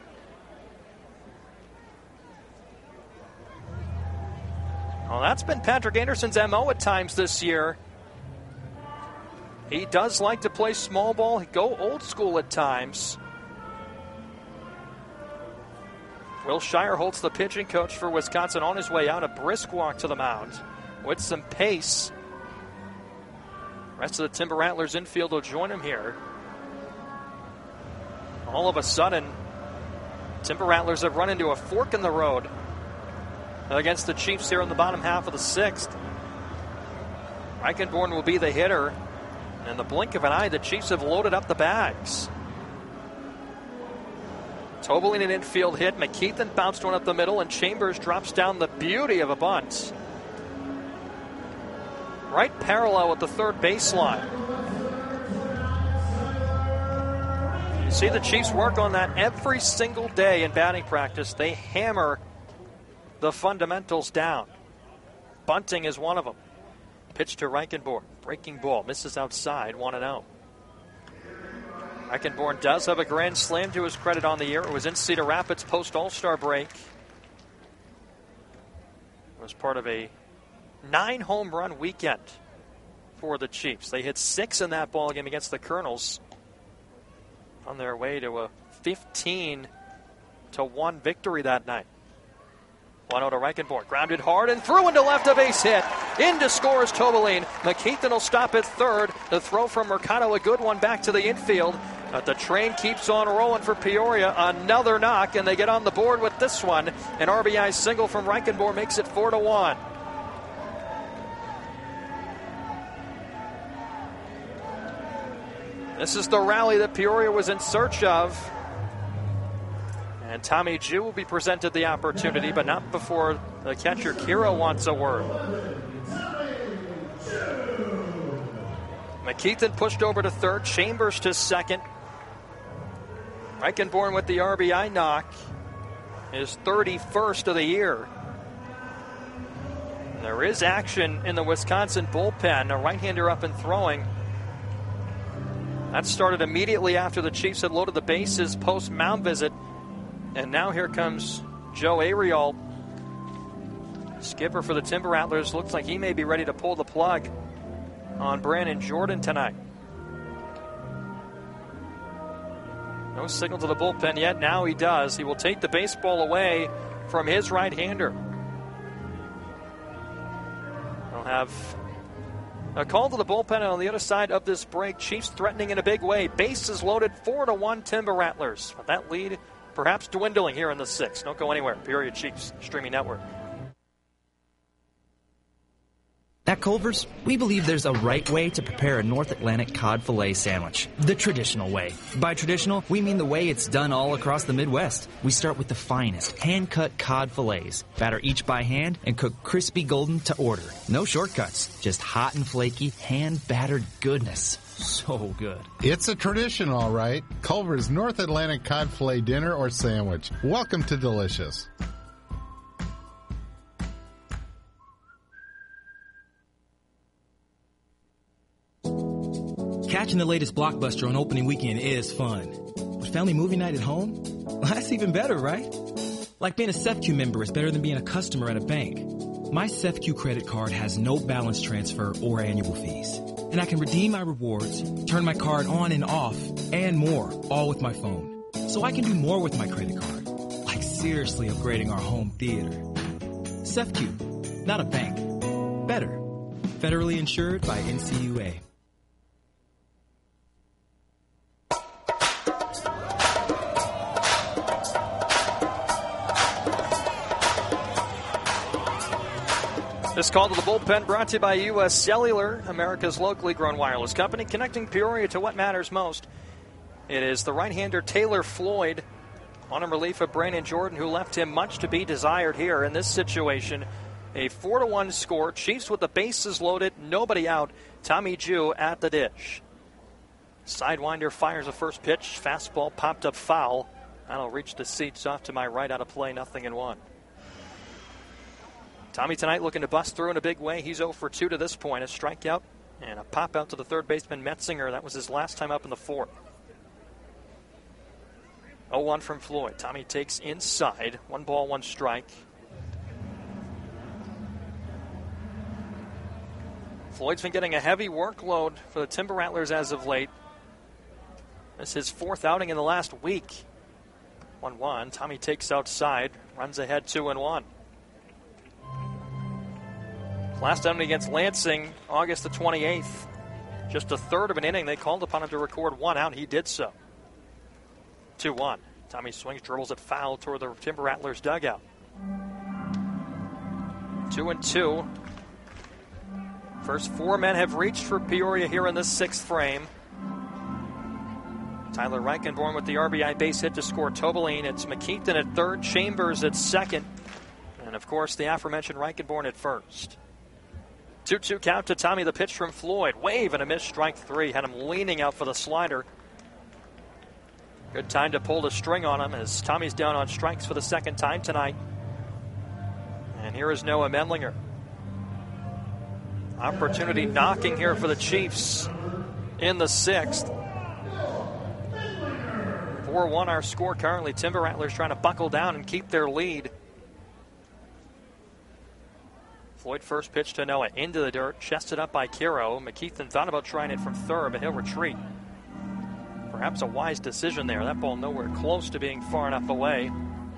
Speaker 2: Well, that's been Patrick Anderson's MO at times this year. He does like to play small ball, go old school at times. Will Shireholtz, the pitching coach for Wisconsin, on his way out, a brisk walk to the mound with some pace. Rest of the Timber Rattlers infield will join him here. All of a sudden, Timber Rattlers have run into a fork in the road against the Chiefs here in the bottom half of the 6th. Reichenborn will be the hitter. In the blink of an eye, the Chiefs have loaded up the bags. Tobalene an infield hit. McKeithen bounced one up the middle, and Chambers drops down the beauty of a bunt. right parallel with the third baseline. You see the Chiefs work on that every single day in batting practice. They hammer the fundamentals down. Bunting is one of them. Pitch to Reichenborn. Breaking ball. Misses outside. 1-0. Reichenborn does have a grand slam to his credit on the year. It was in Cedar Rapids post All-Star break. It was part of a 9-home run weekend for the Chiefs. They hit 6 in that ball game against the Colonels on their way to a 15-1 victory that night. 1-0 to Reichenborn. Grounded hard and threw into left, a base hit. In to score is Tobalin. McKeithen will stop at third. The throw from Mercado, a good one back to the infield. But the train keeps on rolling for Peoria. Another knock, and they get on the board with this one. An RBI single from Reichenborn makes it 4-1. This is the rally that Peoria was in search of. And Tommy Jew will be presented the opportunity, but not before the catcher Kira wants a word. McKeithen pushed over to third. Chambers to second. Reichenborn with the RBI knock. His 31st of the year. And there is action in the Wisconsin bullpen. A right-hander up and throwing. That started immediately after the Chiefs had loaded the bases post-mound visit. And now here comes Joe Ariel, skipper for the Timber Rattlers. Looks like he may be ready to pull the plug on Brandon Jordan tonight. No signal to the bullpen yet. Now he does. He will take the baseball away from his right-hander. They'll have a call to the bullpen on the other side of this break. Chiefs threatening in a big way. Bases loaded, 4-1 Timber Rattlers. But that lead perhaps dwindling here in the sixth. Don't go anywhere. Peoria Chiefs Streaming Network.
Speaker 16: At Culver's, we believe there's a right way to prepare a North Atlantic cod fillet sandwich. The traditional way. By traditional, we mean the way it's done all across the Midwest. We start with the finest, hand-cut cod fillets. Batter each by hand and cook crispy golden to order. No shortcuts. Just hot and flaky, hand-battered goodness. So good.
Speaker 12: It's a tradition, all right. Culver's North Atlantic cod fillet dinner or sandwich. Welcome to Delicious.
Speaker 3: Catching the latest blockbuster on opening weekend is fun. But family movie night at home? Well, that's even better, right? Like being a SEFCU member is better than being a customer at a bank. My SEFCU credit card has no balance transfer or annual fees. And I can redeem my rewards, turn my card on and off, and more, all with my phone. So I can do more with my credit card. Like seriously upgrading our home theater. SEFCU, not a bank. Better. Federally insured by NCUA.
Speaker 2: This call to the bullpen brought to you by U.S. Cellular, America's locally grown wireless company, connecting Peoria to what matters most. It is the right-hander Taylor Floyd on in relief of Brandon Jordan, who left him much to be desired here in this situation. A 4-1 score. Chiefs with the bases loaded, nobody out. Tommy Jew at the dish. Sidewinder fires a first pitch. Fastball popped up foul. That'll reach the seats off to my right out of play, 0-1. Tommy tonight looking to bust through in a big way. He's 0 for 2 to this point. A strikeout and a pop out to the third baseman Metzinger. That was his last time up in the fourth. 0-1 from Floyd. Tommy takes inside. 1 ball, 1 strike. Floyd's been getting a heavy workload for the Timber Rattlers as of late. This is his 4th outing in the last week. 1-1. Tommy takes outside. Runs ahead 2-1. Last outing against Lansing, August the 28th. Just a third of an inning. They called upon him to record 1 out. He did so. 2-1. Tommy swings, dribbles it foul toward the Timber Rattlers dugout. 2-2. First 4 men have reached for Peoria here in this 6th frame. Tyler Reichenborn with the RBI base hit to score Tobalin. It's McKeithen at third, Chambers at second, and of course the aforementioned Reichenborn at first. 2-2 count to Tommy. The pitch from Floyd. Wave and a miss, strike three. Had him leaning out for the slider. Good time to pull the string on him as Tommy's down on strikes for the second time tonight. And here is Noah Mendlinger. Opportunity knocking here for the Chiefs in the sixth. 4-1 our score currently. Timber Rattlers trying to buckle down and keep their lead. Floyd first pitch to Noah into the dirt, chested up by Kiro. McKeithen thought about trying it from third, but he'll retreat. Perhaps a wise decision there. That ball nowhere close to being far enough away.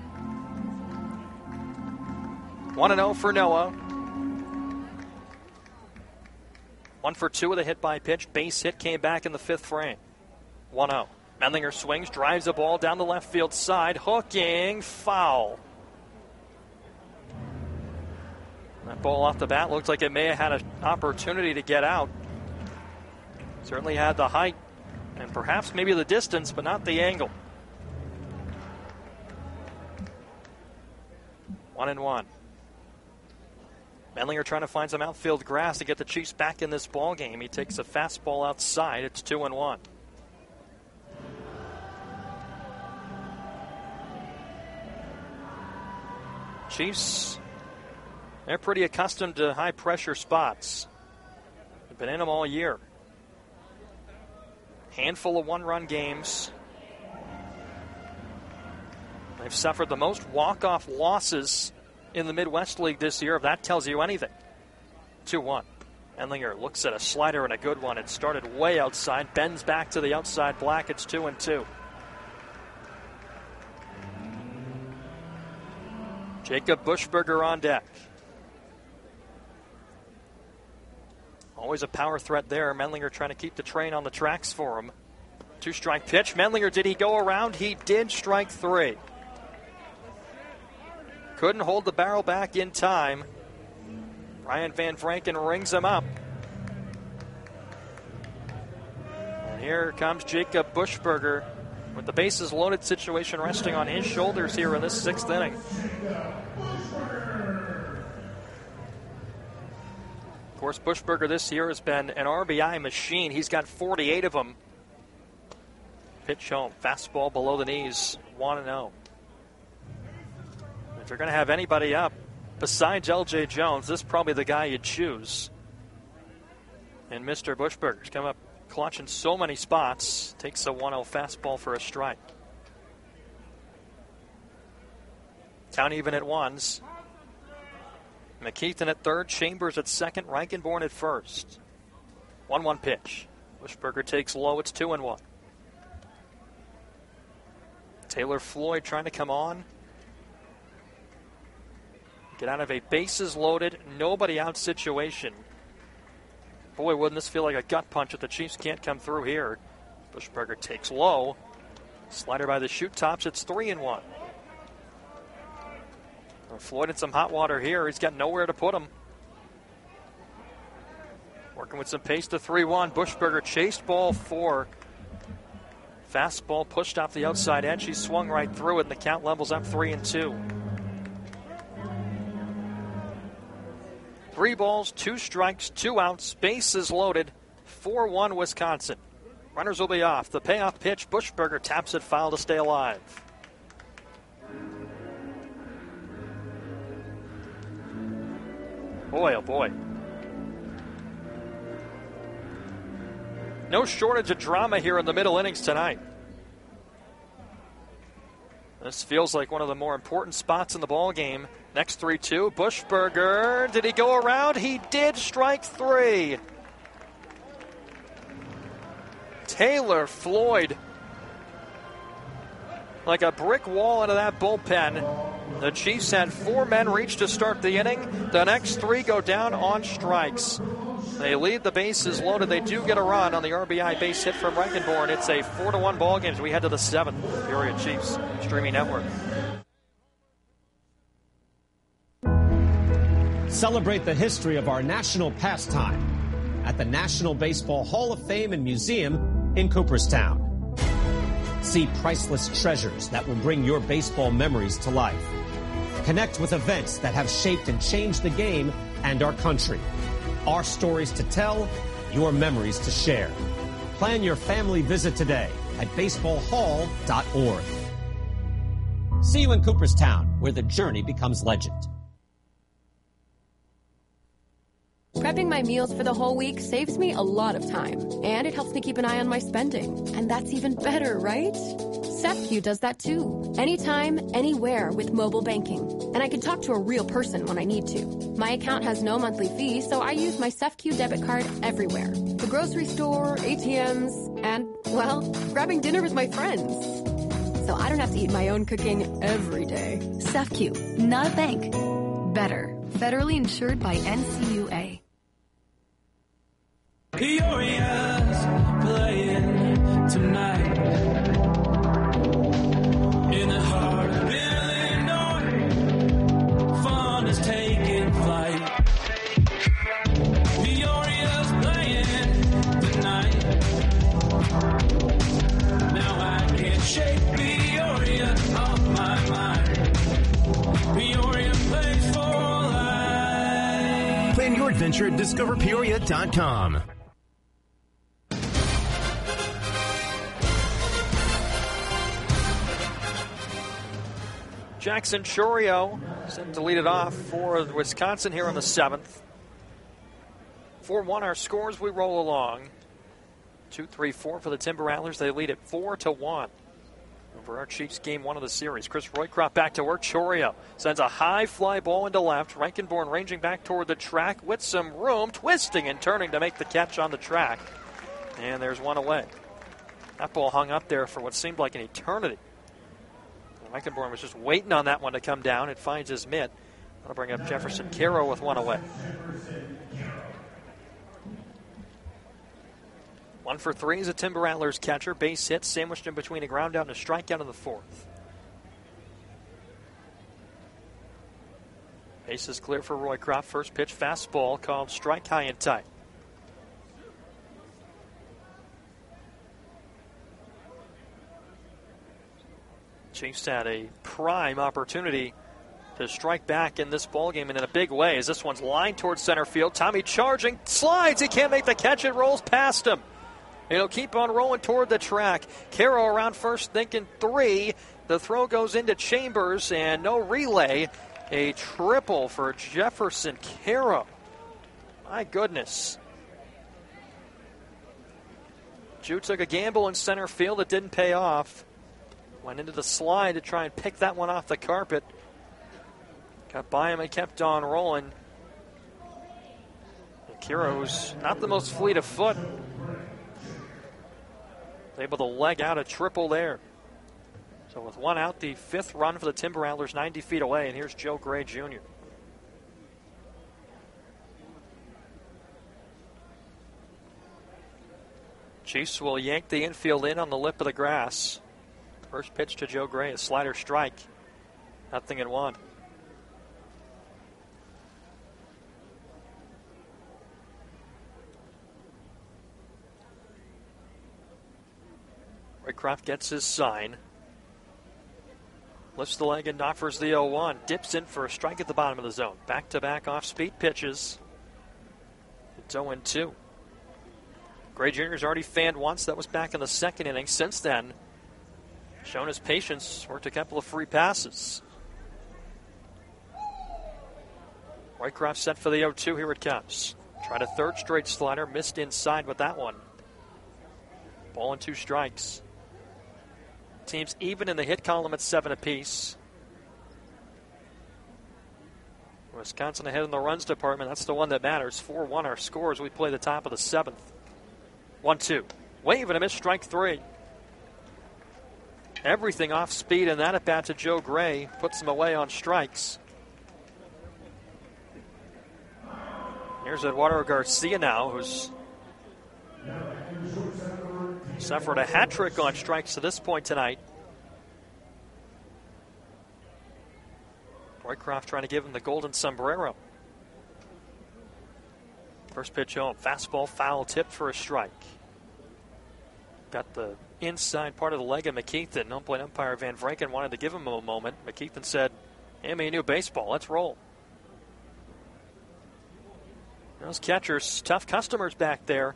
Speaker 2: 1-0 for Noah. 1 for 2 with a hit by pitch. Base hit came back in the fifth frame. 1-0. Mendlinger swings, drives the ball down the left field side. Hooking, foul. That ball off the bat looked like it may have had an opportunity to get out. Certainly had the height and perhaps maybe the distance, but not the angle. 1-1. Mendlinger trying to find some outfield grass to get the Chiefs back in this ball game. He takes a fastball outside. It's 2-1. Chiefs, they're pretty accustomed to high-pressure spots. They've been in them all year. Handful of one-run games. They've suffered the most walk-off losses in the Midwest League this year, if that tells you anything. 2-1. Mendlinger looks at a slider and a good one. It started way outside, bends back to the outside black. It's 2-2. Jacob Buschberger on deck. Always a power threat there. Mendlinger trying to keep the train on the tracks for him. 2-strike pitch. Mendlinger, did he go around? He did, strike three. Couldn't hold the barrel back in time. Brian Van Franken rings him up. And here comes Jacob Buschberger with the bases loaded situation resting on his shoulders here in this sixth inning. Of course, Buschberger this year has been an RBI machine. He's got 48 of them. Pitch home, fastball below the knees, 1-0. If you're going to have anybody up besides L.J. Jones, this is probably the guy you'd choose. And Mr. Buschberger's come up clutch in so many spots. Takes a 1-0 fastball for a strike. Count even at ones. McKeithen at third, Chambers at second, Reichenborn at first. 1-1 pitch. Buschberger takes low, it's 2-1. Taylor Floyd trying to come on. Get out of a bases loaded, nobody out situation. Boy, wouldn't this feel like a gut punch if the Chiefs can't come through here. Buschberger takes low. Slider by the shoot tops, it's 3-1. Floyd in some hot water here. He's got nowhere to put him. Working with some pace to 3-1. Buschberger chased ball 4. Fastball pushed off the outside edge. He swung right through it, and the count levels up 3-2. 3 balls, 2 strikes, 2 outs. Bases loaded. 4-1 Wisconsin. Runners will be off. The payoff pitch. Buschberger taps it foul to stay alive. Boy, oh boy. No shortage of drama here in the middle innings tonight. This feels like one of the more important spots in the ball game. Next 3-2, Buschberger. Did he go around? He did, strike 3. Taylor Floyd. Like a brick wall into that bullpen. The Chiefs had 4 men reach to start the inning. The next 3 go down on strikes. They lead the bases loaded. They do get a run on the RBI base hit from Reichenborn. It's a 4-1 ball game as we head to the 7th. Peoria Chiefs streaming network.
Speaker 10: Celebrate the history of our national pastime at the National Baseball Hall of Fame and Museum in Cooperstown. See priceless treasures that will bring your baseball memories to life. Connect with events that have shaped and changed the game and our country. Our stories to tell, your memories to share. Plan your family visit today at baseballhall.org. See you in Cooperstown, where the journey becomes legend.
Speaker 11: Prepping my meals for the whole week saves me a lot of time, and it helps me keep an eye on my spending. And that's even better, right? SafeQ does that too. Anytime, anywhere with mobile banking. And I can talk to a real person when I need to. My account has no monthly fee, so I use my SafeQ debit card everywhere. The grocery store, ATMs, and, well, grabbing dinner with my friends. So I don't have to eat my own cooking every day.
Speaker 6: SafeQ, not a bank. Better. Federally insured by NCUA.
Speaker 13: Peoria's playing tonight in the heart of Illinois. Fun is taking flight. Peoria's playing tonight. Now I can't shake Peoria off my mind. Peoria plays for life.
Speaker 14: Plan your adventure at discoverpeoria.com.
Speaker 2: Jackson Chorio set to lead it off for Wisconsin here on the 7th. 4-1 our scores, we roll along. 2-3-4 for the Timber Rattlers. They lead it 4-1 over our Chiefs game 1 of the series. Chris Roycroft back to work. Chorio sends a high fly ball into left. Reichenborn ranging back toward the track with some room, twisting and turning to make the catch on the track. And there's one away. That ball hung up there for what seemed like an eternity. Reichenborn was just waiting on that one to come down. It finds his mitt. That'll bring up Jefferson Caro with one away. 1 for 3 is a Timber Rattlers catcher. Base hit sandwiched in between a ground out and a strikeout in the 4th. Base is clear for Roycroft. First pitch fastball called strike high and tight. Chiefs had a prime opportunity to strike back in this ballgame and in a big way as this one's lined towards center field. Tommy charging, slides, he can't make the catch, it rolls past him. It'll keep on rolling toward the track. Caro around first thinking 3. The throw goes into Chambers and no relay. A triple for Jefferson Caro. My goodness. Jew took a gamble in center field. It didn't pay off. Went into the slide to try and pick that one off the carpet. Got by him and kept on rolling. Caro's not the most fleet of foot. Able to leg out a triple there. So with one out, the 5th run for the Timber Rattlers 90 feet away. And here's Joe Gray Jr. Chiefs will yank the infield in on the lip of the grass. First pitch to Joe Gray, a slider strike. 0-1. Roycroft gets his sign. Lifts the leg and offers the 0-1. Dips in for a strike at the bottom of the zone. Back-to-back off-speed pitches. It's 0-2. Gray Jr.'s already fanned once. That was back in the 2nd inning. Since then, shown his patience, worked a couple of free passes. Roycroft set for the 0-2. Here it comes. Tried a 3rd straight slider. Missed inside with that one. Ball and 2 strikes. Teams even in the hit column at 7 apiece. Wisconsin ahead in the runs department. That's the one that matters. 4-1 our scores. We play the top of the 7th. 1-2. Wave and a miss, strike 3. Everything off speed, and that at bat to Joe Gray puts him away on strikes. Here's Eduardo Garcia now, who's suffered a hat trick on strikes to this point tonight. Roycroft trying to give him the golden sombrero. First pitch home, fastball foul tipped for a strike. Got the inside part of the leg of McKeithen. Umpire Van Vranken wanted to give him a moment. McKeithen said, "Hand me a new baseball, let's roll." Those catchers, tough customers back there.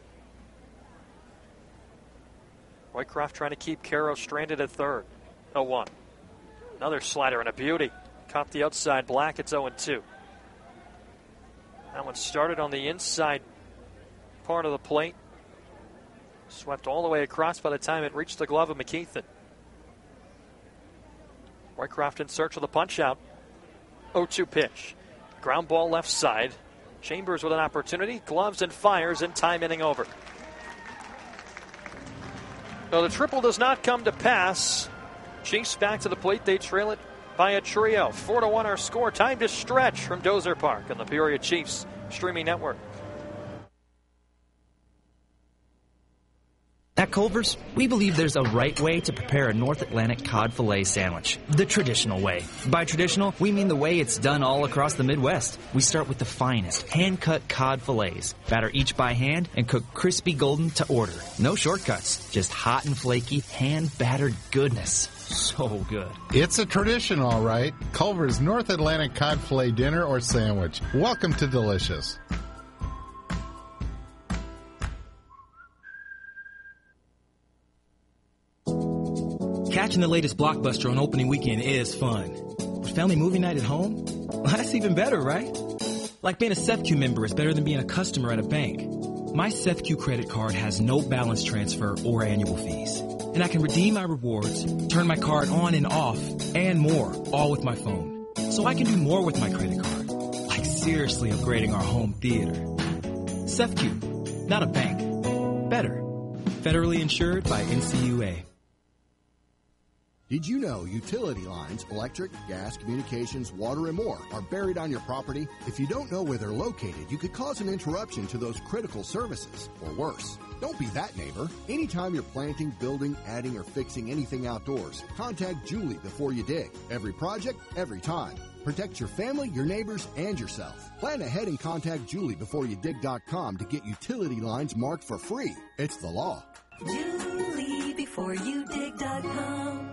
Speaker 2: Roycroft trying to keep Caro stranded at third. 0-1. Another slider and a beauty. Caught the outside Black. It's 0-2. That one started on the inside part of the plate. Swept all the way across by the time it reached the glove of McKeithen. Roycroft in search of the punch-out. 0-2 pitch. Ground ball left side. Chambers with an opportunity. Gloves and fires, and time inning over. No, the triple does not come to pass. Chiefs back to the plate. They trail it by a trio. 4-1 our score. Time to stretch from Dozer Park on the Peoria Chiefs streaming network.
Speaker 16: At Culver's, we believe there's a right way to prepare a North Atlantic cod fillet sandwich, the traditional way. By traditional, we mean the way it's done all across the Midwest. We start with the finest, hand-cut cod fillets, batter each by hand, and cook crispy golden to order. No shortcuts, just hot and flaky, hand-battered goodness. So good.
Speaker 12: It's a tradition, all right. Culver's North Atlantic cod fillet dinner or sandwich. Welcome to Delicious.
Speaker 3: Catching the latest blockbuster on opening weekend is fun. But family movie night at home? Well, that's even better, right? Like being a SEFCU member is better than being a customer at a bank. My SEFCU credit card has no balance transfer or annual fees. And I can redeem my rewards, turn my card on and off, and more, all with my phone. So I can do more with my credit card. Like seriously upgrading our home theater. SEFCU, not a bank. Better. Federally insured by NCUA.
Speaker 4: Did you know utility lines, electric, gas, communications, water, and more are buried on your property? If you don't know where they're located, you could cause an interruption to those critical services, or worse. Don't be that neighbor. Anytime you're planting, building, adding, or fixing anything outdoors, contact Julie before you dig. Every project, every time. Protect your family, your neighbors, and yourself. Plan ahead and contact JulieBeforeYouDig.com to get utility lines marked for free. It's the law.
Speaker 5: JulieBeforeYouDig.com.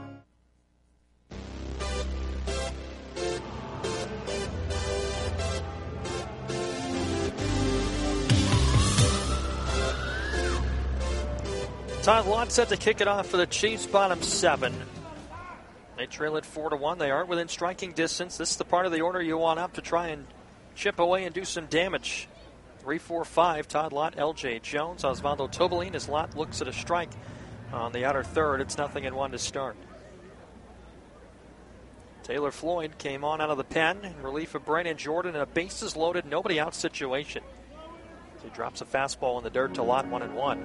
Speaker 2: Todd Lott set to kick it off for the Chiefs, bottom 7. They trail it 4-1. They aren't within striking distance. This is the part of the order you want up to try and chip away and do some damage. 3-4-5, Todd Lott, L.J. Jones, Osvaldo Tobalin. As Lott looks at a strike on the outer third, it's 0-1 to start. Taylor Floyd came on out of the pen in relief of Brandon Jordan in a bases-loaded, nobody-out situation. He drops a fastball in the dirt to Lott, 1-1.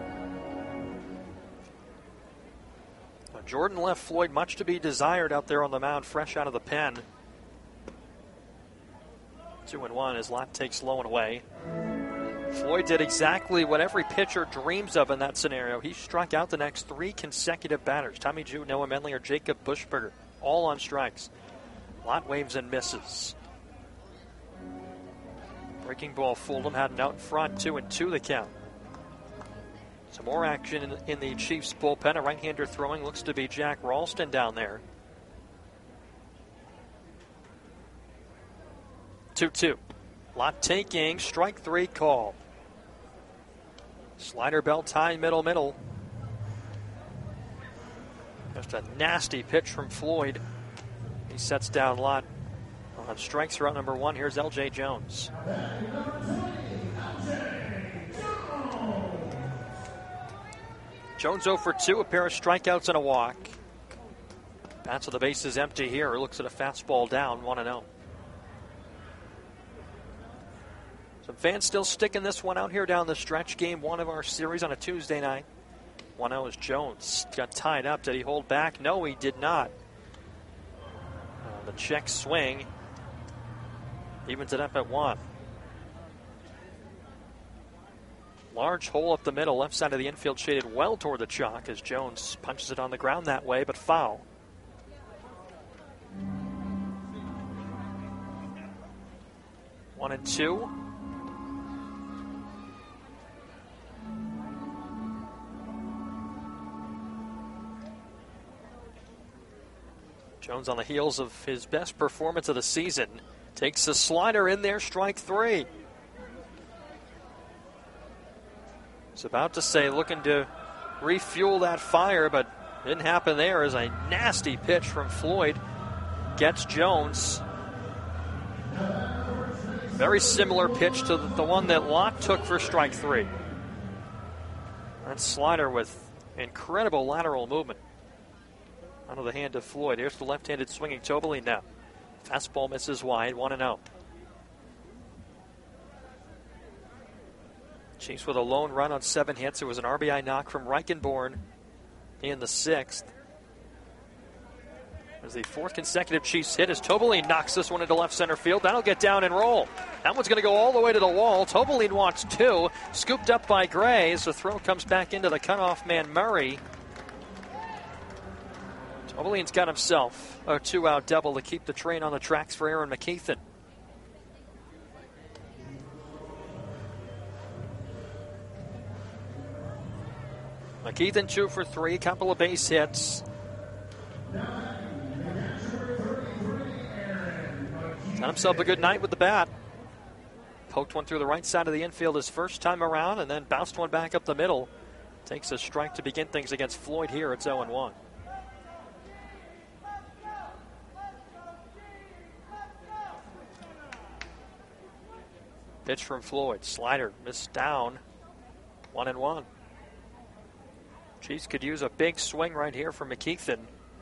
Speaker 2: Jordan left Floyd much to be desired out there on the mound, fresh out of the pen. 2-1 as Lott takes low and away. Floyd did exactly what every pitcher dreams of in that scenario. He struck out the next 3 consecutive batters. Tommy Jew, Noah Menlinger, Jacob Buschberger, all on strikes. Lott waves and misses. Breaking ball fooled him, had an out in front, 2-2 the count. Some more action in the Chiefs bullpen. A right-hander throwing looks to be Jack Ralston down there. 2-2. Lott taking strike 3 call. Slider belt high, middle. Just a nasty pitch from Floyd. He sets down Lott on strike throw number 1. Here's L.J. Jones. Jones 0 for 2, a pair of strikeouts and a walk. Bats of the bases empty here. Looks at a fastball down, 1-0. Some fans still sticking this one out here down the stretch. Game 1 of our series on a Tuesday night. 1-0 as Jones got tied up. Did he hold back? No, he did not. The check swing evens it up at 1. Large hole up the middle, left side of the infield shaded well toward the chalk as Jones punches it on the ground that way, but foul. One and two. Jones on the heels of his best performance of the season takes a slider in there, strike 3. was about to say, looking to refuel that fire, but didn't happen there as a nasty pitch from Floyd gets Jones. Very similar pitch to the one that Locke took for strike 3. That slider with incredible lateral movement out of the hand of Floyd. Here's the left-handed swinging Tobalin now. Fastball misses wide, 1-0. Chiefs with a lone run on 7 hits. It was an RBI knock from Reichenborn in the 6th. As the 4th consecutive Chiefs hit as Tobalin knocks this one into left center field. That'll get down and roll. That one's going to go all the way to the wall. Tobalin wants 2. Scooped up by Gray as the throw comes back into the cutoff man Murray. Tobalin's got himself a 2-out double to keep the train on the tracks for Aaron McKeithen. McKeithen 2 for 3, couple of base hits. Got himself a good night with the bat. Poked one through the right side of the infield his first time around and then bounced one back up the middle. Takes a strike to begin things against Floyd here. It's 0-1. Pitch from Floyd. Slider missed down. 1-1. Chiefs could use a big swing right here from McKeithen.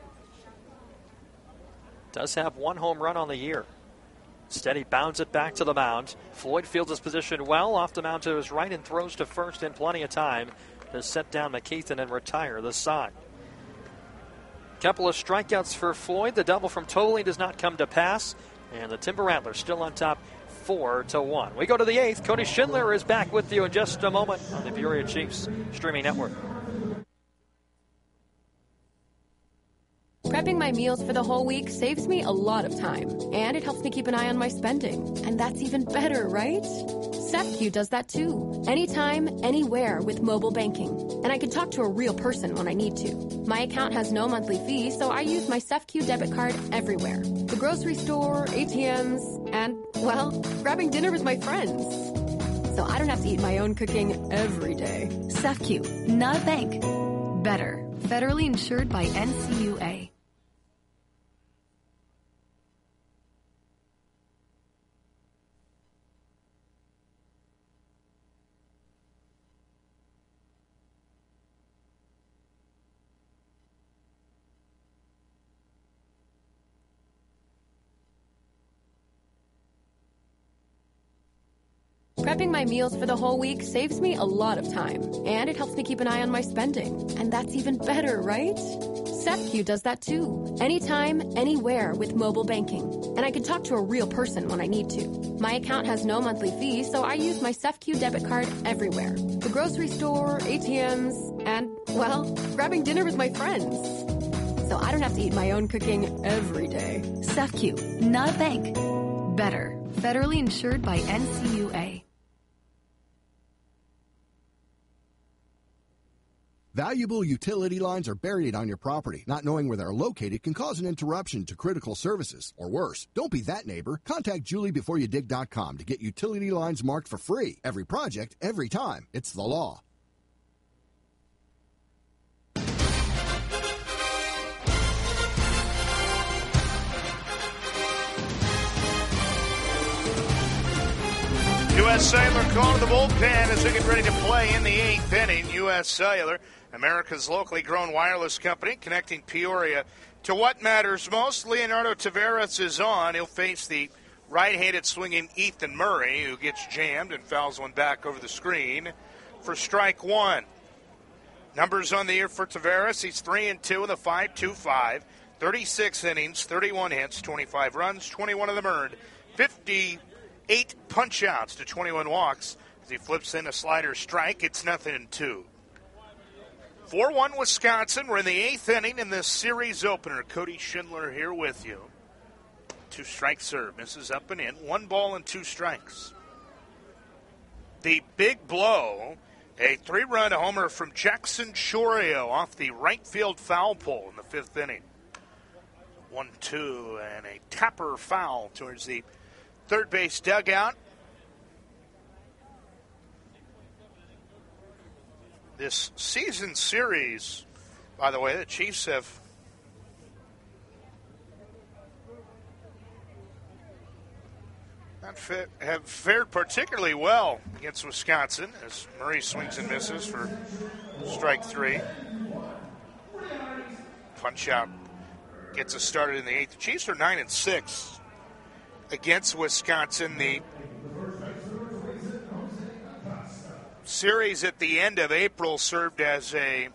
Speaker 2: Does have 1 home run on the year. Instead, he bounds it back to the mound. Floyd fields his position well off the mound to his right and throws to first in plenty of time to set down McKeithen and retire the side. Couple of strikeouts for Floyd. The double from Tobalin does not come to pass. And the Timber Rattlers still on top 4-1. We go to the 8th. Cody Schindler is back with you in just a moment on the Peoria Chiefs streaming network.
Speaker 11: Prepping my meals for the whole week saves me a lot of time, and it helps me keep an eye on my spending. And that's even better, right? SafeQ does that too. Anytime, anywhere with mobile banking. And I can talk to a real person when I need to. My account has no monthly fee, so I use my SafeQ debit card everywhere. The grocery store, ATMs, and, well, grabbing dinner with my friends. So I don't have to eat my own cooking every day.
Speaker 6: SafeQ, not a bank. Better. Federally insured by NCUA.
Speaker 11: Prepping my meals for the whole week saves me a lot of time, and it helps me keep an eye on my spending. And that's even better, right? SafeQ does that too. Anytime, anywhere with mobile banking. And I can talk to a real person when I need to. My account has no monthly fee, so I use my SafeQ debit card everywhere. The grocery store, ATMs, and, well, grabbing dinner with my friends. So I don't have to eat my own cooking every day.
Speaker 6: SafeQ, not a bank. Better. Federally insured by NCUA.
Speaker 4: Valuable utility lines are buried on your property. Not knowing where they're located can cause an interruption to critical services. Or worse, don't be that neighbor. Contact JulieBeforeYouDig.com to get utility lines marked for free. Every project, every time. It's the law.
Speaker 1: U.S. Cellular calling the bullpen as they get ready to play in the 8th inning. U.S. Cellular, America's locally grown wireless company, connecting Peoria to what matters most. Leonardo Taveras is on. He'll face the right-handed swinging Ethan Murray, who gets jammed and fouls one back over the screen for strike 1. Numbers on the year for Taveras. He's 3-2 with a 5.25, 36 innings, 31 hits, 25 runs, 21 of them earned, 58 punch-outs to 21 walks. As he flips in a slider strike, it's 0-2. 4-1 Wisconsin. We're in the 8th inning in this series opener. Cody Schindler here with you. 2-strike serve. Misses up and in. 1 ball and 2 strikes. The big blow, a 3-run homer from Jackson Chorio off the right field foul pole in the 5th inning. 1-2 and a tapper foul towards the third base dugout. This season series, by the way, the Chiefs have fared particularly well against Wisconsin as Murray swings and misses for strike 3. Punch out gets us started in the 8th. The Chiefs are 9-6 against Wisconsin. The series at the end of April served as a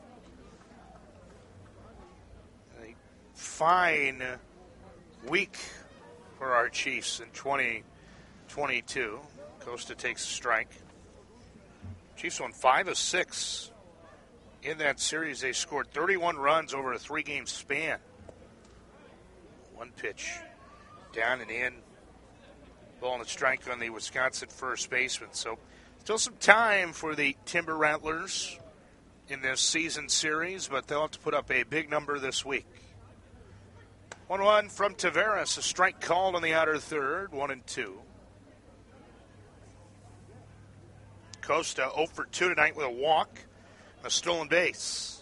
Speaker 1: fine week for our Chiefs in 2022. Costa takes a strike. Chiefs won 5 of 6 in that series. They scored 31 runs over a 3-game span. One pitch down and in. Ball and a strike on the Wisconsin first baseman. So still some time for the Timber Rattlers in this season series, but they'll have to put up a big number this week. 1-1 from Taveras. A strike called on the outer third. 1-2. Costa 0 for 2 tonight with a walk and a stolen base.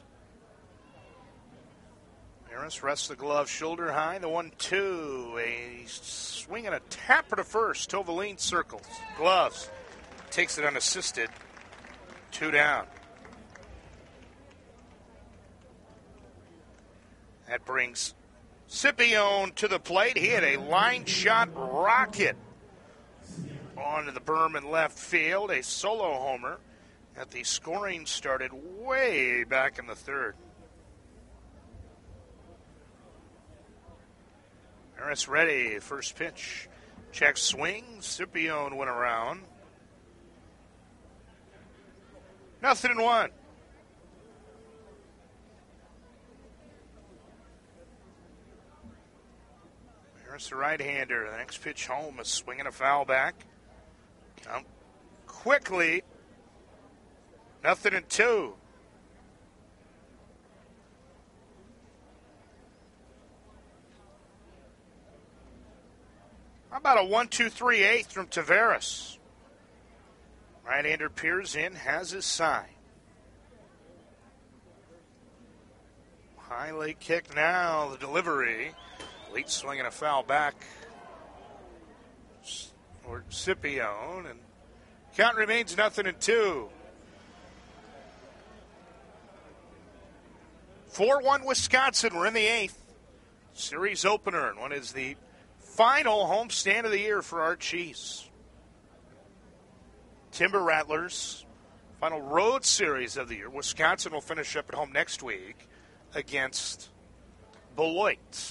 Speaker 1: Harris rests the glove shoulder high. The 1-2. A swing and a tapper to first. Tovalin circles. Gloves. Takes it unassisted. 2 down. That brings Scipione to the plate. He had a line shot rocket onto the berm in left field. A solo homer. At the scoring started way back in the third. Harris ready. First pitch. Check swing. Scipione went around. 0-1. Harris, the right-hander. The next pitch home, a swing and a foul back. Count quickly. 0-2. How about a 1-2-3-8 from Taveras? Right-hander peers in, has his sign. High leg kick now, the delivery. Late swing and a foul back for Scipione, and count remains 0-2. 4-1 Wisconsin. We're in the 8th. Series opener, and what is the final homestand of the year for our Chiefs. Timber Rattlers, final road series of the year. Wisconsin will finish up at home next week against Beloit.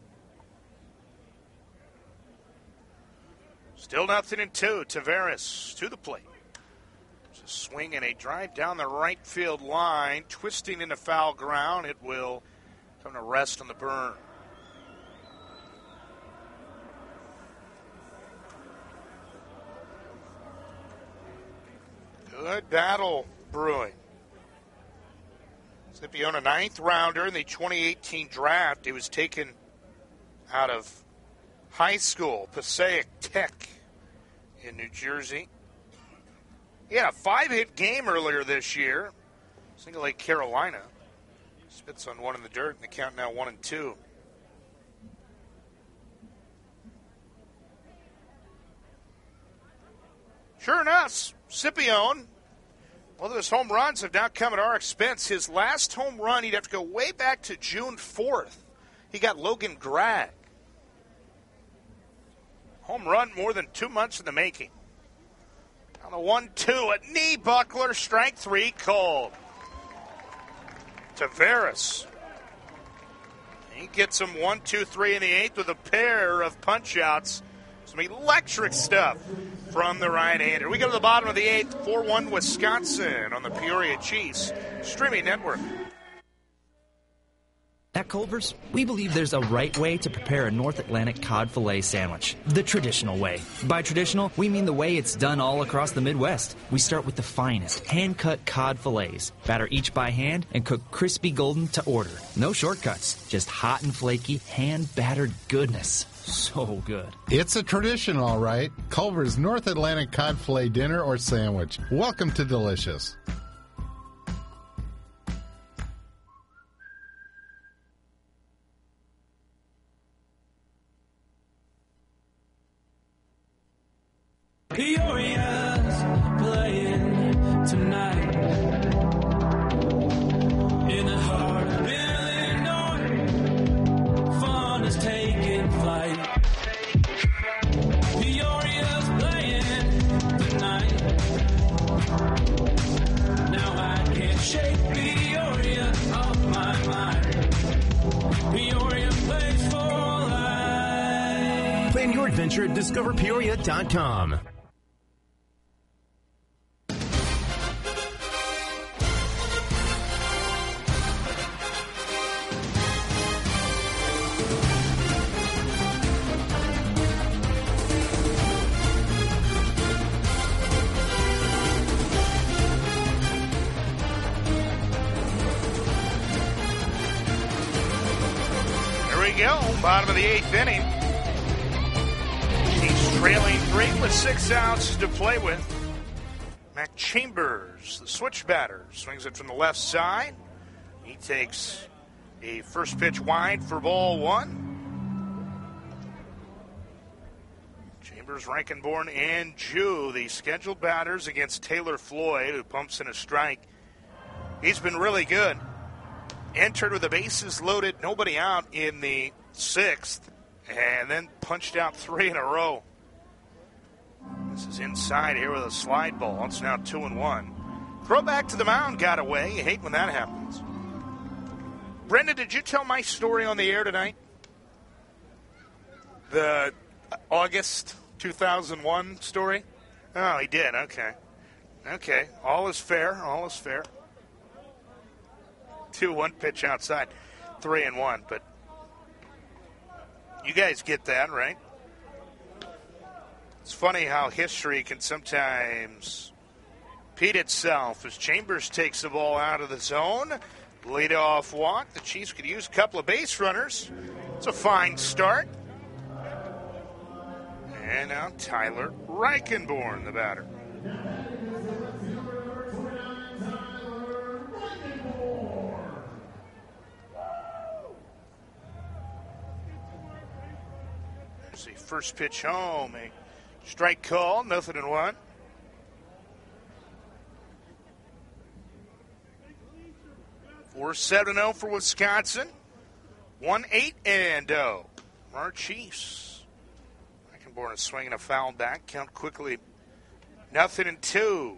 Speaker 1: Still 0-2. Taveras to the plate. It's a swing and a drive down the right field line, twisting into foul ground. It will come to rest on the berm. Good battle brewing. Scipione, a 9th rounder in the 2018 draft. He was taken out of high school, Passaic Tech in New Jersey. He had a 5-hit game earlier this year. Single A Carolina. Spits on one in the dirt, and the count now 1-2. Sure enough, Scipione, one of his home runs have now come at our expense. His last home run, he'd have to go way back to June 4th. He got Logan Gregg. Home run more than 2 months in the making. On the 1-2, a knee buckler, strike 3 called. Taveras. He gets him 1-2-3 in the 8th with a pair of punch-outs. Some electric stuff from the right-hander. We go to the bottom of the 8th, 4-1 Wisconsin on the Peoria Chiefs streaming network.
Speaker 16: At Culver's, we believe there's a right way to prepare a North Atlantic cod fillet sandwich, the traditional way. By traditional, we mean the way it's done all across the Midwest. We start with the finest, hand-cut cod fillets, batter each by hand, and cook crispy golden to order. No shortcuts, just hot and flaky, hand-battered goodness. So good.
Speaker 12: It's a tradition, all right. Culver's North Atlantic cod fillet dinner or sandwich. Welcome to Delicious.
Speaker 14: adventure at discoverpeoria.com.
Speaker 1: Go. Bottom of the 8th inning. He's trailing 3 with 6 outs to play with. Mac Chambers, the switch batter, swings it from the left side. He takes a first pitch wide for ball 1. Chambers, Reichenborn, and Jew, the scheduled batters against Taylor Floyd, who pumps in a strike. He's been really good. Entered with the bases loaded, nobody out in the 6th, and then punched out 3 in a row. This is inside here with a slide ball. It's now 2-1. Throw back to the mound got away. You hate when that happens. Brendan, did you tell my story on the air tonight? The August 2001 story? Oh, he did. Okay. Okay. All is fair. All is fair. 2-1 pitch outside, 3-1. But you guys get that, right? It's funny how history can sometimes repeat itself as Chambers takes the ball out of the zone. Leadoff walk. The Chiefs could use a couple of base runners. It's a fine start. And now Tyler Reichenborn, the batter. There's the first pitch home. A strike call, 0-1. We're 7-0 for Wisconsin. 1-8-0. Our Chiefs. Reichenborn is swinging a foul back. Count quickly. 0-2.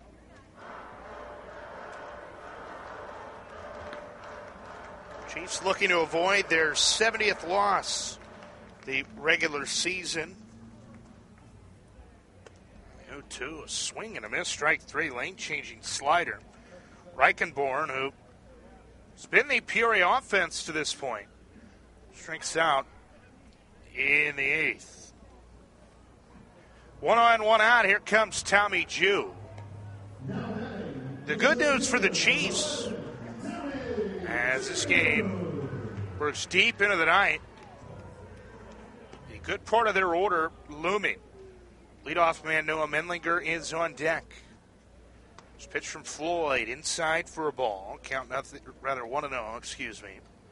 Speaker 1: Chiefs looking to avoid their 70th loss the regular season. 0-2, a swing and a miss, strike 3, lane-changing slider. Reichenborn, who has been the Peoria offense to this point, strikes out in the 8th. 1 on, 1 out. Here comes Tommy Jew. The good news for the Chiefs, as this game works deep into the night, a good part of their order looming. Leadoff man Noah Menlinger is on deck. This pitch from Floyd inside for a ball. Count nothing, rather 1-0, excuse me.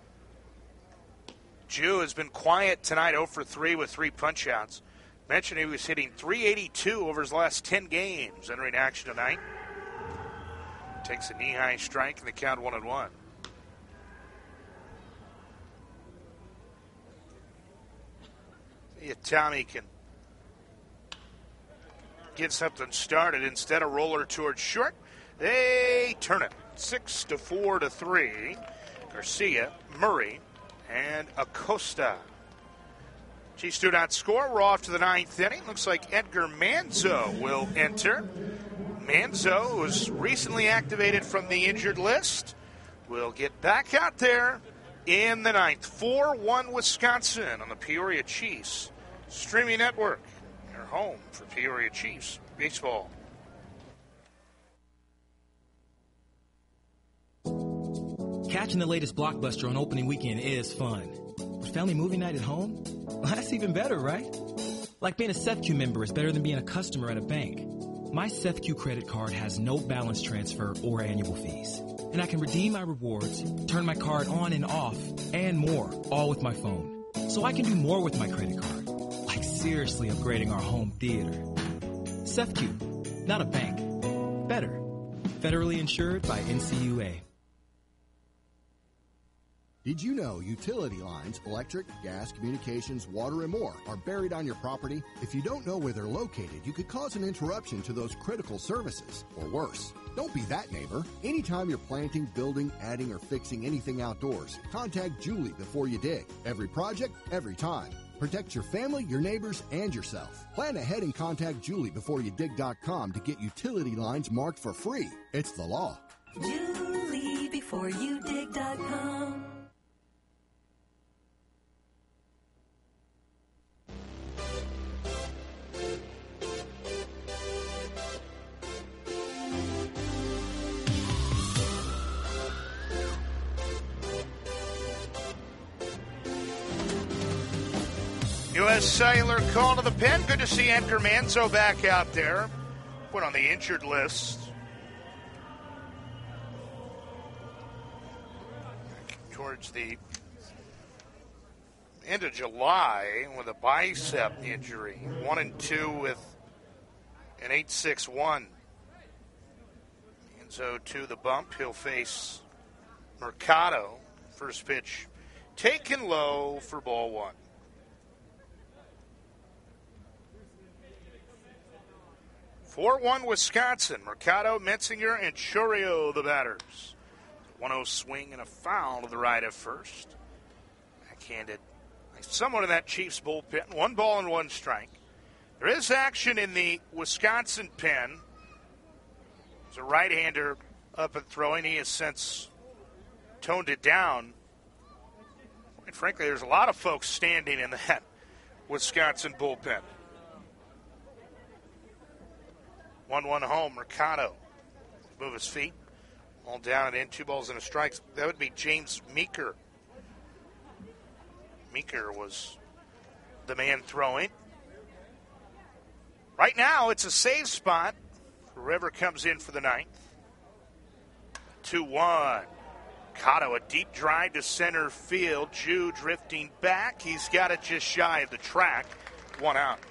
Speaker 1: Jew has been quiet tonight, 0 for 3 with 3 punch-outs. Mentioned he was hitting .382 over his last 10 games. Entering action tonight. Takes a knee-high strike and the count 1-1. See if Tommy can get something started. Instead, a roller towards short. They turn it 6-4-3. Garcia, Murray, and Acosta. Chiefs do not score. We're off to the 9th inning. Looks like Edgar Manzo will enter. Manzo was recently activated from the injured list. Will get back out there in the 9th. 4-1 Wisconsin on the Peoria Chiefs streaming network. Your home for Peoria Chiefs baseball.
Speaker 3: Catching the latest blockbuster on opening weekend is fun. But family movie night at home? Well, that's even better, right? Like being a SethQ member is better than being a customer at a bank. My SethQ credit card has no balance transfer or annual fees. And I can redeem my rewards, turn my card on and off, and more, all with my phone. So I can do more with my credit card. Like seriously upgrading our home theater. SethQ, not a bank. Better. Federally insured by NCUA.
Speaker 4: Did you know utility lines, electric, gas, communications, water, and more are buried on your property? If you don't know where they're located, you could cause an interruption to those critical services, or worse. Don't be that neighbor. Anytime you're planting, building, adding, or fixing anything outdoors, contact Julie before you dig. Every project, every time. Protect your family, your neighbors, and yourself. Plan ahead and contact JulieBeforeYouDig.com to get utility lines marked for free. It's the law.
Speaker 5: JulieBeforeYouDig.com.
Speaker 1: U.S. Cellular call to the pen. Good to see Edgar Manzo back out there. Put on the injured list. Towards the end of July with a bicep injury. 1-2 with an 8.61. Manzo to the bump. He'll face Mercado. First pitch taken low for ball one. 4-1 Wisconsin. Mercado, Metzinger, and Chourio the batters. 1-0 swing and a foul to the right at first. Backhanded somewhat of that Chiefs bullpen. 1 ball and 1 strike. There is action in the Wisconsin pen. There's a right-hander up and throwing. He has since toned it down. And frankly, there's a lot of folks standing in that Wisconsin bullpen. 1-1 home, Mercado. Move his feet. All down and in, 2 balls and a strike. That would be James Meeker. Meeker was the man throwing. Right now, it's a save spot. River comes in for the 9th. 2-1. Mercado, a deep drive to center field. Jew drifting back. He's got it just shy of the track. 1 out.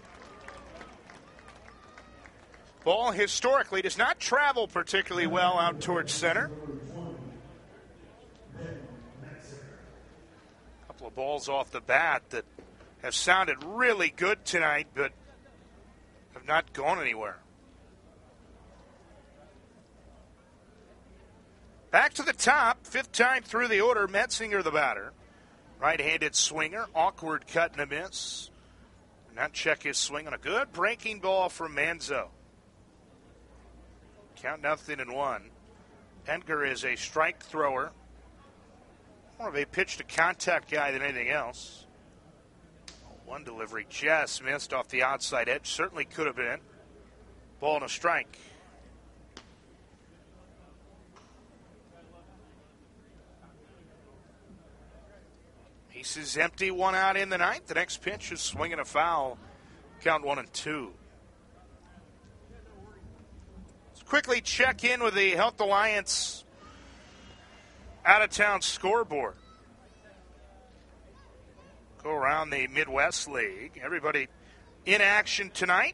Speaker 1: Ball historically does not travel particularly well out towards center. A couple of balls off the bat that have sounded really good tonight, but have not gone anywhere. Back to the top, 5th time through the order, Metzinger the batter. Right-handed swinger, awkward cut and a miss. Not check his swing on a good breaking ball from Manzo. Count 0-1. Edgar is a strike thrower. More of a pitch-to-contact guy than anything else. 1 delivery just missed off the outside edge. Certainly could have been. Ball and a strike. Bases empty, 1 out in the 9th. The next pitch is swinging a foul. Count 1-2. Quickly check in with the Health Alliance out-of-town scoreboard. Go around the Midwest League. Everybody in action tonight.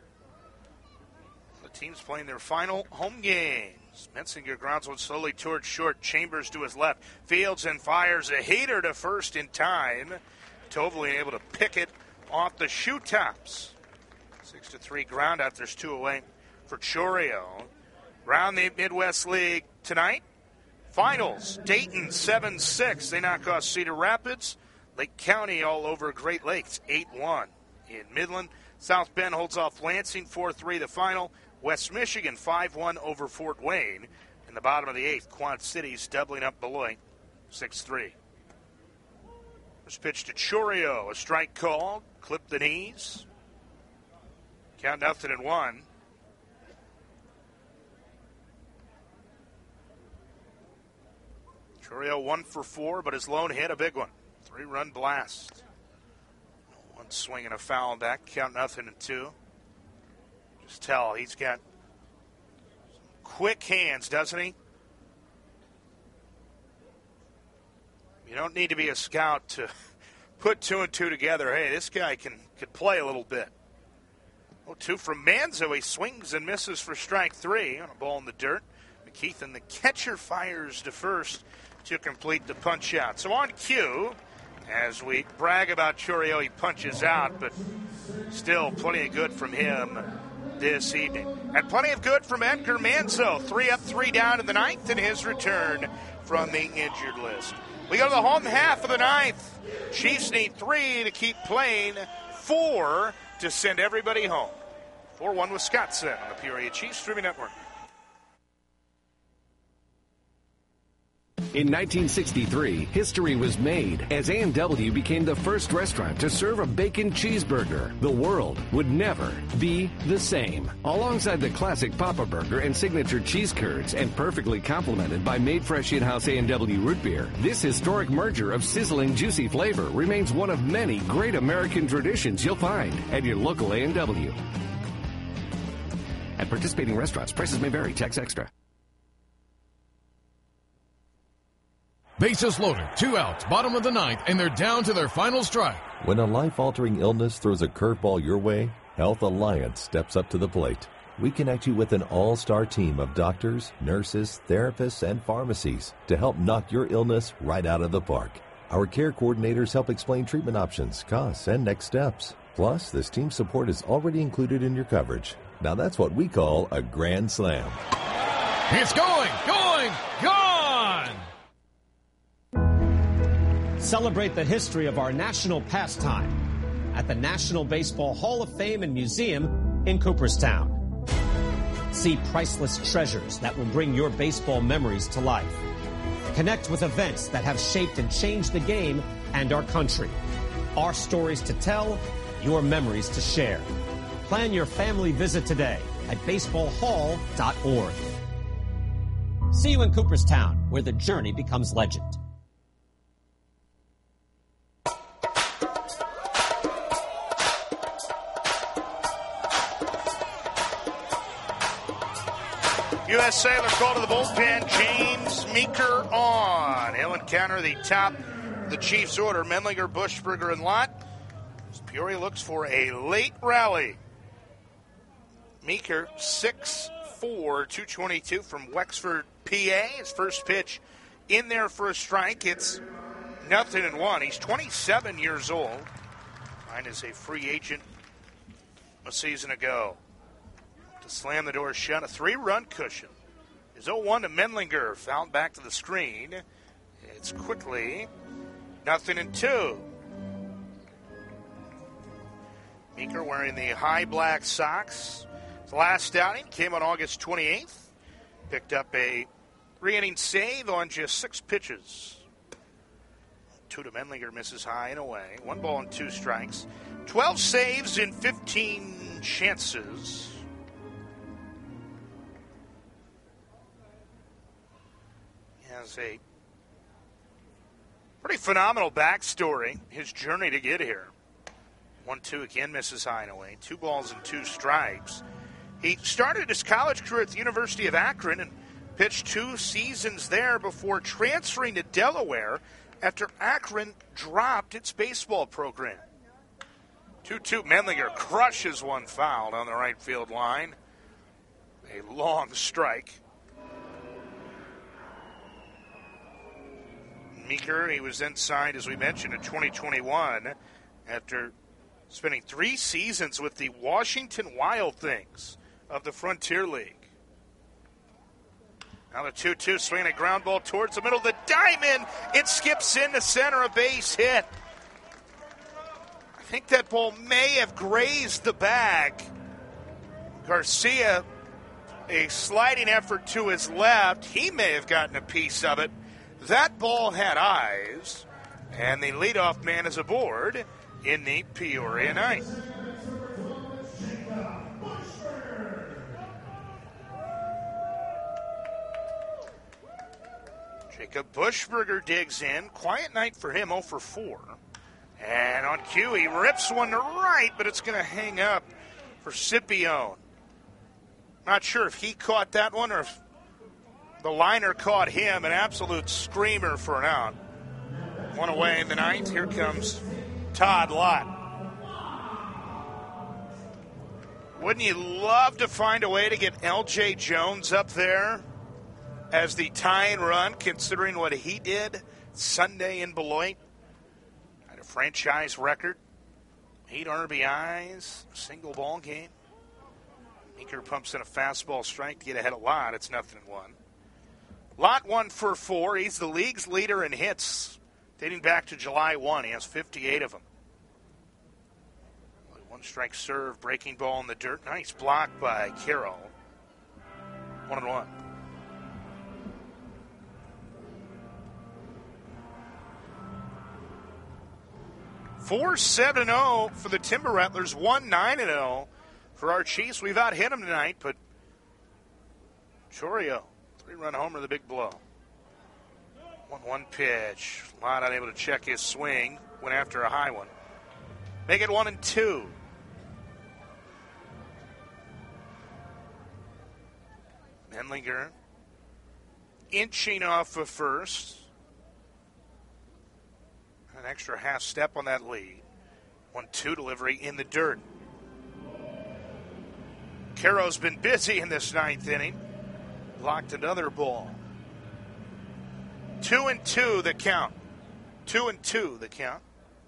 Speaker 1: The teams playing their final home games. Metzinger grounds one slowly towards short. Chambers to his left. Fields and fires a heater to first in time. Tovoli able to pick it off the shoe tops. 6-3 ground out. There's 2 away for Chourio. Round the Midwest League tonight. Finals, Dayton 7-6. They knock off Cedar Rapids. Lake County all over Great Lakes 8-1. In Midland, South Bend holds off Lansing 4-3 the final. West Michigan 5-1 over Fort Wayne. In the bottom of the 8th, Quad Cities doubling up Beloit 6-3. First pitch to Chourio. A strike call. Clip the knees. Count 0-1. Chourio 1 for 4, but his lone hit, a big one. 3-run blast. 1 swing and a foul on that. Count 0-2. Just tell he's got quick hands, doesn't he? You don't need to be a scout to put 2 and 2 together. Hey, this guy can play a little bit. 0-2 from Manzo. He swings and misses for strike 3 on a ball in the dirt. McKeithen, the catcher, fires to first to complete the punch out. So on cue, as we brag about Chourio, he punches out, but still plenty of good from him this evening. And plenty of good from Edgar Manzo. 3 up, 3 down in the 9th in his return from the injured list. We go to the home half of the ninth. Chiefs need 3 to keep playing, 4 to send everybody home. 4-1 Wisconsin on the Peoria Chiefs Streaming Network.
Speaker 7: In 1963, history was made as A&W became the first restaurant to serve a bacon cheeseburger. The world would never be the same. Alongside the classic Papa Burger and signature cheese curds, and perfectly complemented by made fresh in-house A&W root beer, this historic merger of sizzling, juicy flavor remains one of many great American traditions you'll find at your local A&W. At participating restaurants, prices may vary. Tax extra.
Speaker 8: Bases loaded, 2 outs, bottom of the ninth, and they're down to their final strike.
Speaker 9: When a life-altering illness throws a curveball your way, Health Alliance steps up to the plate. We connect you with an all-star team of doctors, nurses, therapists, and pharmacies to help knock your illness right out of the park. Our care coordinators help explain treatment options, costs, and next steps. Plus, this team support is already included in your coverage. Now that's what we call a grand slam.
Speaker 8: It's going, gone!
Speaker 10: Celebrate the history of our national pastime at the National Baseball Hall of Fame and Museum in Cooperstown. See priceless treasures that will bring your baseball memories to life. Connect with events that have shaped and changed the game and our country. Our stories to tell, your memories to share. Plan your family visit today at baseballhall.org. See you in Cooperstown, where the journey becomes legend.
Speaker 1: U.S. Sailor call to the bullpen. James Meeker on. He'll encounter the top of the Chiefs' order. Mendlinger, Bushberger, and Lott. Peoria looks for a late rally. Meeker, 6'4", 222 from Wexford, PA. His first pitch in there for a strike. It's 0-1. He's 27 years old. Mine is a free agent a season ago. To slam the door shut, a 3-run cushion. Is 0-1 to Mendlinger, fouled back to the screen. It's quickly 0-2. Meeker wearing the high black socks. His last outing came on August 28th. Picked up a 3-inning save on just 6 pitches. 2 to Mendlinger, misses high and away. 1 ball and 2 strikes. 12 saves in 15 chances. Has a pretty phenomenal backstory, his journey to get here. 1-2 again, misses high and away. 2 balls and 2 strikes. He started his college career at the University of Akron and pitched 2 seasons there before transferring to Delaware after Akron dropped its baseball program. 2-2, Mendlinger crushes one foul on the right field line. A long strike. Meeker, he was then signed, as we mentioned, in 2021 after spending 3 seasons with the Washington Wild Things of the Frontier League. Now the 2-2, swinging a ground ball towards the middle of the diamond. It skips into center, a base hit. I think that ball may have grazed the bag. Garcia, a sliding effort to his left. He may have gotten a piece of it. That ball had eyes, and the leadoff man is aboard in the Peoria ninth. Jacob Bushberger digs in. Quiet night for him, 0 for 4. And on cue, he rips one to right, but it's going to hang up for Scipione. Not sure if he caught that one or if the liner caught him. An absolute screamer for an out. 1 away in the ninth. Here comes Todd Lott. Wouldn't you love to find a way to get L.J. Jones up there as the tying run, considering what he did Sunday in Beloit? Had a franchise record. 8 RBIs, single ball game. Meeker pumps in a fastball strike to get ahead of Lott. It's 0-1. Lott 1 for 4. He's the league's leader in hits dating back to July 1. He has 58 of them. One strike serve, breaking ball in the dirt. Nice block by Carroll. 1-1. Four 7-0 for the Timber Rattlers. 1-9-0 for our Chiefs. We've out hit them tonight, but Chourio, 3-run homer, the big blow. 1-1 pitch. Lott unable to check his swing. Went after a high one. Make it 1-2. Menlinger inching off of first. An extra half step on that lead. 1-2 delivery in the dirt. Caro's been busy in this ninth inning. Blocked another ball. 2-2 the count. 2-2 the count.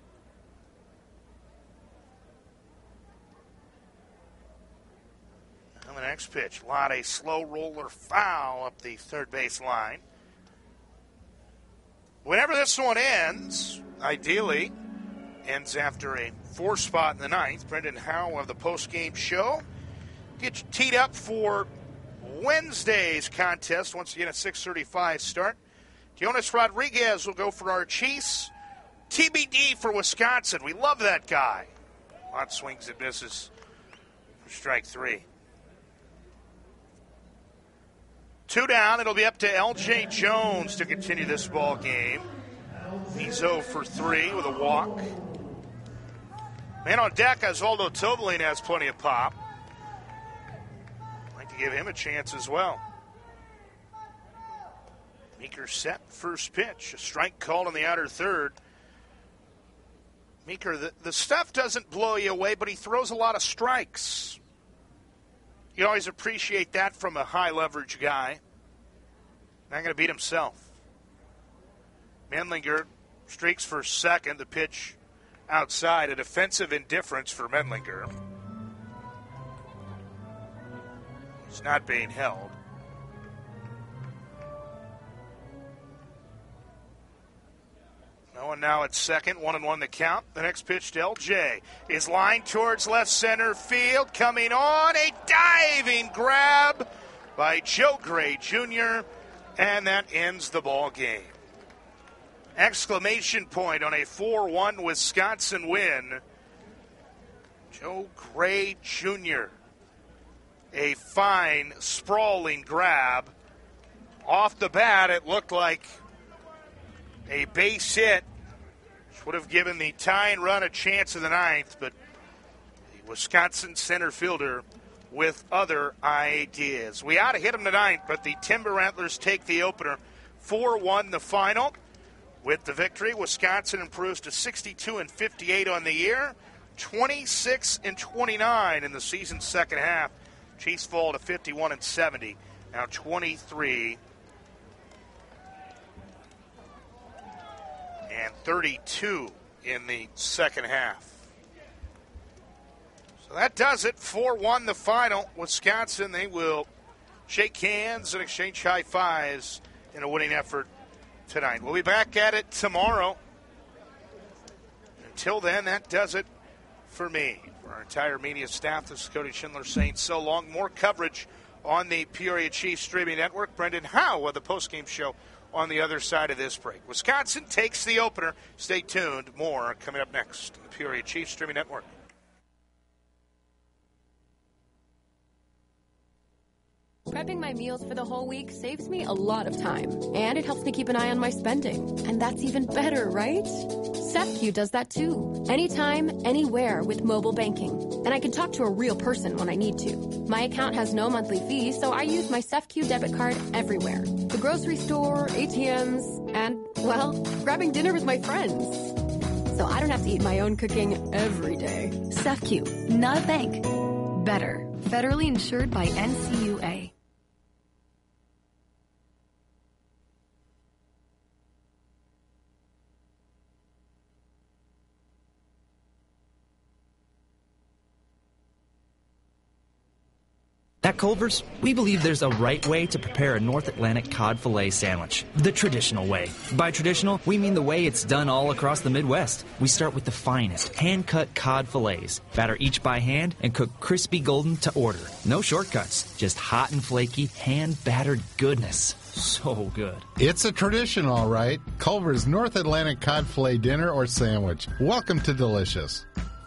Speaker 1: And the next pitch, Lott, a slow roller foul up the third base line. Whenever this one ends, ideally, ends after a 4 spot in the ninth. Brendan Howe of the post-game show gets teed up for Wednesday's contest. Once again, at 6:35 start. Jonas Rodriguez will go for our Chiefs. TBD for Wisconsin. We love that guy. Lott swings and misses for strike 3. 2 down. It'll be up to L.J. Jones to continue this ball game. He's 0 for 3 with a walk. Man on deck, Osvaldo Tobalin has plenty of pop. I'd like to give him a chance as well. Meeker set, first pitch. A strike called in the outer third. Meeker, the stuff doesn't blow you away, but he throws a lot of strikes. You always appreciate that from a high-leverage guy. Not going to beat himself. Menlinger streaks for second. The pitch outside. A defensive indifference for Menlinger. He's not being held. No one now at second. 1-1 the count. The next pitch to LJ is lined towards left center field. Coming on, a diving grab by Joe Gray Jr., and that ends the ball game. Exclamation point on a 4-1 Wisconsin win. Joe Gray Jr. A fine, sprawling grab. Off the bat, it looked like a base hit, which would have given the tying run a chance in the ninth, but the Wisconsin center fielder with other ideas. We ought to hit him tonight, but the Timber Rattlers take the opener. 4-1 the final. With the victory, Wisconsin improves to 62-58 on the year, 26-29 in the season's second half. Chiefs fall to 51-70, now 23 and 32 in the second half. So that does it. 4-1 the final. Wisconsin, they will shake hands and exchange high fives in a winning effort tonight. We'll be back at it tomorrow. Until then, that does it for me. For our entire media staff, this is Cody Schindler saying so long. More coverage on the Peoria Chiefs streaming network. Brendan Howe of the postgame show on the other side of this break. Wisconsin takes the opener. Stay tuned. More coming up next on the Peoria Chiefs streaming network.
Speaker 11: Prepping my meals for the whole week saves me a lot of time, and it helps me keep an eye on my spending. And that's even better, right? SEFCU does that too. Anytime, anywhere with mobile banking. And I can talk to a real person when I need to. My account has no monthly fee, so I use my SEFCU debit card everywhere. The grocery store, ATMs, and, well, grabbing dinner with my friends. So I don't have to eat my own cooking every day.
Speaker 6: SEFCU, not a bank. Better. Federally insured by NCUA.
Speaker 16: At Culver's, we believe there's a right way to prepare a North Atlantic cod fillet sandwich, the traditional way. By traditional, we mean the way it's done all across the Midwest. We start with the finest, hand-cut cod fillets, batter each by hand, and cook crispy golden to order. No shortcuts, just hot and flaky, hand-battered goodness. So good.
Speaker 12: It's a tradition, all right. Culver's North Atlantic cod fillet dinner or sandwich. Welcome to Delicious.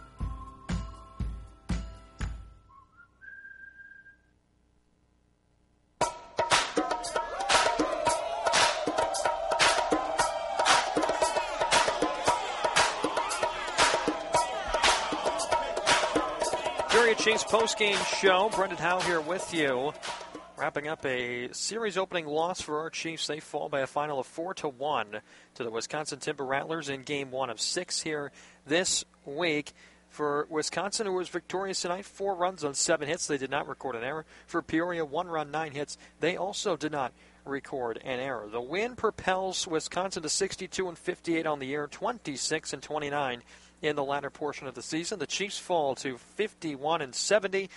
Speaker 2: Chiefs post-game show. Brendan Howe here with you. Wrapping up a series opening loss for our Chiefs. They fall by a final of 4-1 to the Wisconsin Timber Rattlers in game 1 of 6 here this week. For Wisconsin, who was victorious tonight, 4 runs on 7 hits. They did not record an error. For Peoria, 1 run, 9 hits. They also did not record an error. The win propels Wisconsin to 62-58 on the year, 26-29 in the latter portion of the season. The Chiefs fall to 51-70,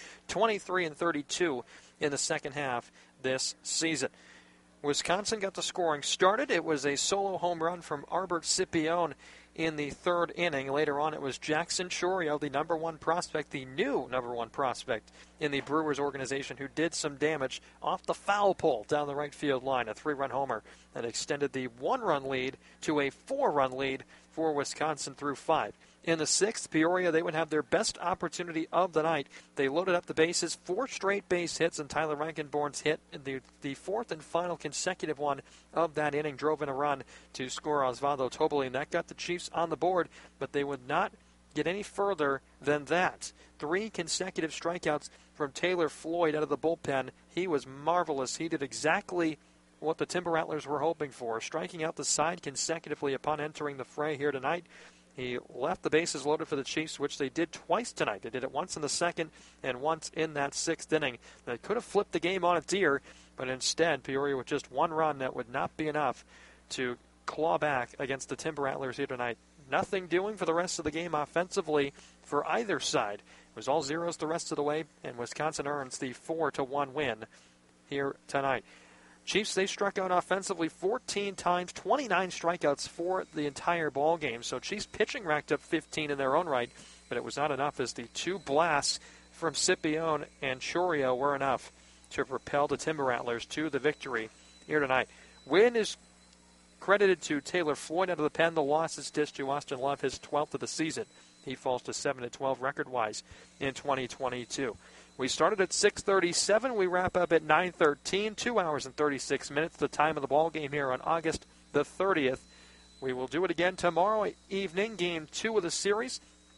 Speaker 2: 23-32 in the second half this season. Wisconsin got the scoring started. It was a solo home run from Albert Scipione in the 3rd inning. Later on, it was Jackson Chourio, the number 1 prospect, the new number 1 prospect in the Brewers organization, who did some damage off the foul pole down the right field line. A 3-run homer that extended the 1-run lead to a 4-run lead for Wisconsin through 5. In the 6th, Peoria, they would have their best opportunity of the night. They loaded up the bases, 4 straight base hits, and Tyler Rankenborn's hit, the 4th and final consecutive one of that inning, drove in a run to score Osvaldo Tobeli, and that got the Chiefs on the board, but they would not get any further than that. 3 consecutive strikeouts from Taylor Floyd out of the bullpen. He was marvelous. He did exactly what the Timber Rattlers were hoping for, striking out the side consecutively upon entering the fray here tonight. He left the bases loaded for the Chiefs, which they did twice tonight. They did it once in the 2nd and once in that 6th inning. They could have flipped the game on its ear, but instead, Peoria with just 1 run, that would not be enough to claw back against the Timber Rattlers here tonight. Nothing doing for the rest of the game offensively for either side. It was all zeros the rest of the way, and Wisconsin earns the 4-1 win here tonight. Chiefs, they struck out offensively 14 times, 29 strikeouts for the entire ball game. So Chiefs pitching racked up 15 in their own right, but it was not enough as the 2 blasts from Scipione and Chourio were enough to propel the Timber Rattlers to the victory here tonight. Win is credited to Taylor Floyd out of the pen. The loss is dished to Austin Love, his 12th of the season. He falls to 7-12 record-wise in 2022. We started at 6:37. We wrap up at 9:13, 2 hours and 36 minutes, the time of the ball game here on August the 30th. We will do it again tomorrow evening, game 2 of the series.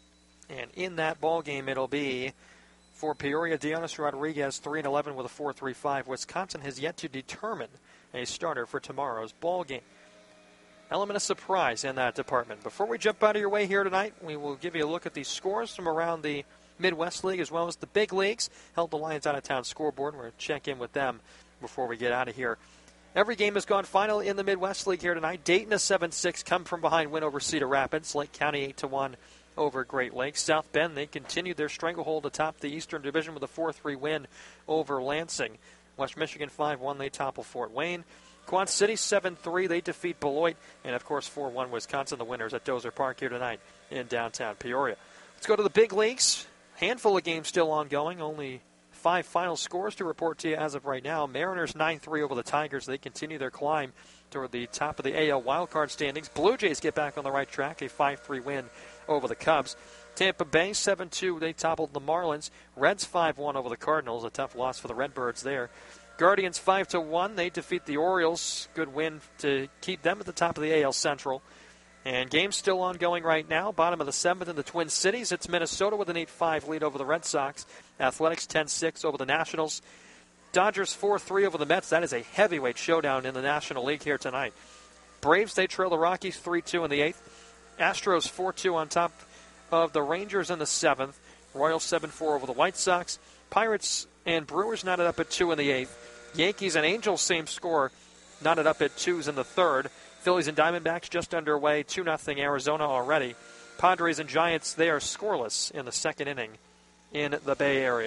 Speaker 2: And in that ball game, it'll be for Peoria, Dionis Rodriguez, 3-11 with a 4.35. Wisconsin has yet to determine a starter for tomorrow's ball game. Element of surprise in that department. Before we jump out of your way here tonight, we will give you a look at the scores from around the Midwest League as well as the big leagues. Held the Lions out-of-town scoreboard. We're going to check in with them before we get out of here. Every game has gone final in the Midwest League here tonight. Dayton a 7-6 come from behind win over Cedar Rapids. Lake County 8-1 over Great Lakes. South Bend, they continued their stranglehold atop the Eastern Division with a 4-3 win over Lansing. West Michigan 5-1, they topple Fort Wayne. Quad City 7-3, they defeat Beloit. And, of course, 4-1 Wisconsin, the winners at Dozer Park here tonight in downtown Peoria. Let's go to the big leagues. Handful of games still ongoing. Only 5 final scores to report to you as of right now. Mariners 9-3 over the Tigers. They continue their climb toward the top of the AL wildcard standings. Blue Jays get back on the right track. A 5-3 win over the Cubs. Tampa Bay 7-2. They toppled the Marlins. Reds 5-1 over the Cardinals. A tough loss for the Redbirds there. Guardians 5-1. They defeat the Orioles. Good win to keep them at the top of the AL Central. And games still ongoing right now. Bottom of the 7th in the Twin Cities. It's Minnesota with an 8-5 lead over the Red Sox. Athletics 10-6 over the Nationals. Dodgers 4-3 over the Mets. That is a heavyweight showdown in the National League here tonight. Braves, they trail the Rockies 3-2 in the 8th. Astros 4-2 on top of the Rangers in the 7th. Royals 7-4 over the White Sox. Pirates and Brewers knotted up at 2 in the 8th. Yankees and Angels, same score, knotted up at 2s in the 3rd. Phillies and Diamondbacks just underway, 2-0 Arizona already. Padres and Giants, they are scoreless in the 2nd inning in the Bay Area.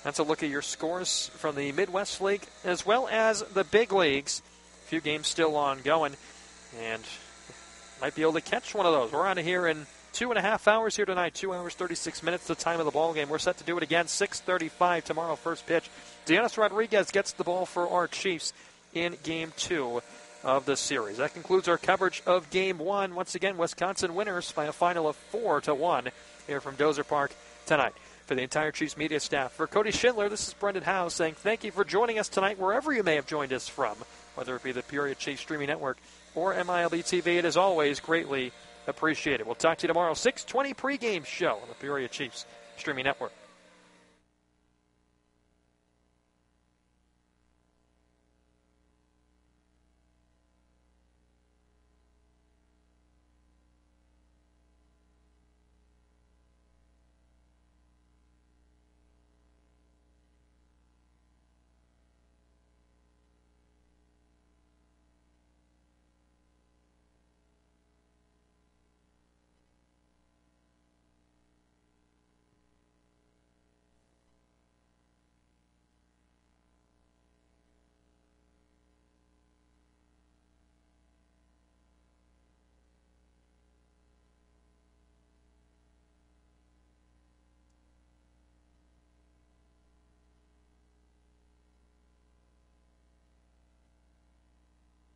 Speaker 2: That's a look at your scores from the Midwest League as well as the big leagues. A few games still ongoing, and might be able to catch one of those. We're out of here in 2.5 hours here tonight, 2 hours, 36 minutes, the time of the ball game. We're set to do it again, 6:35 tomorrow, first pitch. Deonis Rodriguez gets the ball for our Chiefs in Game 2 of the series. That concludes our coverage of Game 1. Once again, Wisconsin winners by a final of 4-1 here from Dozer Park tonight. For the entire Chiefs media staff, for Cody Schindler, this is Brendan Howe saying thank you for joining us tonight wherever you may have joined us from, whether it be the Peoria Chiefs Streaming Network or MILB TV. It is always greatly appreciated. We'll talk to you tomorrow, 6:20 pregame show on the Peoria Chiefs Streaming Network.